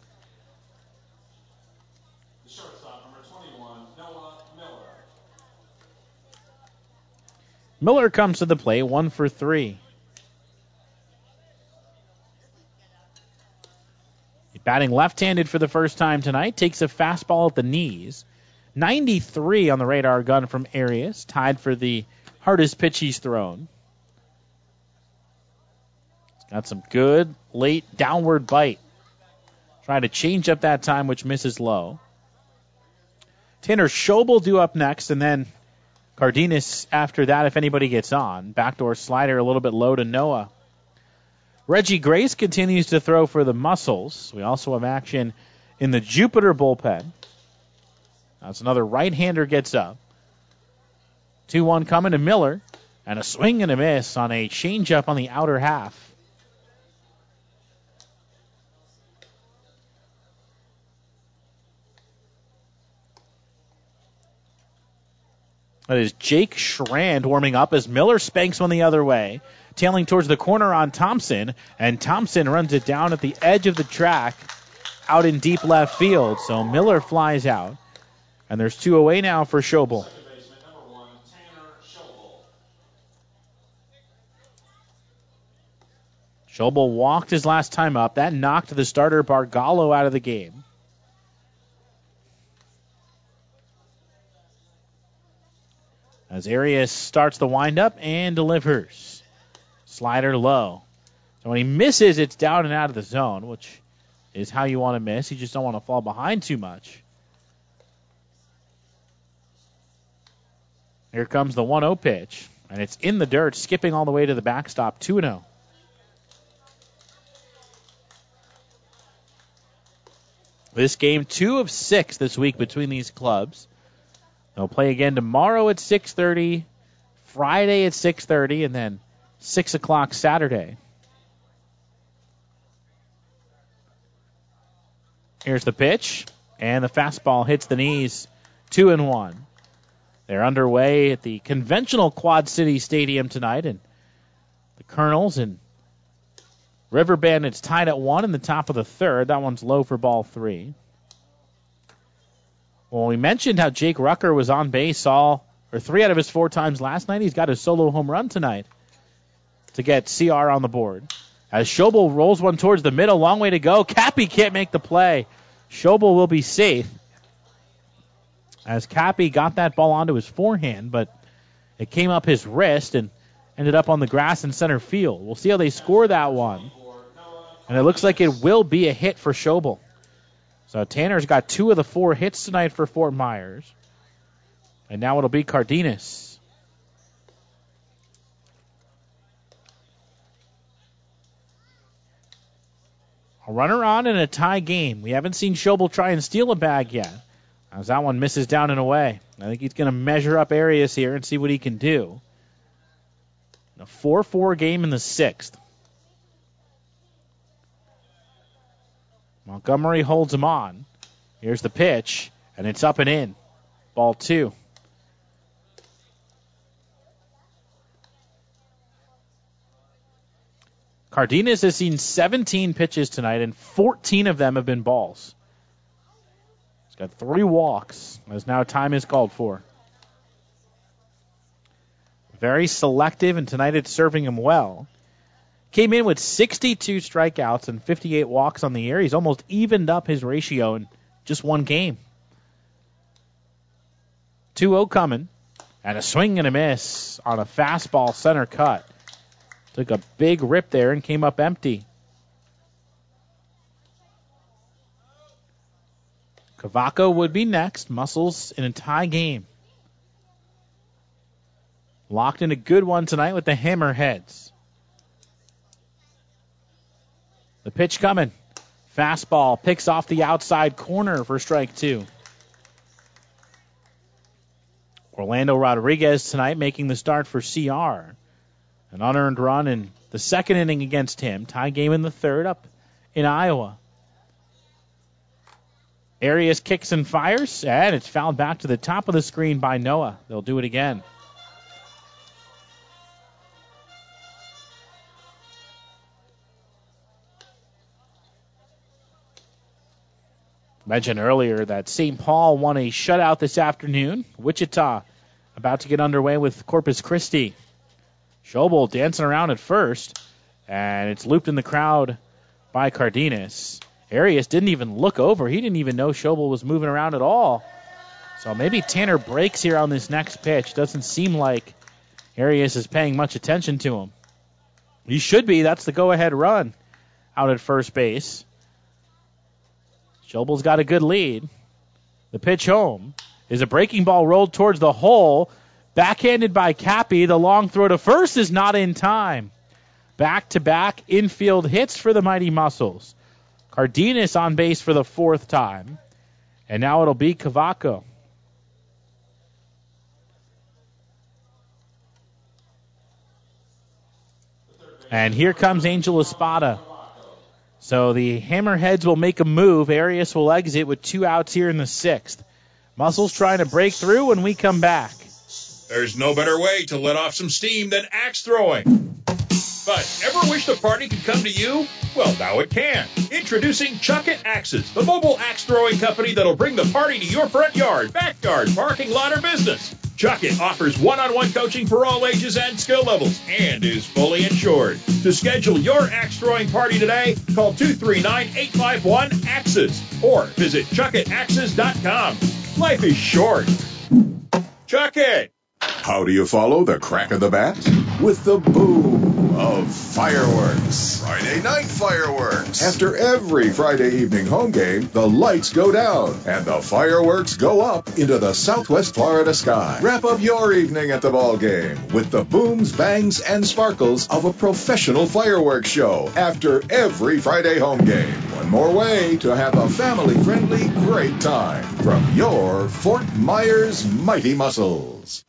Miller comes to the plate, one for three. Batting left-handed for the first time tonight, takes a fastball at the knees. ninety-three on the radar gun from Arias, tied for the hardest pitch he's thrown. He's got some good late downward bite. Trying to change up that time, which misses low. Tanner Schobel due up next, and then Cardenas after that if anybody gets on. Backdoor slider a little bit low to Noah. Reggie Grace continues to throw for the Muscles. We also have action in the Jupiter bullpen. That's another right-hander gets up. two one coming to Miller. And a swing and a miss on a changeup on the outer half. That is Jake Schrand warming up as Miller spanks one the other way. Tailing towards the corner on Thompson. And Thompson runs it down at the edge of the track out in deep left field. So Miller flies out. And there's two away now for Schobel. Schobel walked his last time up. That knocked the starter Bargallo out of the game. As Arias starts the windup and delivers. Slider low. So when he misses, it's down and out of the zone, which is how you want to miss. You just don't want to fall behind too much. Here comes the one oh pitch. And it's in the dirt, skipping all the way to the backstop, two and oh. This game, two of six this week between these clubs. They'll play again tomorrow at six thirty, Friday at six thirty, and then six o'clock Saturday. Here's the pitch, and the fastball hits the knees, two and one. They're underway at the conventional Quad City Stadium tonight, and the Colonels and River Bandits tied at one in the top of the third. That one's low for ball three. Well, we mentioned how Jake Rucker was on base all, or three out of his four times last night. He's got a solo home run tonight to get C R on the board. As Schobel rolls one towards the middle, long way to go. Cappy can't make the play. Schobel will be safe. As Cappy got that ball onto his forehand, but it came up his wrist and ended up on the grass in center field. We'll see how they score that one. And it looks like it will be a hit for Schobel. So Tanner's got two of the four hits tonight for Fort Myers. And now it'll be Cardenas. A runner on in a tie game. We haven't seen Schobel try and steal a bag yet. As that one misses down and away. I think he's going to measure up Arias here and see what he can do. A four four game in the sixth. Montgomery holds him on. Here's the pitch, and it's up and in. Ball two. Cardenas has seen seventeen pitches tonight, and fourteen of them have been balls. He's got three walks, as now time is called for. Very selective, and tonight it's serving him well. Came in with sixty-two strikeouts and fifty-eight walks on the year. He's almost evened up his ratio in just one game. two oh coming, and a swing and a miss on a fastball center cut. Took a big rip there and came up empty. Cavaco would be next. Muscles in a tie game. Locked in a good one tonight with the Hammerheads. The pitch coming. Fastball picks off the outside corner for strike two. Orlando Rodriguez tonight making the start for C R. An unearned run in the second inning against him. Tie game in the third up in Iowa. Arias kicks and fires, and it's fouled back to the top of the screen by Noah. They'll do it again. Mentioned earlier that Saint Paul won a shutout this afternoon. Wichita about to get underway with Corpus Christi. Schobel dancing around at first, and it's looped in the crowd by Cardenas. Arias didn't even look over. He didn't even know Schobel was moving around at all. So maybe Tanner breaks here on this next pitch. Doesn't seem like Arias is paying much attention to him. He should be. That's the go-ahead run out at first base. Schobel's got a good lead. The pitch home is a breaking ball rolled towards the hole. Backhanded by Cappy. The long throw to first is not in time. Back-to-back infield hits for the Mighty Muscles. Cardenas on base for the fourth time. And now it'll be Cavaco. And here comes Angel Espada. So the Hammerheads will make a move. Arias will exit with two outs here in the sixth. Muscles trying to break through when we come back. There's no better way to let off some steam than axe throwing. But ever wish the party could come to you? Well, now it can. Introducing Chuck It Axes, the mobile axe throwing company that'll bring the party to your front yard, backyard, parking lot, or business. Chuck It offers one-on-one coaching for all ages and skill levels and is fully insured. To schedule your axe throwing party today, call two three nine, eight five one, axes or visit chuck it axes dot com. Life is short. Chuck It! How do you follow the crack of the bat? With the boom of fireworks. Friday night fireworks. After every Friday evening home game, the lights go down and the fireworks go up into the Southwest Florida sky. Wrap up your evening at the ball game with the booms, bangs, and sparkles of a professional fireworks show after every Friday home game. One more way to have a family-friendly great time from your Fort Myers Mighty Muscles.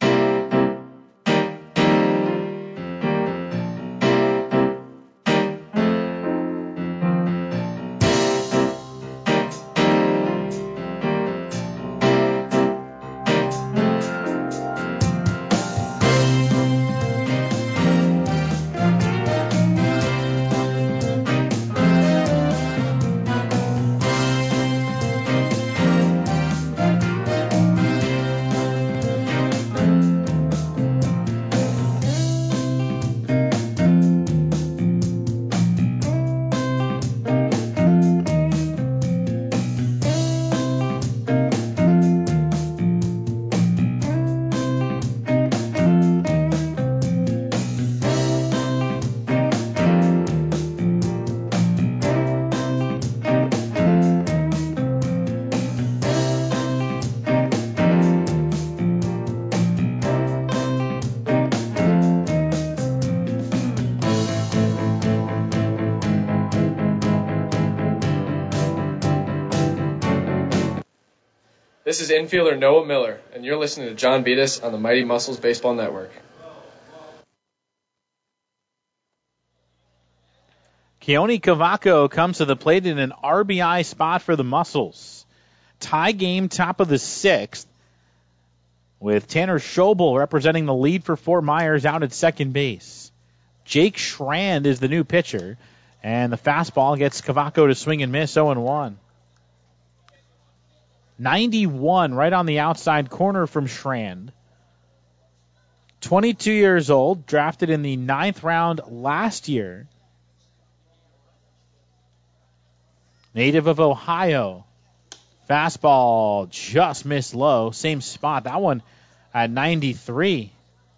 This is infielder Noah Miller, and you're listening to John Beatus on the Mighty Muscles Baseball Network. Keone Cavaco comes to the plate in an R B I spot for the Muscles. Tie game, top of the sixth, with Tanner Schobel representing the lead for Fort Myers out at second base. Jake Schrand is the new pitcher, and the fastball gets Cavaco to swing and miss, oh and one. ninety-one right on the outside corner from Schrand. twenty-two years old, drafted in the ninth round last year. Native of Ohio. Fastball just missed low. Same spot. That one at ninety-three.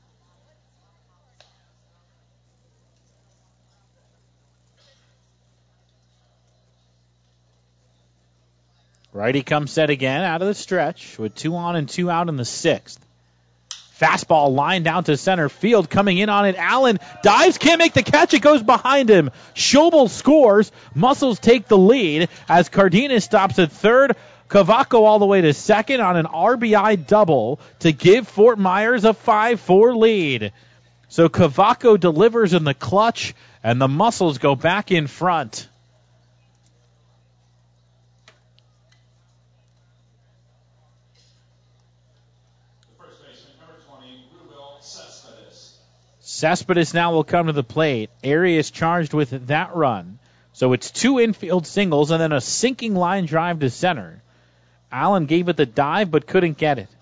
Righty comes set again out of the stretch with two on and two out in the sixth. Fastball lined down to center field. Coming in on it, Allen dives, can't make the catch. It goes behind him. Schobel scores. Muscles take the lead as Cardenas stops at third. Cavaco all the way to second on an R B I double to give Fort Myers a five four lead. So Cavaco delivers in the clutch, and the Muscles go back in front. Cespedes now will come to the plate. Arias charged with that run. So it's two infield singles and then a sinking line drive to center. Allen gave it the dive but couldn't get it.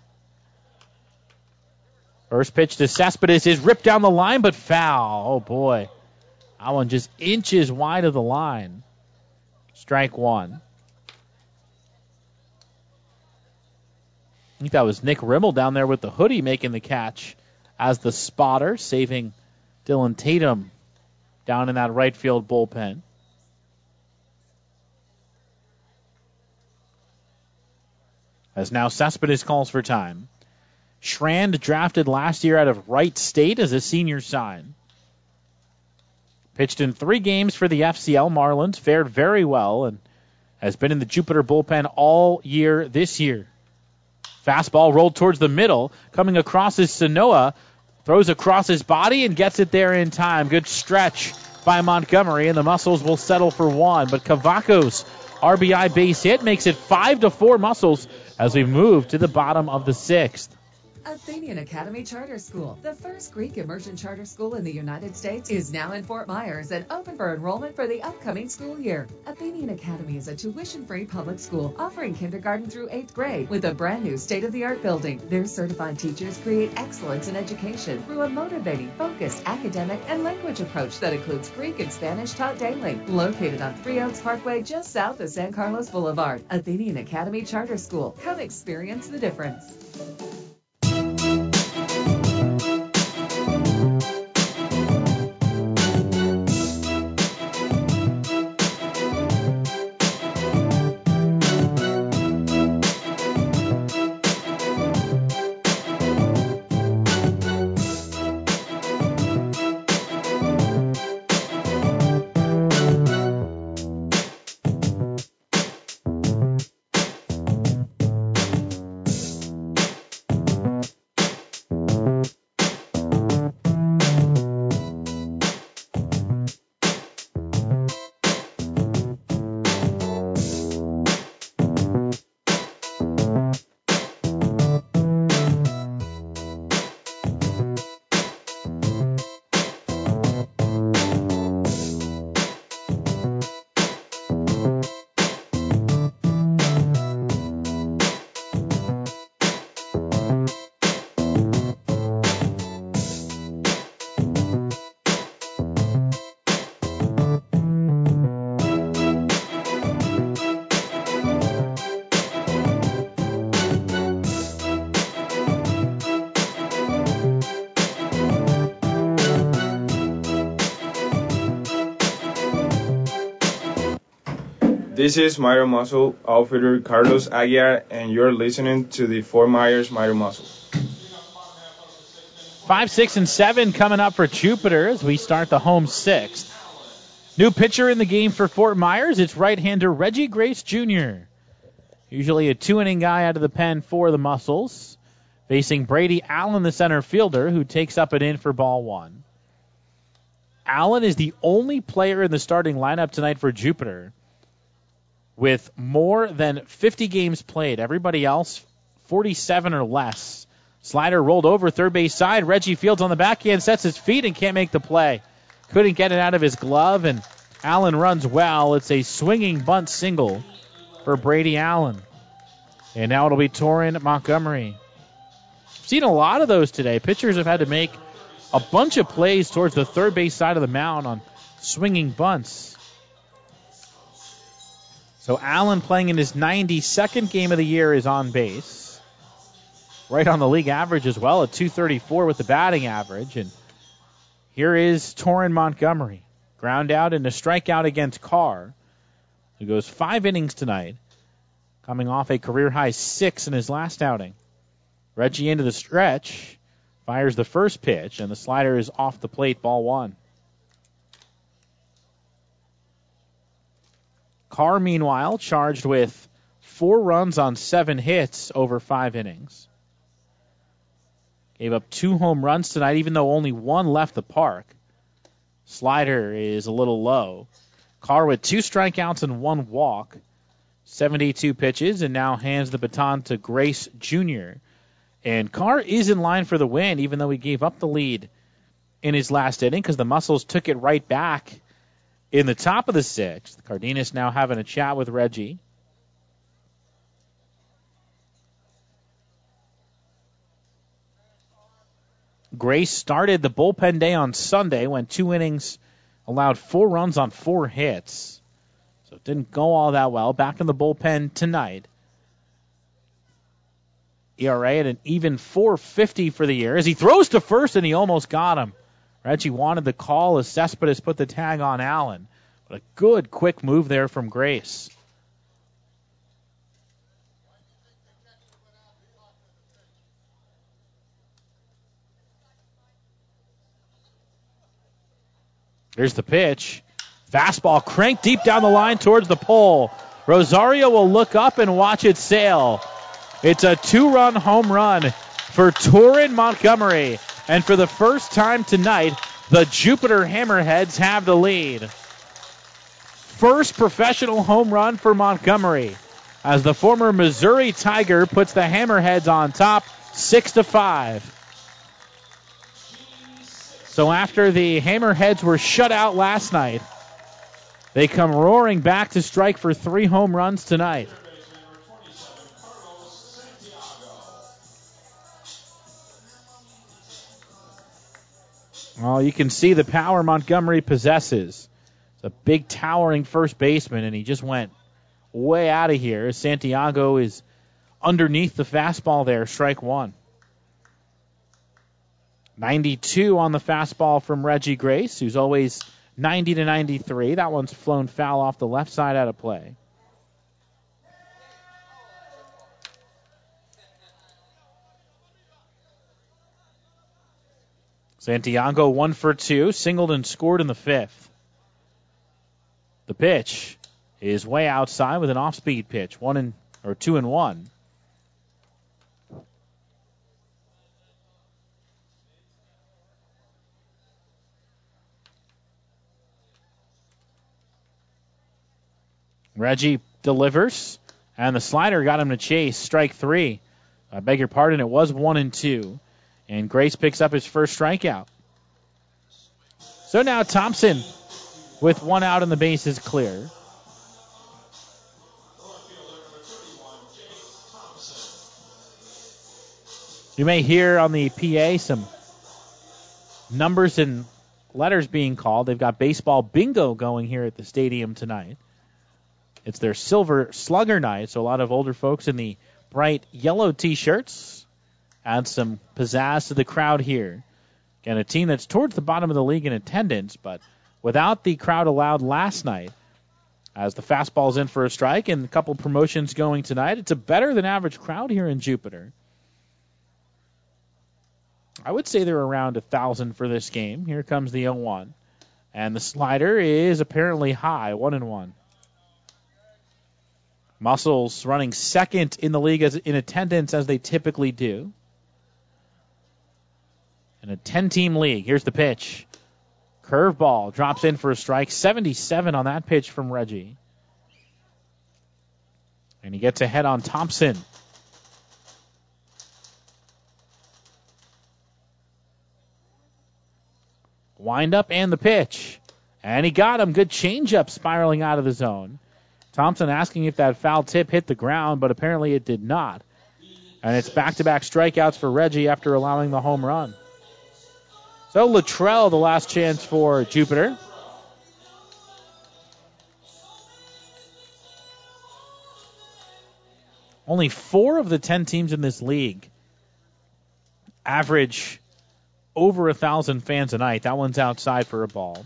First pitch to Cespedes is ripped down the line but foul. Oh boy. Allen just inches wide of the line. Strike one. I think that was Nick Rimmel down there with the hoodie making the catch as the spotter, saving Dylan Tatum down in that right field bullpen. As now Cespedes calls for time. Schrand drafted last year out of Wright State as a senior sign. Pitched in three games for the F C L Marlins, fared very well, and has been in the Jupiter bullpen all year this year. Fastball rolled towards the middle. Coming across is Sanoa. Throws across his body and gets it there in time. Good stretch by Montgomery, and the Muscles will settle for one. But Cavacos R B I base hit makes it five to four Muscles as we move to the bottom of the sixth. Athenian Academy Charter School, the first Greek immersion charter school in the United States, is now in Fort Myers and open for enrollment for the upcoming school year. Athenian Academy is a tuition-free public school offering kindergarten through eighth grade with a brand new state-of-the-art building. Their certified teachers create excellence in education through a motivating, focused academic and language approach that includes Greek and Spanish taught daily. Located on Three Oaks Parkway just south of San Carlos Boulevard, Athenian Academy Charter School. Come experience the difference. This is Mighty Muscle outfielder Carlos Aguiar, and you're listening to the Fort Myers Mighty Muscles. Five, six, and seven coming up for Jupiter as we start the home sixth. New pitcher in the game for Fort Myers. It's right-hander Reggie Grace Junior Usually a two-inning guy out of the pen for the Muscles. Facing Brady Allen, the center fielder, who takes up an in for ball one. Allen is the only player in the starting lineup tonight for Jupiter with more than fifty games played. Everybody else, forty-seven or less. Slider rolled over third base side. Reggie Fields on the backhand, sets his feet and can't make the play. Couldn't get it out of his glove, and Allen runs well. It's a swinging bunt single for Brady Allen. And now it'll be Torrin Montgomery. Seen a lot of those today. Pitchers have had to make a bunch of plays towards the third base side of the mound on swinging bunts. So Allen, playing in his ninety-second game of the year, is on base. Right on the league average as well, at two thirty-four with the batting average. And here is Torrin Montgomery. Ground out and a strikeout against Carr, who goes five innings tonight, coming off a career-high six in his last outing. Reggie into the stretch, fires the first pitch, and the slider is off the plate, ball one. Carr, meanwhile, charged with four runs on seven hits over five innings. Gave up two home runs tonight, even though only one left the park. Slider is a little low. Carr with two strikeouts and one walk. seventy-two pitches, and now hands the baton to Grace Junior And Carr is in line for the win, even though he gave up the lead in his last inning, because the Muscles took it right back in the top of the sixth. Cardenas now having a chat with Reggie. Grace started the bullpen day on Sunday, went two innings, allowed four runs on four hits. So it didn't go all that well. Back in the bullpen tonight. E R A at an even four fifty for the year. As he throws to first, and he almost got him. Reggie wanted the call as Cespedes put the tag on Allen. But a good, quick move there from Grace. Here's the pitch. Fastball cranked deep down the line towards the pole. Rosario will look up and watch it sail. It's a two-run home run for Torrin Montgomery. And for the first time tonight, The Jupiter Hammerheads have the lead. First professional home run for Montgomery, as the former Missouri Tiger puts the Hammerheads on top, six to five. So after the Hammerheads were shut out last night, they come roaring back to strike for three home runs tonight. Well, you can see the power Montgomery possesses. It's a big, towering first baseman, and he just went way out of here. Santiago is underneath the fastball there, strike one. ninety-two on the fastball from Reggie Grace, who's always ninety to ninety-three. That one's flown foul off the left side out of play. Santiago one for two, singled and scored in the fifth. The pitch is way outside with an off-speed pitch, one and or two and one. Reggie delivers, and the slider got him to chase. Strike three. I beg your pardon, it was one and two. And Grace picks up his first strikeout. So now Thompson with one out and the base is clear. You may hear on the P A some numbers and letters being called. They've got baseball bingo going here at the stadium tonight. It's their Silver Slugger night, so a lot of older folks in the bright yellow T-shirts add some pizzazz to the crowd here. Again, a team that's towards the bottom of the league in attendance, but without the crowd allowed last night, as the fastball's in for a strike and a couple promotions going tonight, it's a better than average crowd here in Jupiter. I would say they're around one thousand for this game. Here comes the oh one. And the slider is apparently high, one and one. Muscles running second in the league as, in attendance as they typically do. In a ten-team league, here's the pitch. Curveball drops in for a strike. seventy-seven on that pitch from Reggie. And he gets ahead on Thompson. Wind up and the pitch. And he got him. Good changeup spiraling out of the zone. Thompson asking if that foul tip hit the ground, but apparently it did not. And it's back-to-back strikeouts for Reggie after allowing the home run. So Luttrell, the last chance for Jupiter. Only four of the ten teams in this league average over a thousand fans a night. That one's outside for a ball.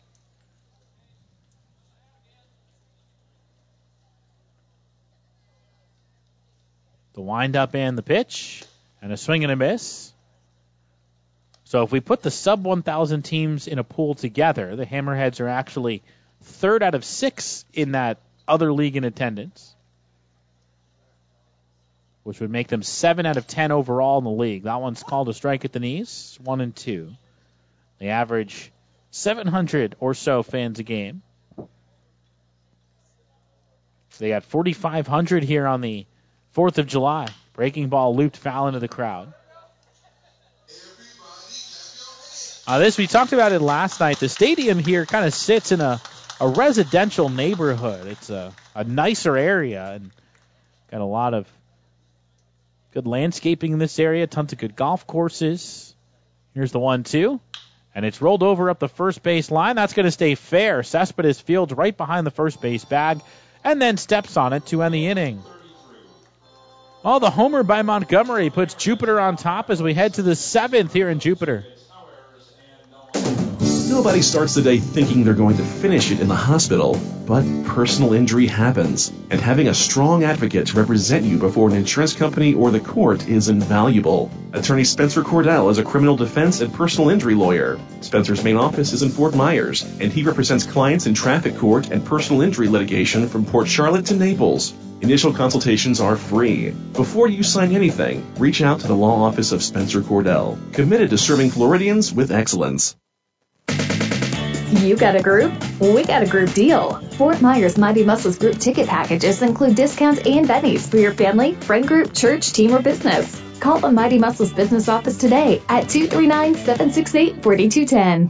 The windup and the pitch, and a swing and a miss. So if we put the sub one thousand teams in a pool together, the Hammerheads are actually third out of six in that other league in attendance, which would make them seven out of ten overall in the league. That one's called a strike at the knees, one and two. They average seven hundred or so fans a game. They got forty-five hundred here on the fourth of July. Breaking ball looped foul into the crowd. Uh, this, we talked about it last night. The stadium here kind of sits in a, a residential neighborhood. It's a, a nicer area and got a lot of good landscaping in this area, tons of good golf courses. Here's the one two, and it's rolled over up the first base line. That's going to stay fair. Cespedes fields right behind the first base bag and then steps on it to end the inning. Oh, the homer by Montgomery puts Jupiter on top as we head to the seventh here in Jupiter. Nobody starts the day thinking they're going to finish it in the hospital, but personal injury happens, and having a strong advocate to represent you before an insurance company or the court is invaluable. Attorney Spencer Cordell is a criminal defense and personal injury lawyer. Spencer's main office is in Fort Myers, and he represents clients in traffic court and personal injury litigation from Port Charlotte to Naples. Initial consultations are free. Before you sign anything, reach out to the law office of Spencer Cordell, committed to serving Floridians with excellence. You got a group? We got a group deal. Fort Myers Mighty Muscles group ticket packages include discounts and bennies for your family, friend group, church, team, or business. Call the Mighty Muscles business office today at two three nine, seven six eight, four two one zero.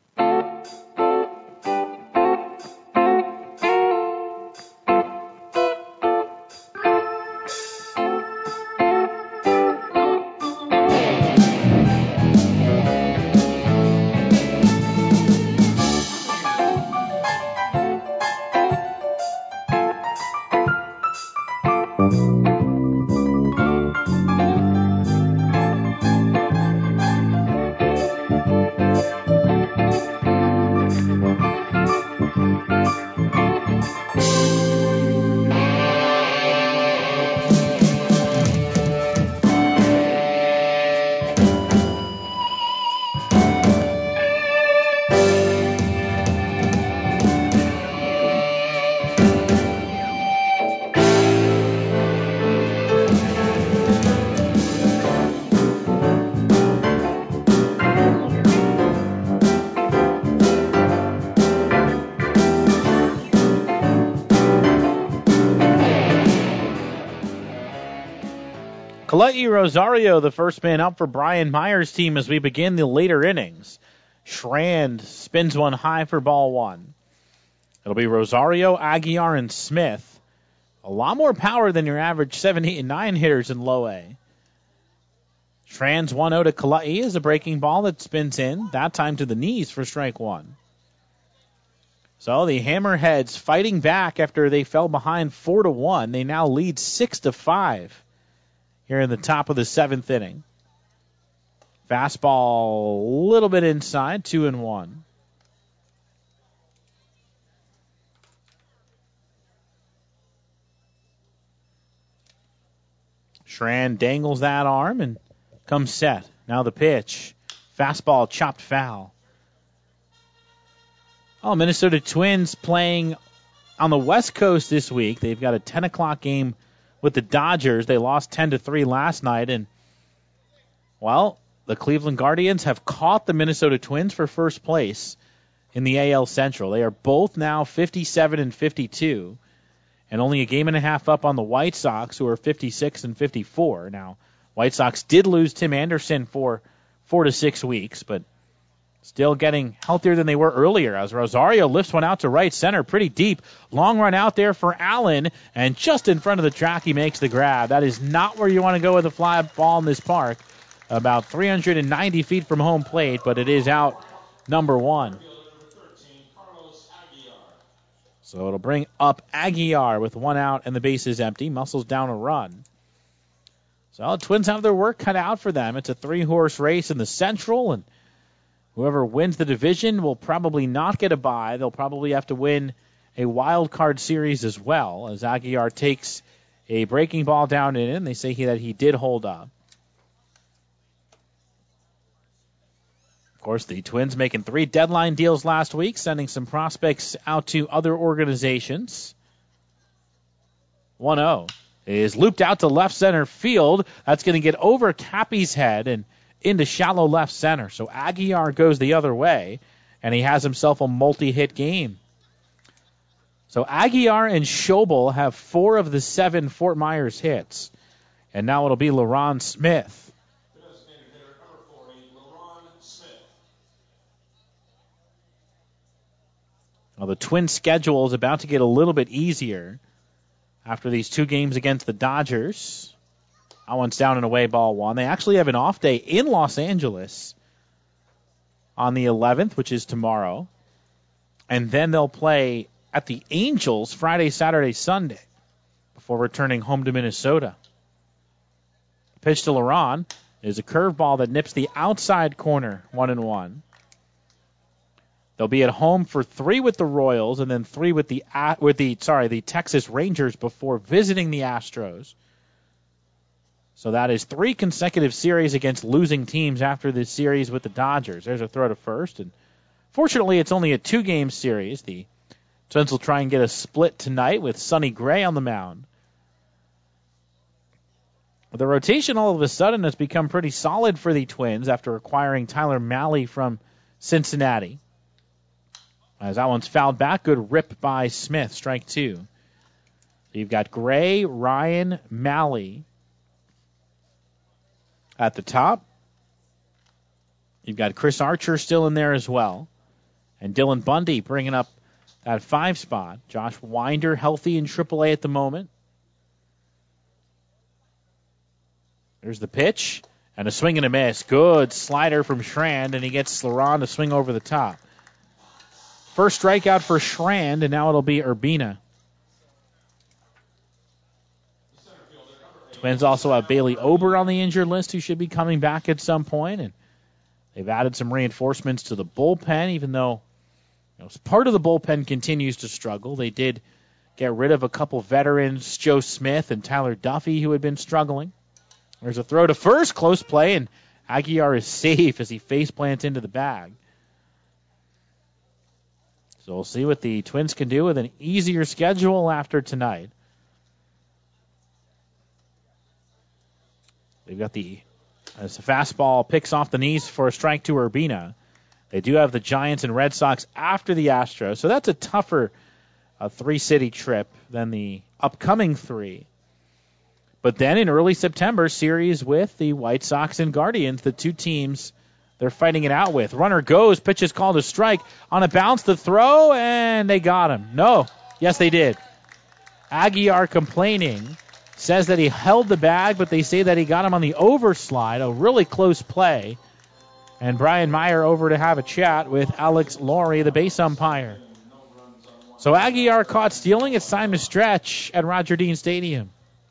Kalei Rosario, the first man up for Brian Myers' team as we begin the later innings. Schrand spins one high for ball one. It'll be Rosario, Aguiar, and Smith. A lot more power than your average seven, eight, and nine hitters in low A. Schrand's one oh to Kalei is a breaking ball that spins in, that time to the knees for strike one. So the Hammerheads fighting back after they fell behind four to one. They now lead six to five. Here in the top of the seventh inning. Fastball a little bit inside, two and one. Schrand dangles that arm and comes set. Now the pitch. Fastball chopped foul. Oh, Minnesota Twins playing on the West Coast this week. They've got a ten o'clock game with the Dodgers. They lost ten to three last night, and, well, the Cleveland Guardians have caught the Minnesota Twins for first place in the A L Central. They are both now fifty-seven and fifty-two, and only a game and a half up on the White Sox, who are fifty-six and fifty-four. Now, White Sox did lose Tim Anderson for four to six weeks, but still getting healthier than they were earlier as Rosario lifts one out to right center pretty deep. Long run out there for Allen, and just in front of the track he makes the grab. That is not where you want to go with a fly ball in this park. About three hundred ninety feet from home plate, but it is out number one. So it'll bring up Aguiar with one out and the bases empty. Muscles down a run. So the Twins have their work cut out for them. It's a three-horse race in the Central, and whoever wins the division will probably not get a bye. They'll probably have to win a wild card series as well, as Aguiar takes a breaking ball down and in. They say he, that he did hold up. Of course, the Twins making three deadline deals last week, sending some prospects out to other organizations. one oh is looped out to left center field. That's going to get over Cappy's head and into shallow left center. So Aguiar goes the other way, and he has himself a multi-hit game. So Aguiar and Schobel have four of the seven Fort Myers hits. And now it'll be LaRon Smith. Well, the Twins' schedule is about to get a little bit easier after these two games against the Dodgers. That one's down and away, ball one. They actually have an off day in Los Angeles on the eleventh, which is tomorrow. And then they'll play at the Angels Friday, Saturday, Sunday before returning home to Minnesota. Pitch to LaRon is a curveball that nips the outside corner, one and one. They'll be at home for three with the Royals and then three with the with the sorry the Texas Rangers before visiting the Astros. So that is three consecutive series against losing teams after this series with the Dodgers. There's a throw to first, and fortunately it's only a two-game series. The Twins will try and get a split tonight with Sonny Gray on the mound. The rotation all of a sudden has become pretty solid for the Twins after acquiring Tyler Mahle from Cincinnati. As that one's fouled back. Good rip by Smith. Strike two. So you've got Gray, Ryan, Malley at the top. You've got Chris Archer still in there as well. And Dylan Bundy bringing up that five spot. Josh Winder healthy in triple A at the moment. There's the pitch. And a swing and a miss. Good slider from Schrand, and he gets Laron to swing over the top. First strikeout for Schrand, and now it'll be Urbina. Twins also have Bailey Ober on the injured list, who should be coming back at some point, and they've added some reinforcements to the bullpen, even though you know, part of the bullpen continues to struggle. They did get rid of a couple veterans, Joe Smith and Tyler Duffy, who had been struggling. There's a throw to first, close play, and Aguiar is safe as he face plants into the bag. So we'll see what the Twins can do with an easier schedule after tonight. They've got the, as the fastball picks off the knees for a strike to Urbina. They do have the Giants and Red Sox after the Astros, so that's a tougher uh, three-city trip than the upcoming three. But then in early September, series with the White Sox and Guardians, the two teams they're fighting it out with. Runner goes, pitch is called a strike. On a bounce, the throw, and they got him. No. Yes, they did. Aguiar complaining, says that he held the bag, but they say that he got him on the overslide, a really close play. And Brian Meyer over to have a chat with Alex Laurie, the base umpire. So Aguiar caught stealing. It's time to stretch at Roger Dean Stadium.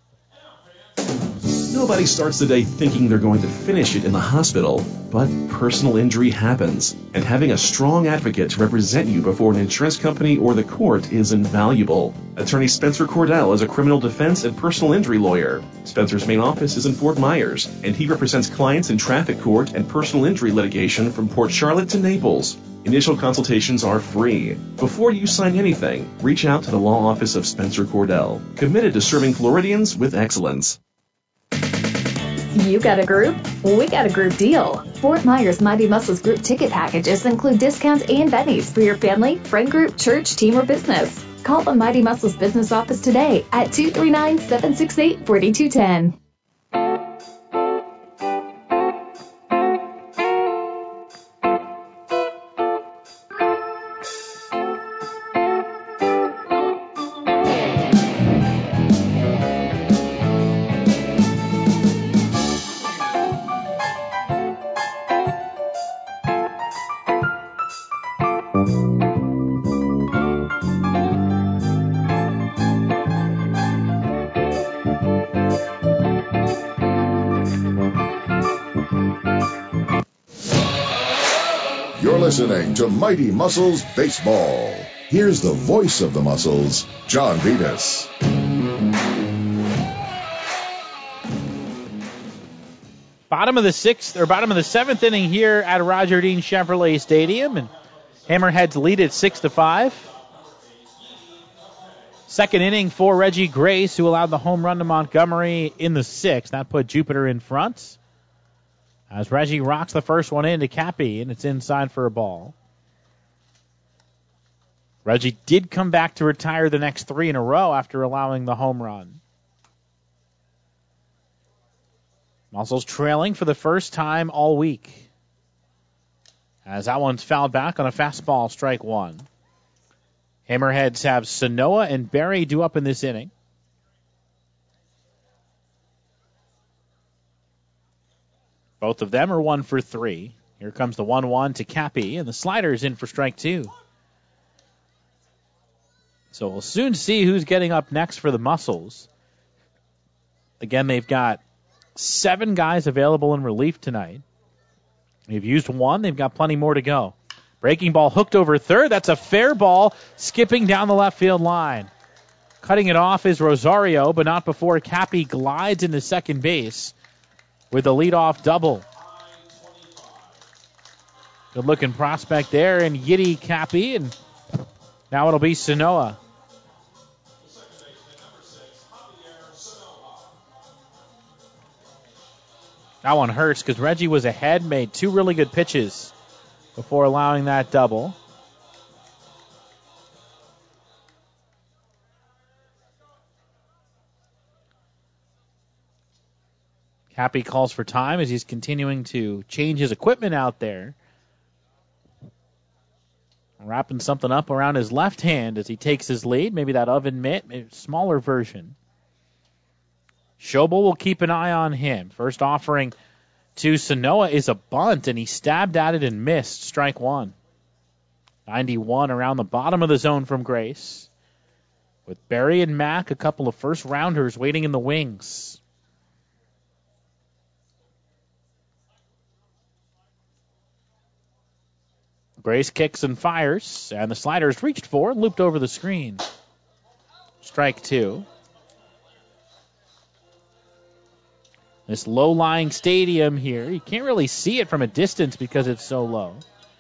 Nobody starts the day thinking they're going to finish it in the hospital, but personal injury happens, and having a strong advocate to represent you before an insurance company or the court is invaluable. Attorney Spencer Cordell is a criminal defense and personal injury lawyer. Spencer's main office is in Fort Myers, and he represents clients in traffic court and personal injury litigation from Port Charlotte to Naples. Initial consultations are free. Before you sign anything, reach out to the law office of Spencer Cordell, committed to serving Floridians with excellence. You got a group? We got a group deal. Fort Myers Mighty Muscles group ticket packages include discounts and bennies for your family, friend group, church, team, or business. Call the Mighty Muscles business office today at two three nine, seven six eight, four two one zero. Listening to Mighty Muscles Baseball. Here's the voice of the Muscles, John Vitas. Bottom of the sixth, or bottom of the seventh inning here at Roger Dean Chevrolet Stadium, and Hammerheads lead it six to five. Second inning for Reggie Grace, who allowed the home run to Montgomery in the sixth. That put Jupiter in front. As Reggie rocks the first one in to Cappy, and it's inside for a ball. Reggie did come back to retire the next three in a row after allowing the home run. Muscles trailing for the first time all week. As that one's fouled back on a fastball, strike one. Hammerheads have Sanoa and Berry due up in this inning. Both of them are one for three. Here comes the one one to Cappy, and the slider is in for strike two. So we'll soon see who's getting up next for the Muscles. Again, they've got seven guys available in relief tonight. They've used one. They've got plenty more to go. Breaking ball hooked over third. That's a fair ball skipping down the left field line. Cutting it off is Rosario, but not before Cappy glides into second base with a leadoff double. Good-looking prospect there, and Yiddy Cappy, and now it'll be Sanoa. That one hurts because Reggie was ahead, made two really good pitches before allowing that double. Cappy calls for time as he's continuing to change his equipment out there. Wrapping something up around his left hand as he takes his lead. Maybe that oven mitt, maybe a smaller version. Schobel will keep an eye on him. First offering to Sanoa is a bunt, and he stabbed at it and missed. Strike one. ninety-one around the bottom of the zone from Grace. With Barry and Mack, a couple of first-rounders waiting in the wings. Grace kicks and fires, and the slider is reached for and looped over the screen. Strike two. This low-lying stadium here, you can't really see it from a distance because it's so low.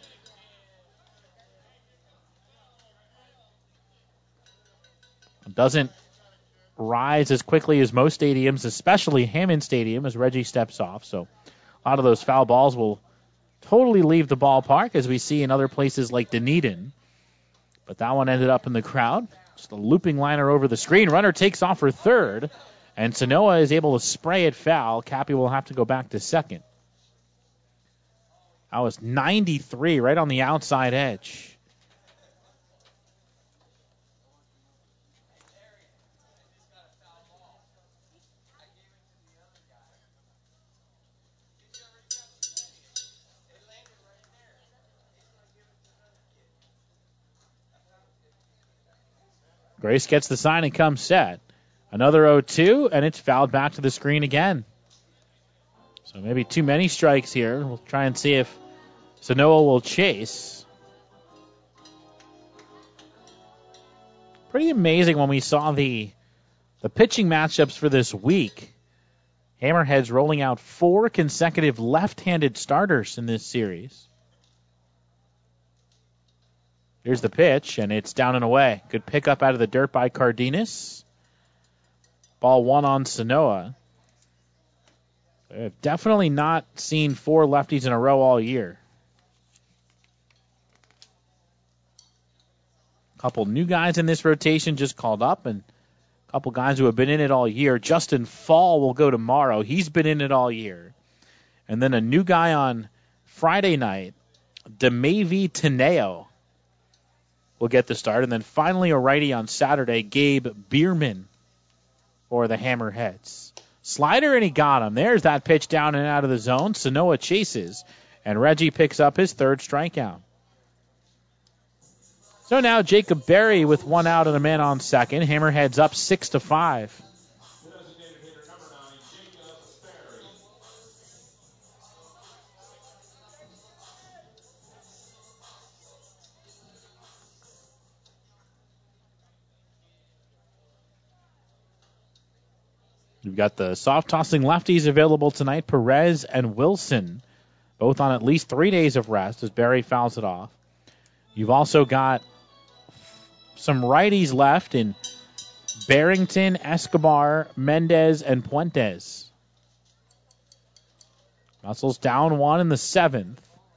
It doesn't rise as quickly as most stadiums, especially Hammond Stadium, as Reggie steps off. So a lot of those foul balls will totally leave the ballpark, as we see in other places like Dunedin. But that one ended up in the crowd. Just a looping liner over the screen. Runner takes off for third, and Sanoa is able to spray it foul. Cappy will have to go back to second. That was ninety-three, right on the outside edge. Grace gets the sign and comes set. Another oh two, and it's fouled back to the screen again. So maybe too many strikes here. We'll try and see if Sanoa will chase. Pretty amazing when we saw the, the pitching matchups for this week. Hammerheads rolling out four consecutive left-handed starters in this series. Here's the pitch, and it's down and away. Good pickup out of the dirt by Cardenas. Ball one on Sanoa. I've definitely not seen four lefties in a row all year. A couple new guys in this rotation just called up, and a couple guys who have been in it all year. Justin Fall will go tomorrow. He's been in it all year. And then a new guy on Friday night, Demavi Teneo, will get the start. And then finally a righty on Saturday, Gabe Bierman for the Hammerheads. Slider, and he got him. There's that pitch down and out of the zone. Sanoa chases, and Reggie picks up his third strikeout. So now Jacob Berry with one out and a man on second. Hammerheads up six to five. You've got the soft-tossing lefties available tonight, Perez and Wilson, both on at least three days of rest as Barry fouls it off. You've also got some righties left in Barrington, Escobar, Mendez, and Puentes. Muscles down one in the seventh.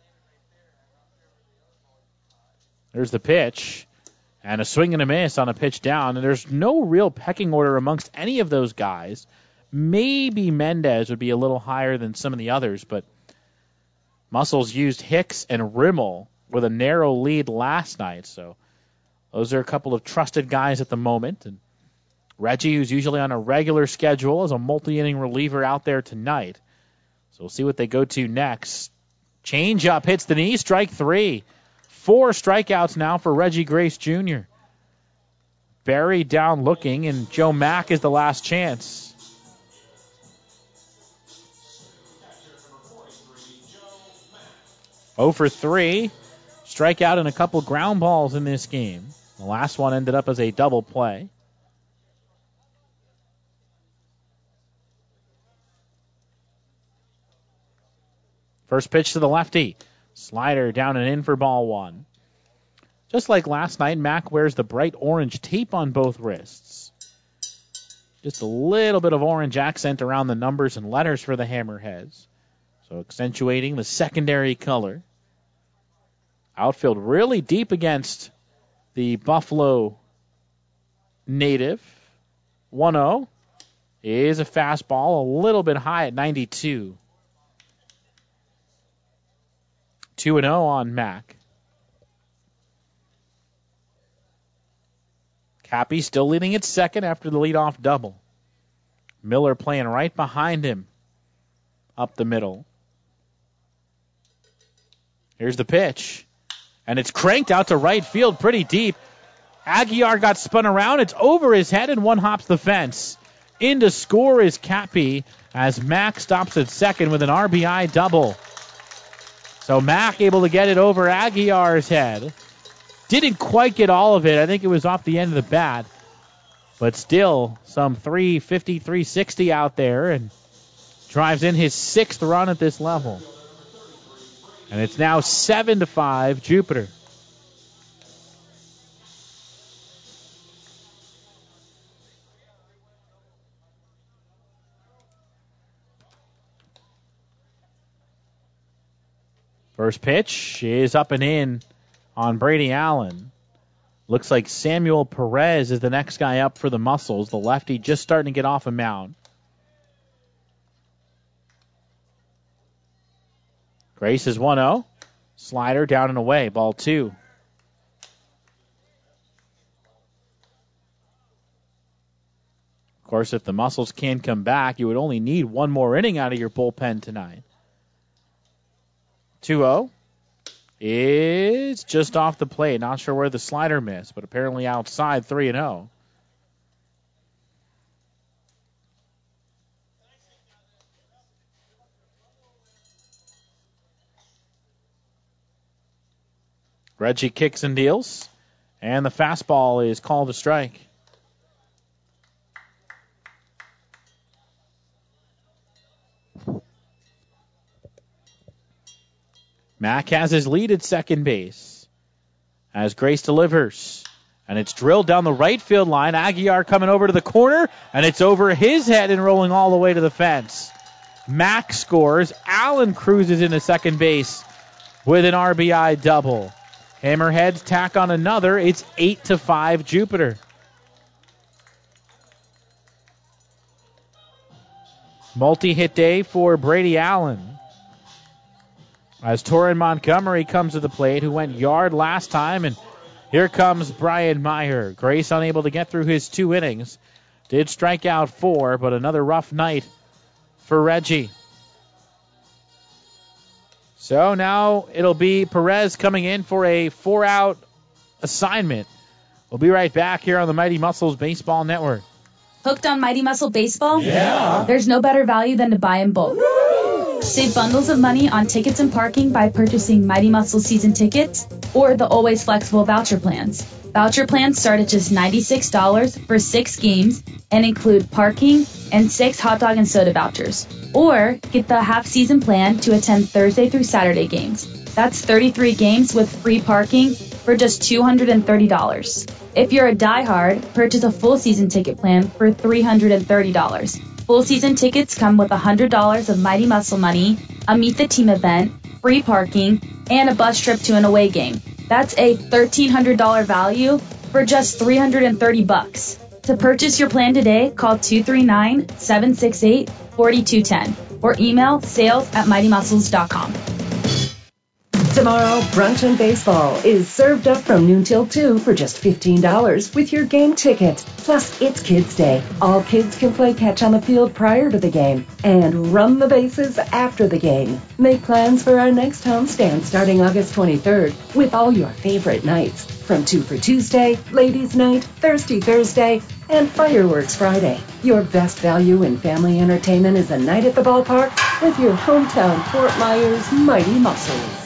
There's the pitch. And a swing and a miss on a pitch down. And there's no real pecking order amongst any of those guys. Maybe Mendez would be a little higher than some of the others, but Muscles used Hicks and Rimmel with a narrow lead last night. So those are a couple of trusted guys at the moment. And Reggie, who's usually on a regular schedule, is a multi-inning reliever out there tonight. So we'll see what they go to next. Change up, hits the knee, strike three. Four strikeouts now for Reggie Grace Junior Barry down looking, and Joe Mack is the last chance. oh for three. Strikeout and a couple ground balls in this game. The last one ended up as a double play. First pitch to the lefty. Slider down and in for ball one. Just like last night, Mack wears the bright orange tape on both wrists. Just a little bit of orange accent around the numbers and letters for the Hammerheads. So accentuating the secondary color. Outfield really deep against the Buffalo native. one oh is a fastball, a little bit high at ninety-two. two and oh on Mack. Cappy still leading at second after the leadoff double. Miller playing right behind him up the middle. Here's the pitch. And it's cranked out to right field pretty deep. Aguiar got spun around. It's over his head and one hops the fence. In to score is Cappy as Mack stops at second with an R B I double. So Mack able to get it over Aguiar's head. Didn't quite get all of it. I think it was off the end of the bat. But still, some three fifty, three sixty out there and drives in his sixth run at this level. And it's now seven to five, Jupiter. First pitch is up and in on Brady Allen. Looks like Samuel Perez is the next guy up for the Muscles. The lefty just starting to get off a mound. Grace is one oh. Slider down and away. Ball two. Of course, if the Muscles can come back, you would only need one more inning out of your bullpen tonight. two oh is just off the plate. Not sure where the slider missed, but apparently outside three and oh. Reggie kicks and deals, and the fastball is called a strike. Mack has his lead at second base as Grace delivers. And it's drilled down the right field line. Aguiar coming over to the corner, and it's over his head and rolling all the way to the fence. Mack scores. Allen cruises into second base with an R B I double. Hammerheads tack on another. It's eight to five Jupiter. Multi-hit day for Brady Allen. As Torrin Montgomery comes to the plate, who went yard last time, and here comes Brian Meyer. Grace unable to get through his two innings. Did strike out four, but another rough night for Reggie. So now it'll be Perez coming in for a four-out assignment. We'll be right back here on the Mighty Muscles Baseball Network. Hooked on Mighty Muscle Baseball? Yeah. There's no better value than to buy in bulk. Save bundles of money on tickets and parking by purchasing Mighty Muscle season tickets or the always flexible voucher plans. Voucher plans start at just ninety-six dollars for six games and include parking and six hot dog and soda vouchers. Or get the half season plan to attend Thursday through Saturday games. That's thirty-three games with free parking for just two hundred thirty dollars. If you're a diehard, purchase a full season ticket plan for three hundred thirty dollars. Full season tickets come with one hundred dollars of Mighty Muscle money, a Meet the Team event, free parking, and a bus trip to an away game. That's a thirteen hundred dollars value for just three hundred thirty bucks. To purchase your plan today, call two three nine, seven six eight, four two one zero or email sales at mighty muscles dot com. Tomorrow, Brunch and Baseball is served up from noon till two for just fifteen dollars with your game ticket. Plus, it's Kids Day. All kids can play catch on the field prior to the game and run the bases after the game. Make plans for our next homestand starting August twenty-third with all your favorite nights. From two for Tuesday, Ladies Night, Thirsty Thursday, and Fireworks Friday. Your best value in family entertainment is a night at the ballpark with your hometown Fort Myers Mighty Muscles.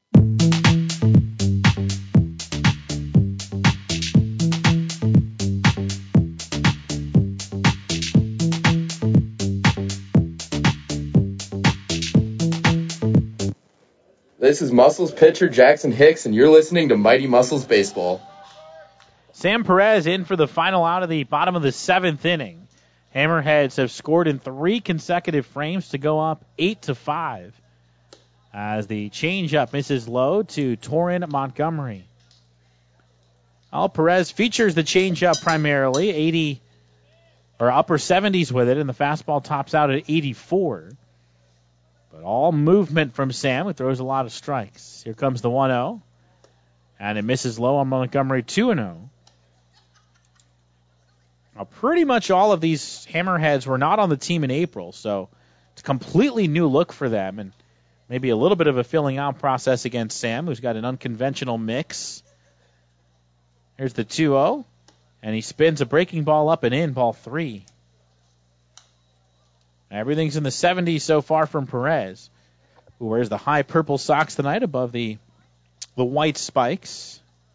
This is Muscles pitcher Jackson Hicks, and you're listening to Mighty Muscles Baseball. Sam Perez in for the final out of the bottom of the seventh inning. Hammerheads have scored in three consecutive frames to go up eight to five. As the changeup misses low to Torrin Montgomery. Al Perez features the changeup primarily. eighty or upper seventies with it, and the fastball tops out at eighty-four. But all movement from Sam, who throws a lot of strikes. Here comes the one oh, and it misses low on Montgomery, two and oh. Now, pretty much all of these Hammerheads were not on the team in April, so it's a completely new look for them, and maybe a little bit of a filling out process against Sam, who's got an unconventional mix. Here's the two oh, and he spins a breaking ball up and in, ball three. Everything's in the seventies so far from Perez, who wears the high purple socks tonight above the, the white spikes.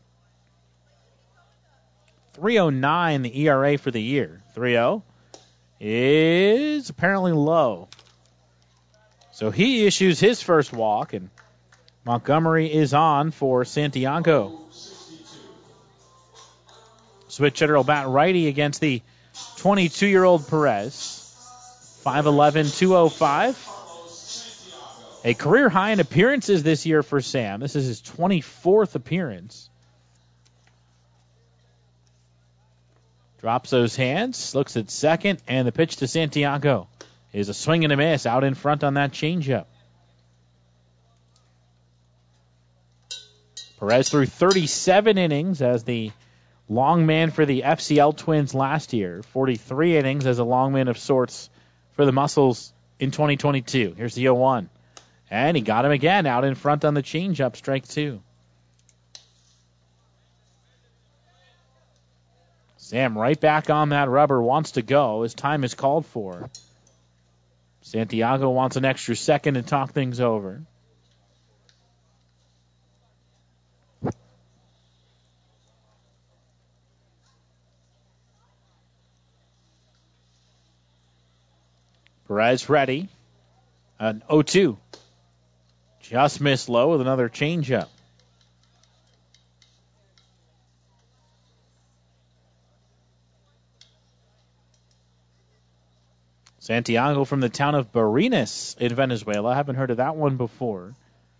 three oh nine the E R A for the year. three oh is apparently low. So he issues his first walk, and Montgomery is on for Santiago. Switch hitter will bat righty against the twenty-two-year-old Perez. five eleven, two oh five. A career high in appearances this year for Sam. This is his twenty-fourth appearance. Drops those hands, looks at second, and the pitch to Santiago is a swing and a miss out in front on that changeup. Perez threw thirty-seven innings as the long man for the F C L Twins last year, forty-three innings as a long man of sorts for the Muscles in twenty twenty-two. Here's the oh one, and he got him again out in front on the changeup, strike two. Sam right back on that rubber, wants to go. His time is called for. Santiago wants an extra second to talk things over. Perez ready. An oh two. Just missed low with another changeup. Santiago from the town of Barinas in Venezuela. I haven't heard of that one before.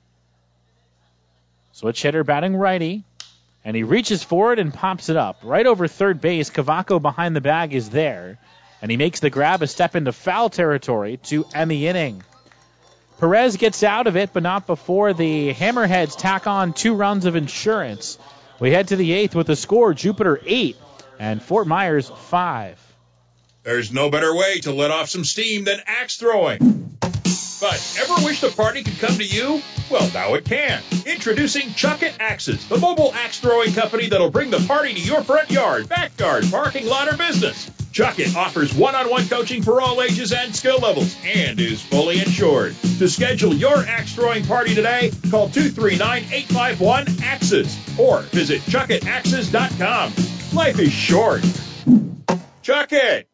Switch hitter batting righty. And he reaches forward and pops it up. Right over third base, Cavaco behind the bag is there. And he makes the grab a step into foul territory to end the inning. Perez gets out of it, but not before the Hammerheads tack on two runs of insurance. We head to the eighth with the score, Jupiter eight and Fort Myers five. There's no better way to let off some steam than axe throwing. But ever wish the party could come to you? Well, now it can. Introducing Chuck It Axes, the mobile axe throwing company that'll bring the party to your front yard, backyard, parking lot, or business. Chuck It offers one-on-one coaching for all ages and skill levels and is fully insured. To schedule your axe throwing party today, call two three nine, eight five one, AXES or visit chuck it axes dot com. Life is short. Chuck It!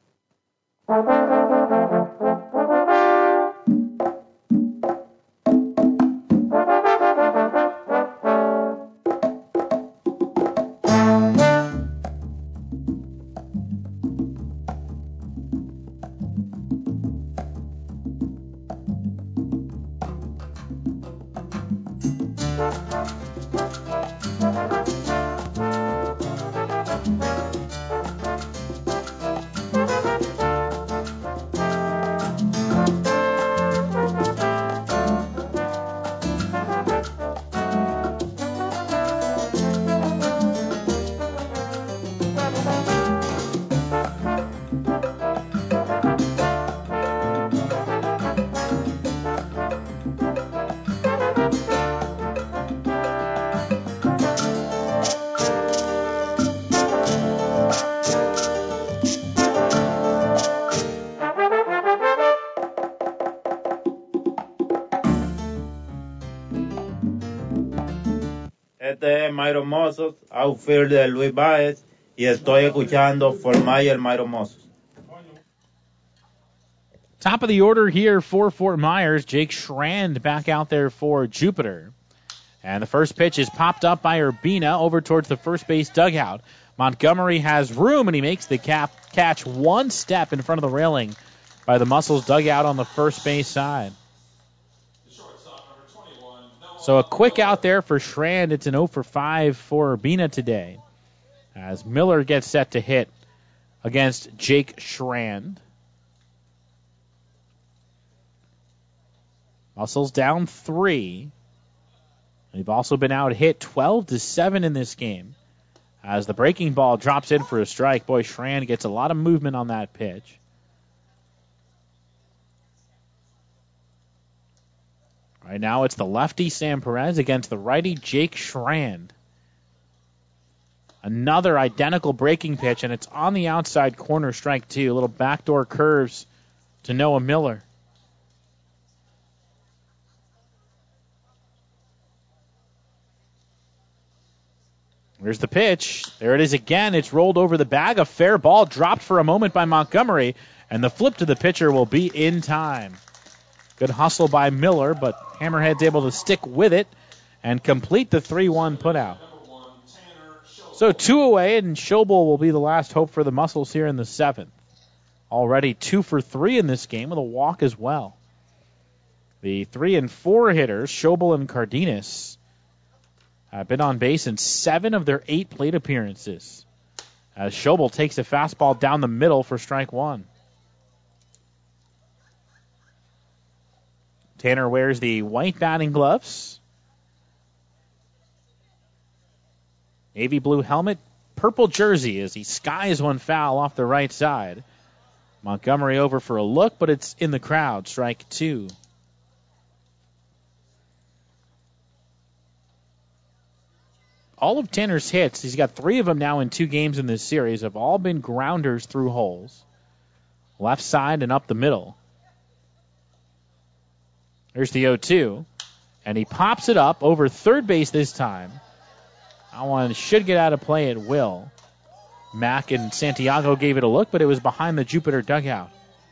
Este es Mayro Mozos, outfielder de Luis Báez, y estoy escuchando Fort Myers Mayro Mozos. Top of the order here for Fort Myers. Jake Schrand back out there for Jupiter. And the first pitch is popped up by Urbina over towards the first base dugout. Montgomery has room, and he makes the cap catch one step in front of the railing by the Muscles dugout on the first base side. So a quick out there for Schrand. It's an oh for five for Urbina today, as Miller gets set to hit against Jake Schrand. Muscles down three. They've also been out hit twelve to seven in this game. As the breaking ball drops in for a strike, boy, Schrand gets a lot of movement on that pitch. Right now it's the lefty Sam Perez against the righty Jake Schrand. Another identical breaking pitch, and it's on the outside corner, strike two. Little backdoor curves to Noah Miller. There's the pitch. There it is again. It's rolled over the bag. A fair ball dropped for a moment by Montgomery, and the flip to the pitcher will be in time. Good hustle by Miller, but Hammerhead's able to stick with it and complete the three one putout. So two away, and Schobel will be the last hope for the Muscles here in the seventh. Already two for three in this game with a walk as well. The three and four hitters, Schobel and Cardenas, have been on base in seven of their eight plate appearances, as Schobel takes a fastball down the middle for strike one. Tanner wears the white batting gloves, navy blue helmet, purple jersey as he skies one foul off the right side. Montgomery over for a look, but it's in the crowd. Strike two. All of Tanner's hits, he's got three of them now in two games in this series, have all been grounders through holes. Left side and up the middle. There's the oh two, and he pops it up over third base this time. That one should get out of play at will. Mack and Santiago gave it a look, but it was behind the Jupiter dugout.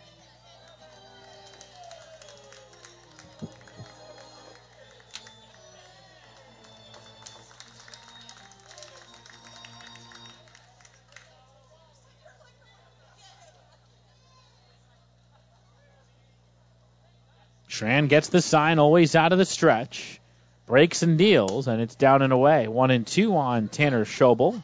Schrand gets the sign, always out of the stretch. Breaks and deals, and it's down and away. One and two on Tanner Schobel.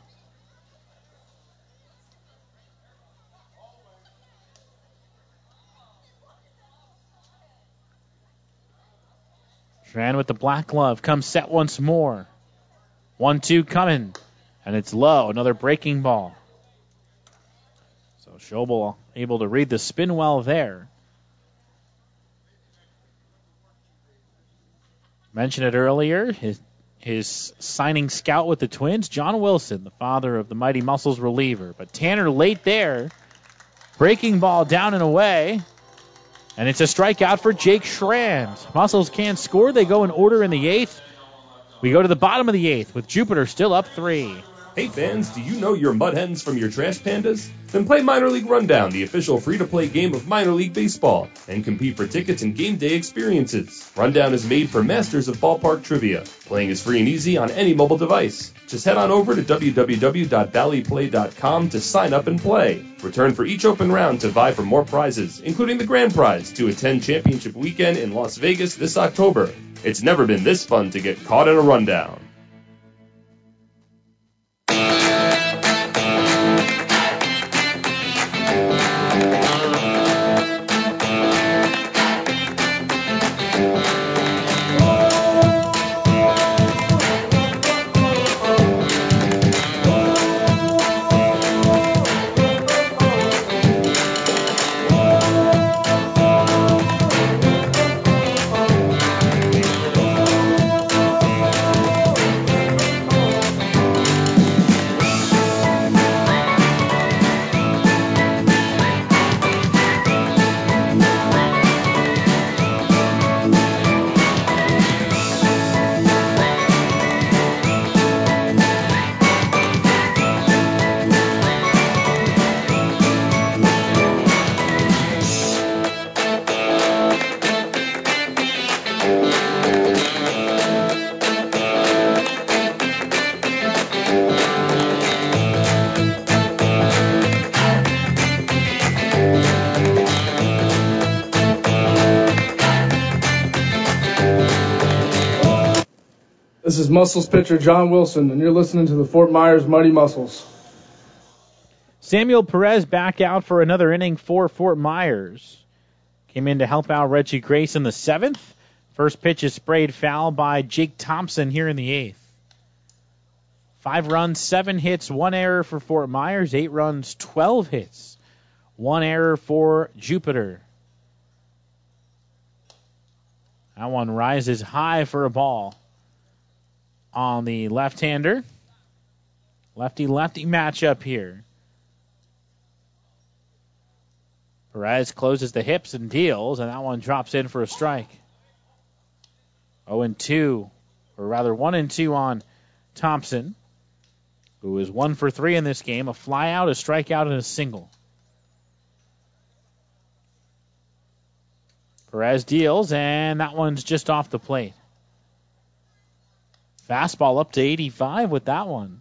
Schrand with the black glove comes set once more. One two coming, and it's low. Another breaking ball. So Schobel able to read the spin well there. Mentioned it earlier, his, his signing scout with the Twins, John Wilson, the father of the Mighty Muscles reliever. But Tanner late there, breaking ball down and away, and it's a strikeout for Jake Schrand. Muscles can't score. They go in order in the eighth. We go to the bottom of the eighth with Jupiter still up three. Hey fans, do you know your mud hens from your trash pandas? Then play Minor League Rundown, the official free-to-play game of minor league baseball, and compete for tickets and game day experiences. Rundown is made for masters of ballpark trivia. Playing is free and easy on any mobile device. Just head on over to w w w dot valley play dot com to sign up and play. Return for each open round to vie for more prizes, including the grand prize to attend championship weekend in Las Vegas this October. It's never been this fun to get caught in a rundown. This is Muscles pitcher John Wilson, and you're listening to the Fort Myers Mighty Muscles. Samuel Perez back out for another inning for Fort Myers. Came in to help out Reggie Grace in the seventh. First pitch is sprayed foul by Jake Thompson here in the eighth. Five runs, seven hits, one error for Fort Myers. Eight runs, twelve hits, one error for Jupiter. That one rises high for a ball on the left-hander. Lefty-lefty matchup here. Perez closes the hips and deals, and that one drops in for a strike. oh and two, or rather one and two on Thompson, who is one for three in this game. A fly out, a strikeout, and a single. Perez deals, and that one's just off the plate. Fastball up to eighty-five with that one.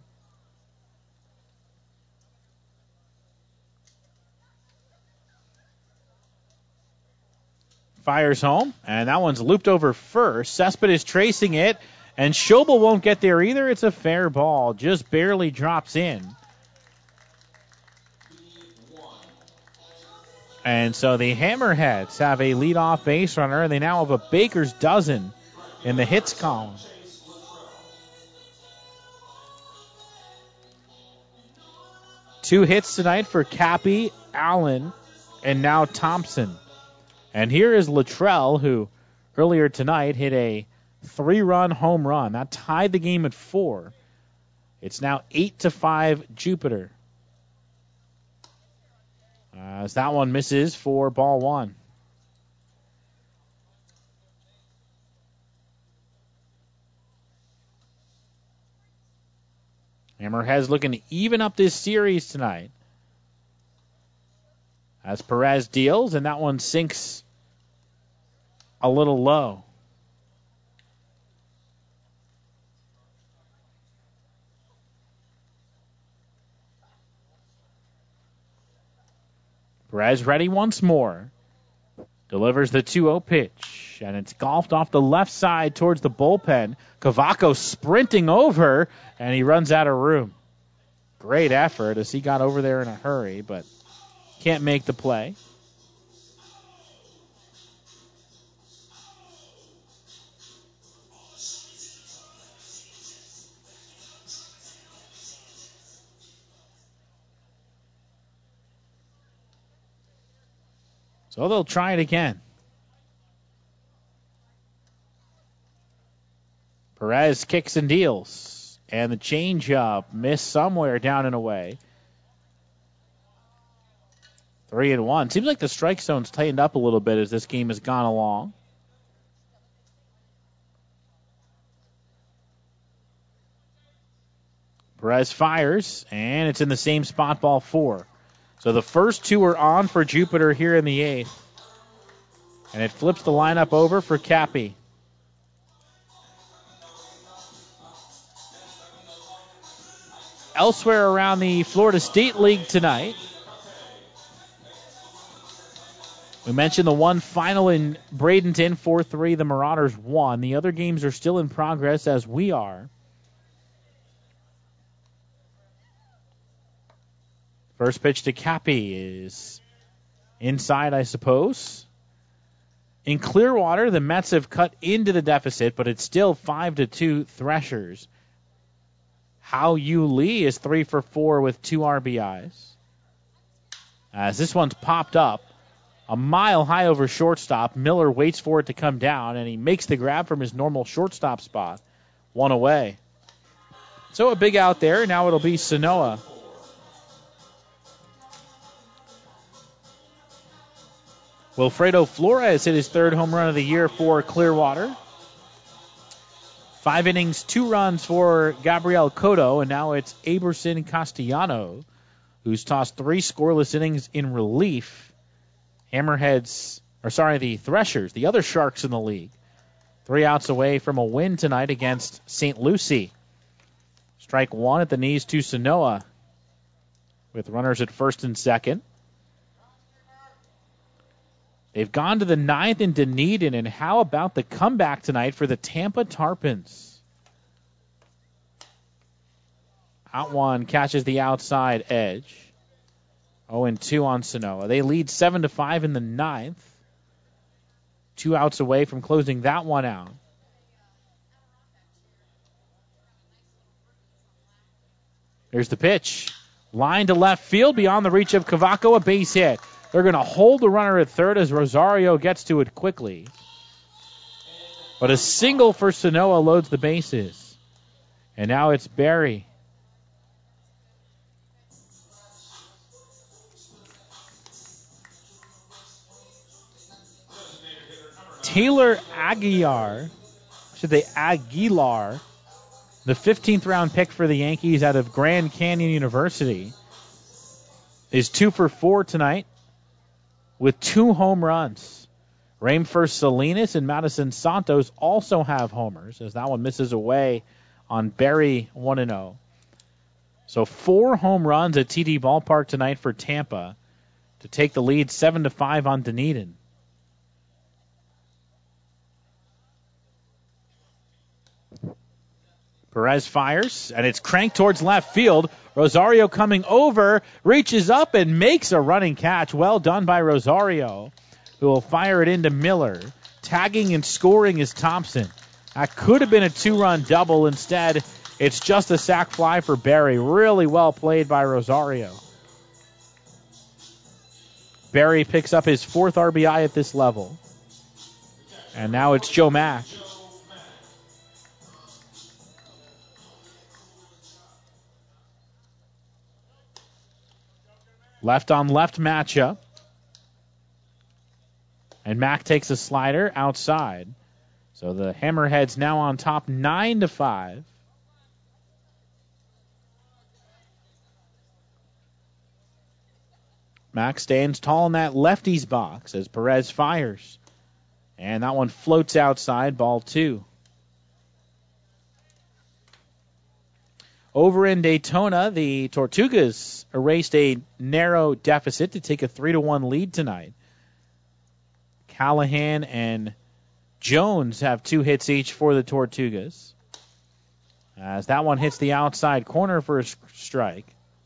Fires home, and that one's looped over first. Cespedes tracing it, and Schobel won't get there either. It's a fair ball, just barely drops in. And so the Hammerheads have a leadoff base runner, and they now have a baker's dozen in the hits column. Two hits tonight for Cappy, Allen, and now Thompson. And here is Luttrell, who earlier tonight hit a three-run home run. That tied the game at four. It's now eight to five Jupiter. As that one misses for ball one. Hammerheads looking to even up this series tonight. As Perez deals, and that one sinks a little low. Perez ready once more. Delivers the two oh pitch, and it's golfed off the left side towards the bullpen. Cavaco sprinting over, and he runs out of room. Great effort as he got over there in a hurry, but can't make the play. So they'll try it again. Perez kicks and deals. And the changeup missed somewhere down and away. Three and one. Seems like the strike zone's tightened up a little bit as this game has gone along. Perez fires, and it's in the same spot, ball four. So the first two are on for Jupiter here in the eighth. And it flips the lineup over for Cappy. Elsewhere around the Florida State League tonight, we mentioned the one final in Bradenton, four three. The Marauders won. The other games are still in progress as we are. First pitch to Cappy is inside, I suppose. In Clearwater, the Mets have cut into the deficit, but it's still five to two Threshers. Hao Yu Lee is three for four with two R B Is. As this one's popped up, a mile high over shortstop. Miller waits for it to come down, and he makes the grab from his normal shortstop spot. One away. So a big out there. Now it'll be Sanoa. Wilfredo Flores hit his third home run of the year for Clearwater. Five innings, two runs for Gabriel Cotto, and now it's Aberson Castellano, who's tossed three scoreless innings in relief. Hammerheads, or sorry, the Threshers, the other Sharks in the league. Three outs away from a win tonight against Saint Lucie. Strike one at the knees to Sanoa, with runners at first and second. They've gone to the ninth in Dunedin, and how about the comeback tonight for the Tampa Tarpons? Out one catches the outside edge. oh and two on Sanoa. They lead seven to five in the ninth. Two outs away from closing that one out. Here's the pitch. Line to left field beyond the reach of Cavaco, a base hit. They're going to hold the runner at third as Rosario gets to it quickly. But a single for Sanoa loads the bases. And now it's Barry. Taylor Aguilar, should they Aguilar, the fifteenth round pick for the Yankees out of Grand Canyon University, is two for four tonight with two home runs. Rainford Salinas and Madison Santos also have homers, as that one misses away on Barry one and oh. So four home runs at T D Ballpark tonight for Tampa to take the lead seven to five on Dunedin. Perez fires, and it's cranked towards left field. Rosario coming over, reaches up and makes a running catch. Well done by Rosario, who will fire it into Miller. Tagging and scoring is Thompson. That could have been a two-run double. Instead, it's just a sac fly for Barry. Really well played by Rosario. Barry picks up his fourth R B I at this level. And now it's Joe Mack. Left on left matchup. And Mack takes a slider outside. So the Hammerheads now on top nine to five. Mack stands tall in that lefties box as Perez fires. And that one floats outside, ball two. Over in Daytona, the Tortugas erased a narrow deficit to take a three to one lead tonight. Callahan and Jones have two hits each for the Tortugas, as that one hits the outside corner for a strike.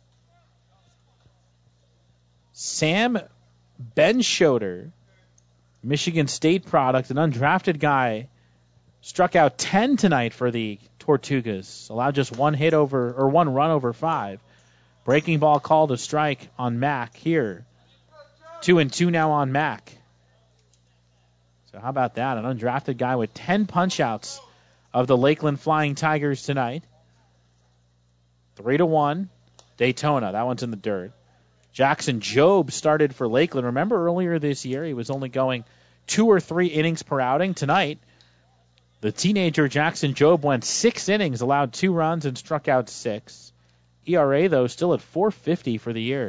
Sam Benschoter, Michigan State product, an undrafted guy, struck out ten tonight for the Tortugas. Allowed just one hit over, or one run over five. Breaking ball called a strike on Mack here. Two and two now on Mack. So how about that? An undrafted guy with ten punch-outs of the Lakeland Flying Tigers tonight. Three to one, Daytona. That one's in the dirt. Jackson Jobe started for Lakeland. Remember earlier this year he was only going two or three innings per outing. Tonight, the teenager Jackson Jobe went six innings, allowed two runs, and struck out six. E R A, though, still at four fifty for the year.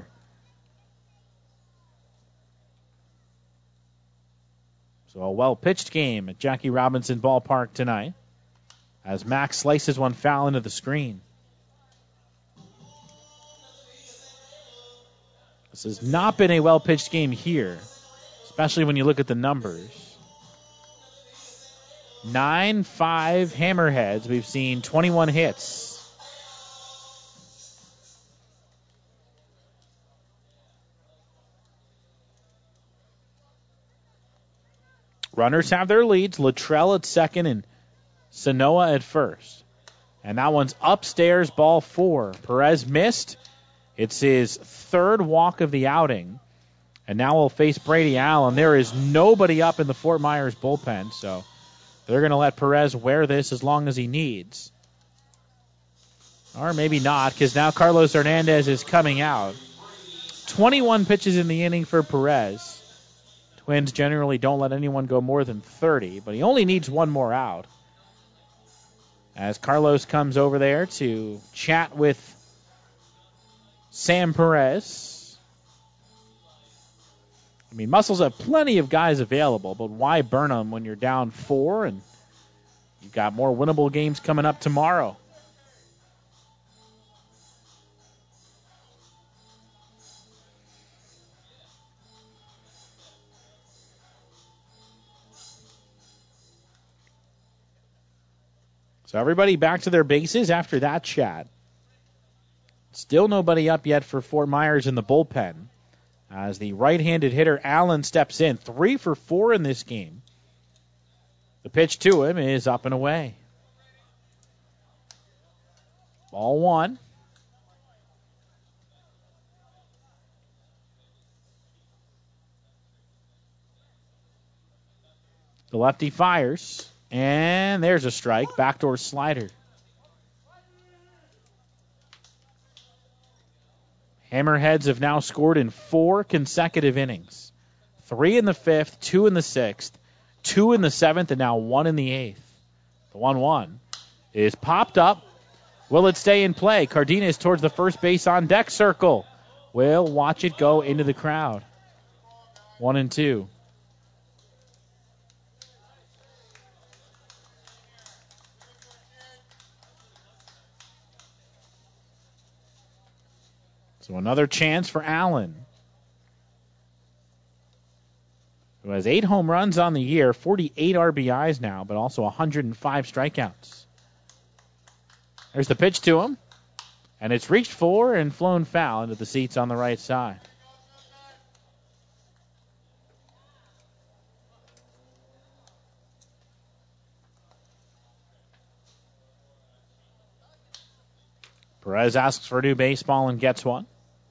So a well-pitched game at Jackie Robinson Ballpark tonight as Mack slices one foul into the screen. This has not been a well-pitched game here, especially when you look at the numbers. nine five Hammerheads. We've seen twenty-one hits. Runners have their leads. Luttrell at second and Sanoa at first. And that one's upstairs, ball four. Perez missed. It's his third walk of the outing. And now we'll face Brady Allen. There is nobody up in the Fort Myers bullpen, so they're going to let Perez wear this as long as he needs. Or maybe not, because now Carlos Hernandez is coming out. twenty-one pitches in the inning for Perez. Twins generally don't let anyone go more than thirty, but he only needs one more out. As Carlos comes over there to chat with Sam Perez. I mean, Muscles have plenty of guys available, but why burn them when you're down four and you've got more winnable games coming up tomorrow? So everybody back to their bases after that chat. Still nobody up yet for Fort Myers in the bullpen. as the right-handed hitter Allen steps in. Three for four in this game. The pitch to him is up and away. Ball one. The lefty fires, and there's a strike. Backdoor slider. Hammerheads have now scored in four consecutive innings. Three in the fifth, two in the sixth, two in the seventh, and now one in the eighth. The one one is popped up. Will it stay in play? Cardenas towards the first base on deck circle. Will watch it go into the crowd. One and two. So another chance for Allen, who has eight home runs on the year, forty-eight R B Is now, but also one hundred five strikeouts. There's the pitch to him, and it's reached for and flown foul into the seats on the right side. Perez asks for a new baseball and gets one.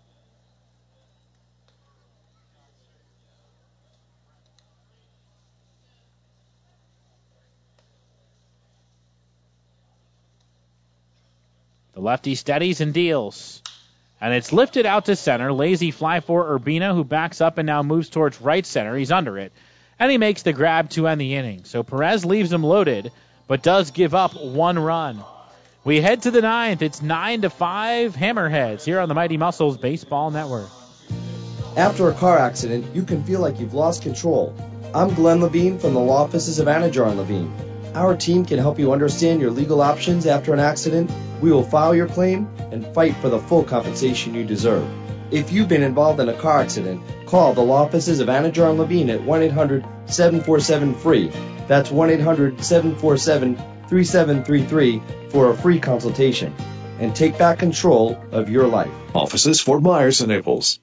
The lefty steadies and deals. And it's lifted out to center. Lazy fly for Urbina, who backs up and now moves towards right center. He's under it. And he makes the grab to end the inning. So Perez leaves him loaded, but does give up one run. We head to the ninth. It's nine to five Hammerheads here on the Mighty Muscles Baseball Network. After a car accident, you can feel like you've lost control. I'm Glenn Levine from the law offices of Anajar and Levine. Our team can help you understand your legal options after an accident. We will file your claim and fight for the full compensation you deserve. If you've been involved in a car accident, call the law offices of Anajar and Levine at one eight hundred seven four seven free. That's one eight hundred seven four seven three seven three three for a free consultation. And take back control of your life. Offices Fort Myers and Naples.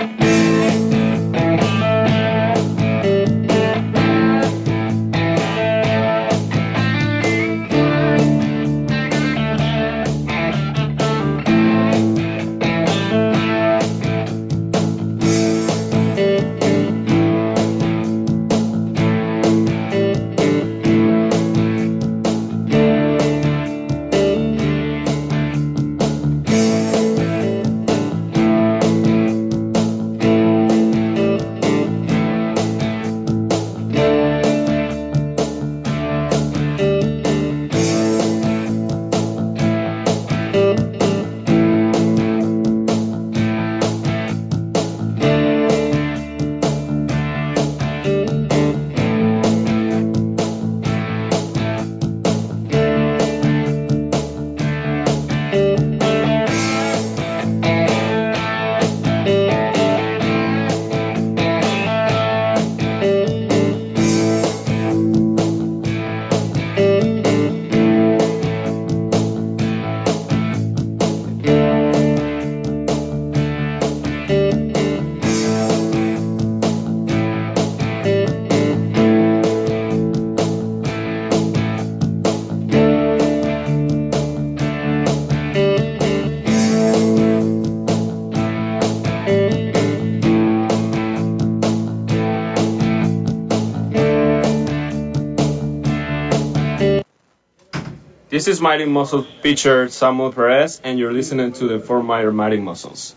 This is Mighty Muscle pitcher Samuel Perez, and you're listening to the Fort Myers Mighty Muscles.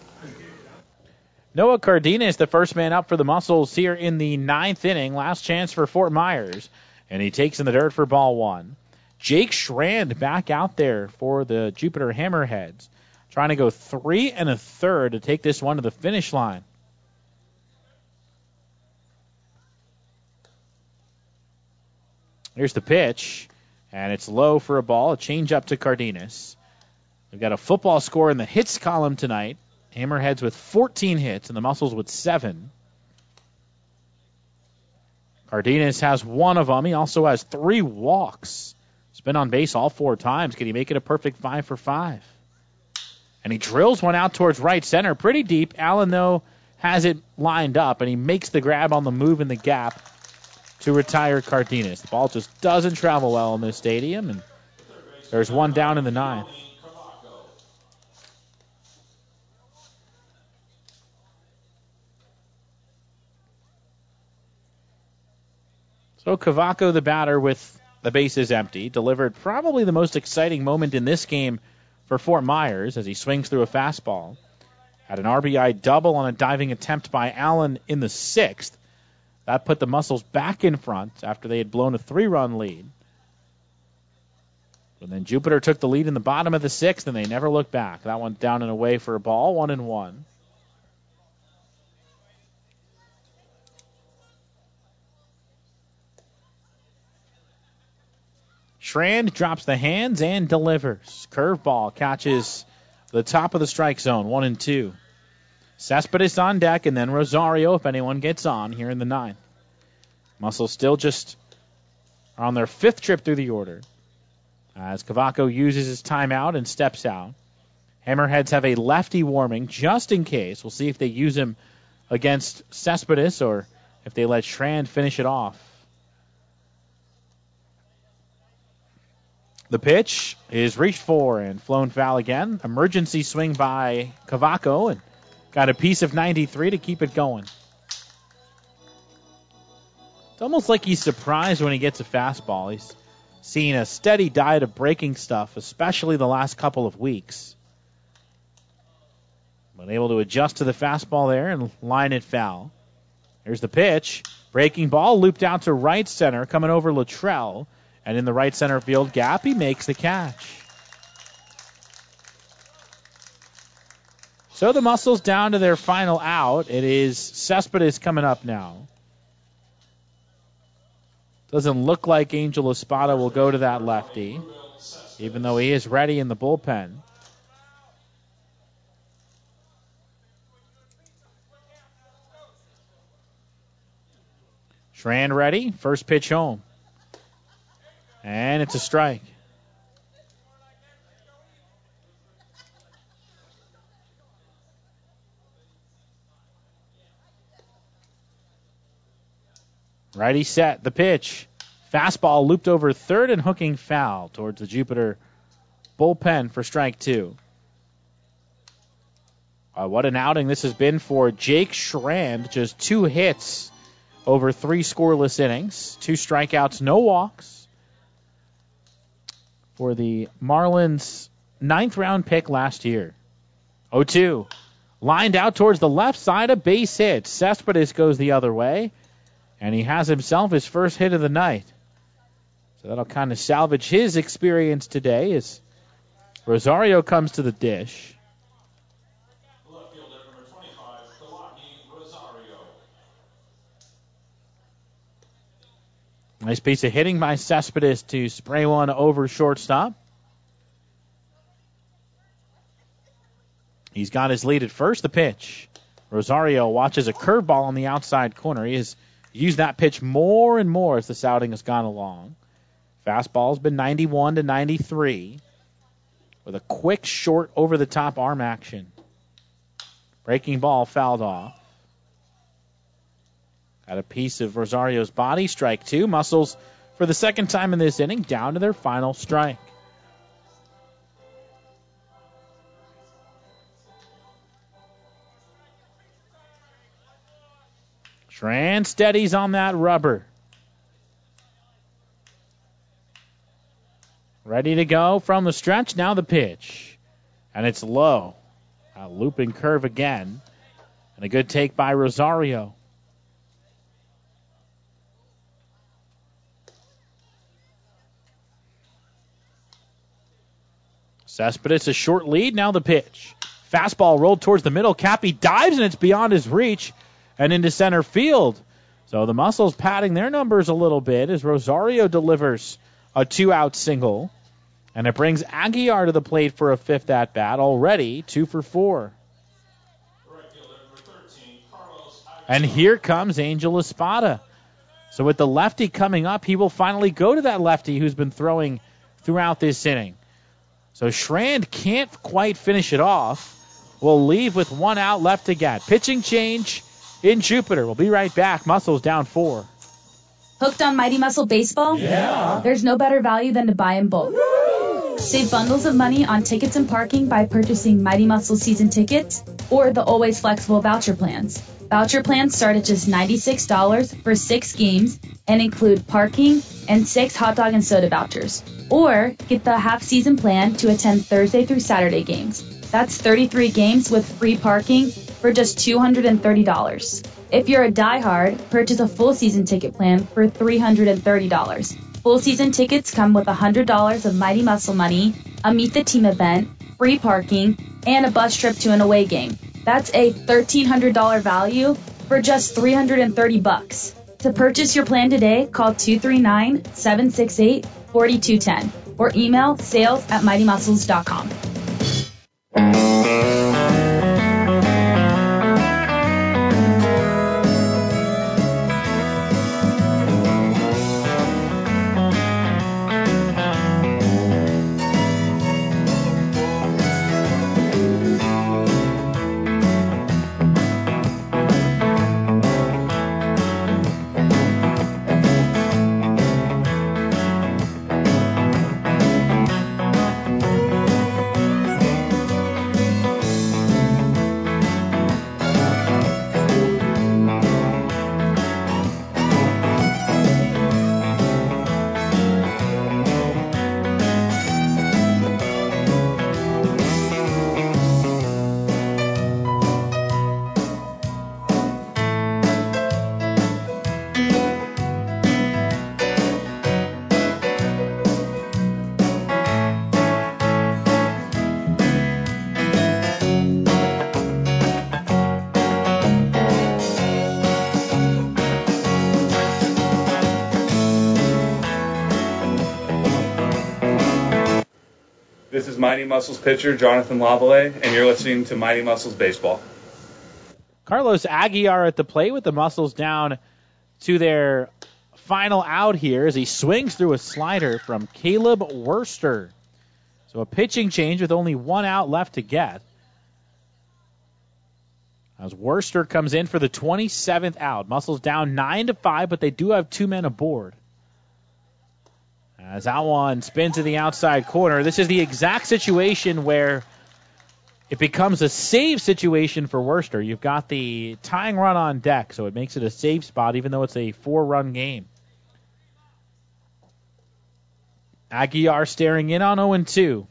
Noah Cardenas, the first man up for the Muscles here in the ninth inning. Last chance for Fort Myers, and he takes in the dirt for ball one. Jake Schrand back out there for the Jupiter Hammerheads, trying to go three and a third to take this one to the finish line. Here's the pitch, and it's low for a ball. A change up to Cardenas. We've got a football score in the hits column tonight. Hammerheads with fourteen hits and the Muscles with seven. Cardenas has one of them. He also has three walks. He's been on base all four times. Can he make it a perfect five for five? And he drills one out towards right center. Pretty deep. Allen, though, has it lined up, and he makes the grab on the move in the gap to retire Cardenas. The ball just doesn't travel well in this stadium, and there's one down in the ninth. So Cavaco, the batter, with the bases empty, delivered probably the most exciting moment in this game for Fort Myers as he swings through a fastball. Had an R B I double on a diving attempt by Allen in the sixth. That put the Muscles back in front after they had blown a three-run lead. And then Jupiter took the lead in the bottom of the sixth, and they never looked back. That one down and away for a ball, one and one. Schrand drops the hands and delivers. Curveball catches the top of the strike zone, one and two. Cespedes on deck, and then Rosario if anyone gets on here in the ninth. Muscles still just are on their fifth trip through the order as Cavaco uses his timeout and steps out. Hammerheads have a lefty warming just in case. We'll see if they use him against Cespedes or if they let Schrand finish it off. The pitch is reached for and flown foul again. Emergency swing by Cavaco and got a piece of ninety-three to keep it going. It's almost like he's surprised when he gets a fastball. He's seen a steady diet of breaking stuff, especially the last couple of weeks. But able to adjust to the fastball there and line it foul. Here's the pitch. Breaking ball looped out to right center, coming over Luttrell. And in the right center field gap, he makes the catch. So the Muscles down to their final out. It is Cespedes coming up now. Doesn't look like Angel Espada will go to that lefty, even though he is ready in the bullpen. Schrand ready. First pitch home. And it's a strike. Righty set. The pitch. Fastball looped over third and hooking foul towards the Jupiter bullpen for strike two. Uh, what an outing this has been for Jake Schrand. Just two hits over three scoreless innings. Two strikeouts, no walks. For the Marlins' ninth round pick last year. oh two. Lined out towards the left side, a base hit. Cespedes goes the other way, and he has himself his first hit of the night. So that'll kind of salvage his experience today as Rosario comes to the dish. Nice piece of hitting by Cespedes to spray one over shortstop. He's got his lead at first. The pitch. Rosario watches a curveball on the outside corner. He has used that pitch more and more as this outing has gone along. Fastball's been ninety-one to ninety-three with a quick, short, over-the-top arm action. Breaking ball fouled off. Got a piece of Rosario's body. Strike two. Muscles, for the second time in this inning, down to their final strike. Schrand steadies on that rubber. Ready to go from the stretch. Now the pitch. And it's low. A looping curve again. And a good take by Rosario. Cespedes a short lead. Now the pitch. Fastball rolled towards the middle. Cappy dives, and it's beyond his reach and into center field. So the Muscles padding their numbers a little bit as Rosario delivers a two-out single. And it brings Aguiar to the plate for a fifth at-bat, already two for four. And here comes Angel Espada. So with the lefty coming up, he will finally go to that lefty who's been throwing throughout this inning. So Schrand can't quite finish it off, will leave with one out left to get. Pitching change in Jupiter. We'll be right back. Muscles down four. Hooked on Mighty Muscle Baseball? Yeah. There's no better value than to buy in bulk. Woo! Save bundles of money on tickets and parking by purchasing Mighty Muscle season tickets or the always flexible voucher plans. Voucher plans start at just ninety-six dollars for six games and include parking and six hot dog and soda vouchers. Or get the half-season plan to attend Thursday through Saturday games. That's thirty-three games with free parking for just two hundred thirty dollars. If you're a diehard, purchase a full season ticket plan for three hundred thirty dollars. Full season tickets come with one hundred dollars of Mighty Muscle money, a Meet the Team event, free parking, and a bus trip to an away game. That's a thirteen hundred dollars value for just three hundred thirty bucks. To purchase your plan today, call two three nine, seven six eight, four two one zero or email sales at mighty muscles dot com. This is Mighty Muscles pitcher Jonathan Lavallee, and you're listening to Mighty Muscles Baseball. Carlos Aguiar at the plate with the Muscles down to their final out here as he swings through a slider from Caleb Worster. So a pitching change with only one out left to get. As Worster comes in for the twenty-seventh out. Muscles down nine to five, but they do have two men aboard. As Alwan spins to the outside corner, this is the exact situation where it becomes a save situation for Worster. You've got the tying run on deck, so it makes it a save spot, even though it's a four-run game. Aguiar staring in on oh and two.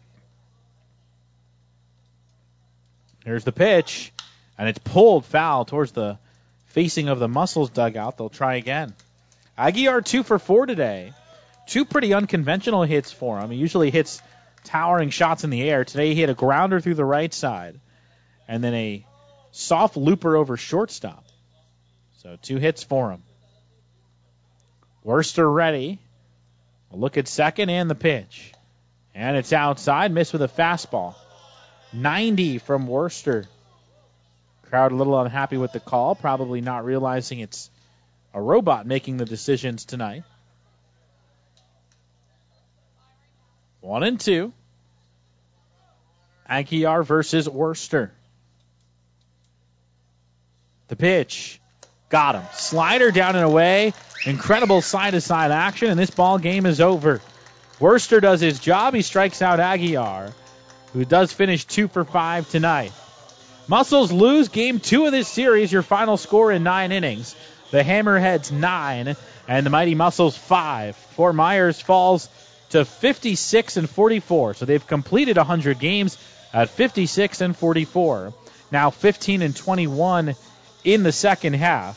Here's the pitch, and it's pulled foul towards the facing of the Muscles dugout. They'll try again. Aguiar two for four today. Two pretty unconventional hits for him. He usually hits towering shots in the air. Today he hit a grounder through the right side and then a soft looper over shortstop. So two hits for him. Worster ready. A look at second and the pitch. And it's outside. Missed with a fastball. ninety from Worster. Crowd a little unhappy with the call. Probably not realizing it's a robot making the decisions tonight. One and two. Aguiar versus Worster. The pitch. Got him. Slider down and away. Incredible side-to-side action, and this ball game is over. Worster does his job. He strikes out Aguiar, who does finish two for five tonight. Muscles lose game two of this series. Your final score in nine innings. The Hammerheads nine and the Mighty Muscles five. Fort Myers falls to fifty-six and forty-four. So they've completed one hundred games at fifty-six and forty-four. Now fifteen and twenty-one in the second half.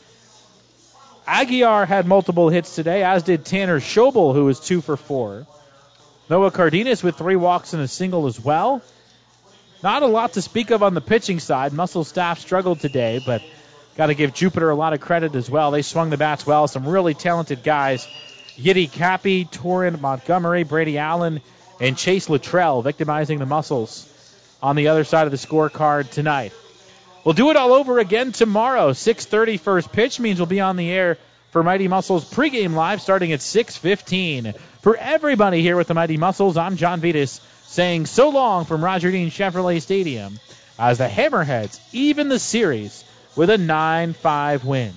Aguiar had multiple hits today, as did Tanner Schobel, who was two for four. Noah Cardenas with three walks and a single as well. Not a lot to speak of on the pitching side. Muscle staff struggled today, but got to give Jupiter a lot of credit as well. They swung the bats well. Some really talented guys. Yiddy Cappy, Torrin Montgomery, Brady Allen, and Chase Luttrell victimizing the Muscles on the other side of the scorecard tonight. We'll do it all over again tomorrow. six thirty first pitch means we'll be on the air for Mighty Muscles pregame live starting at six fifteen. For everybody here with the Mighty Muscles, I'm John Vitas saying so long from Roger Dean Chevrolet Stadium as the Hammerheads even the series with a nine five win.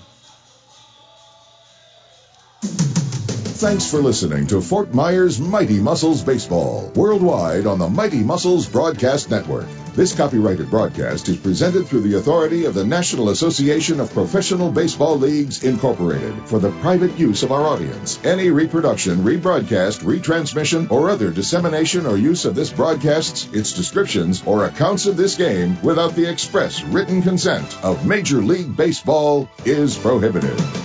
Thanks for listening to Fort Myers Mighty Muscles Baseball, worldwide on the Mighty Muscles Broadcast Network. This copyrighted broadcast is presented through the authority of the National Association of Professional Baseball Leagues, Incorporated, for the private use of our audience. Any reproduction, rebroadcast, retransmission, or other dissemination or use of this broadcast, its descriptions, or accounts of this game without the express written consent of Major League Baseball is prohibited.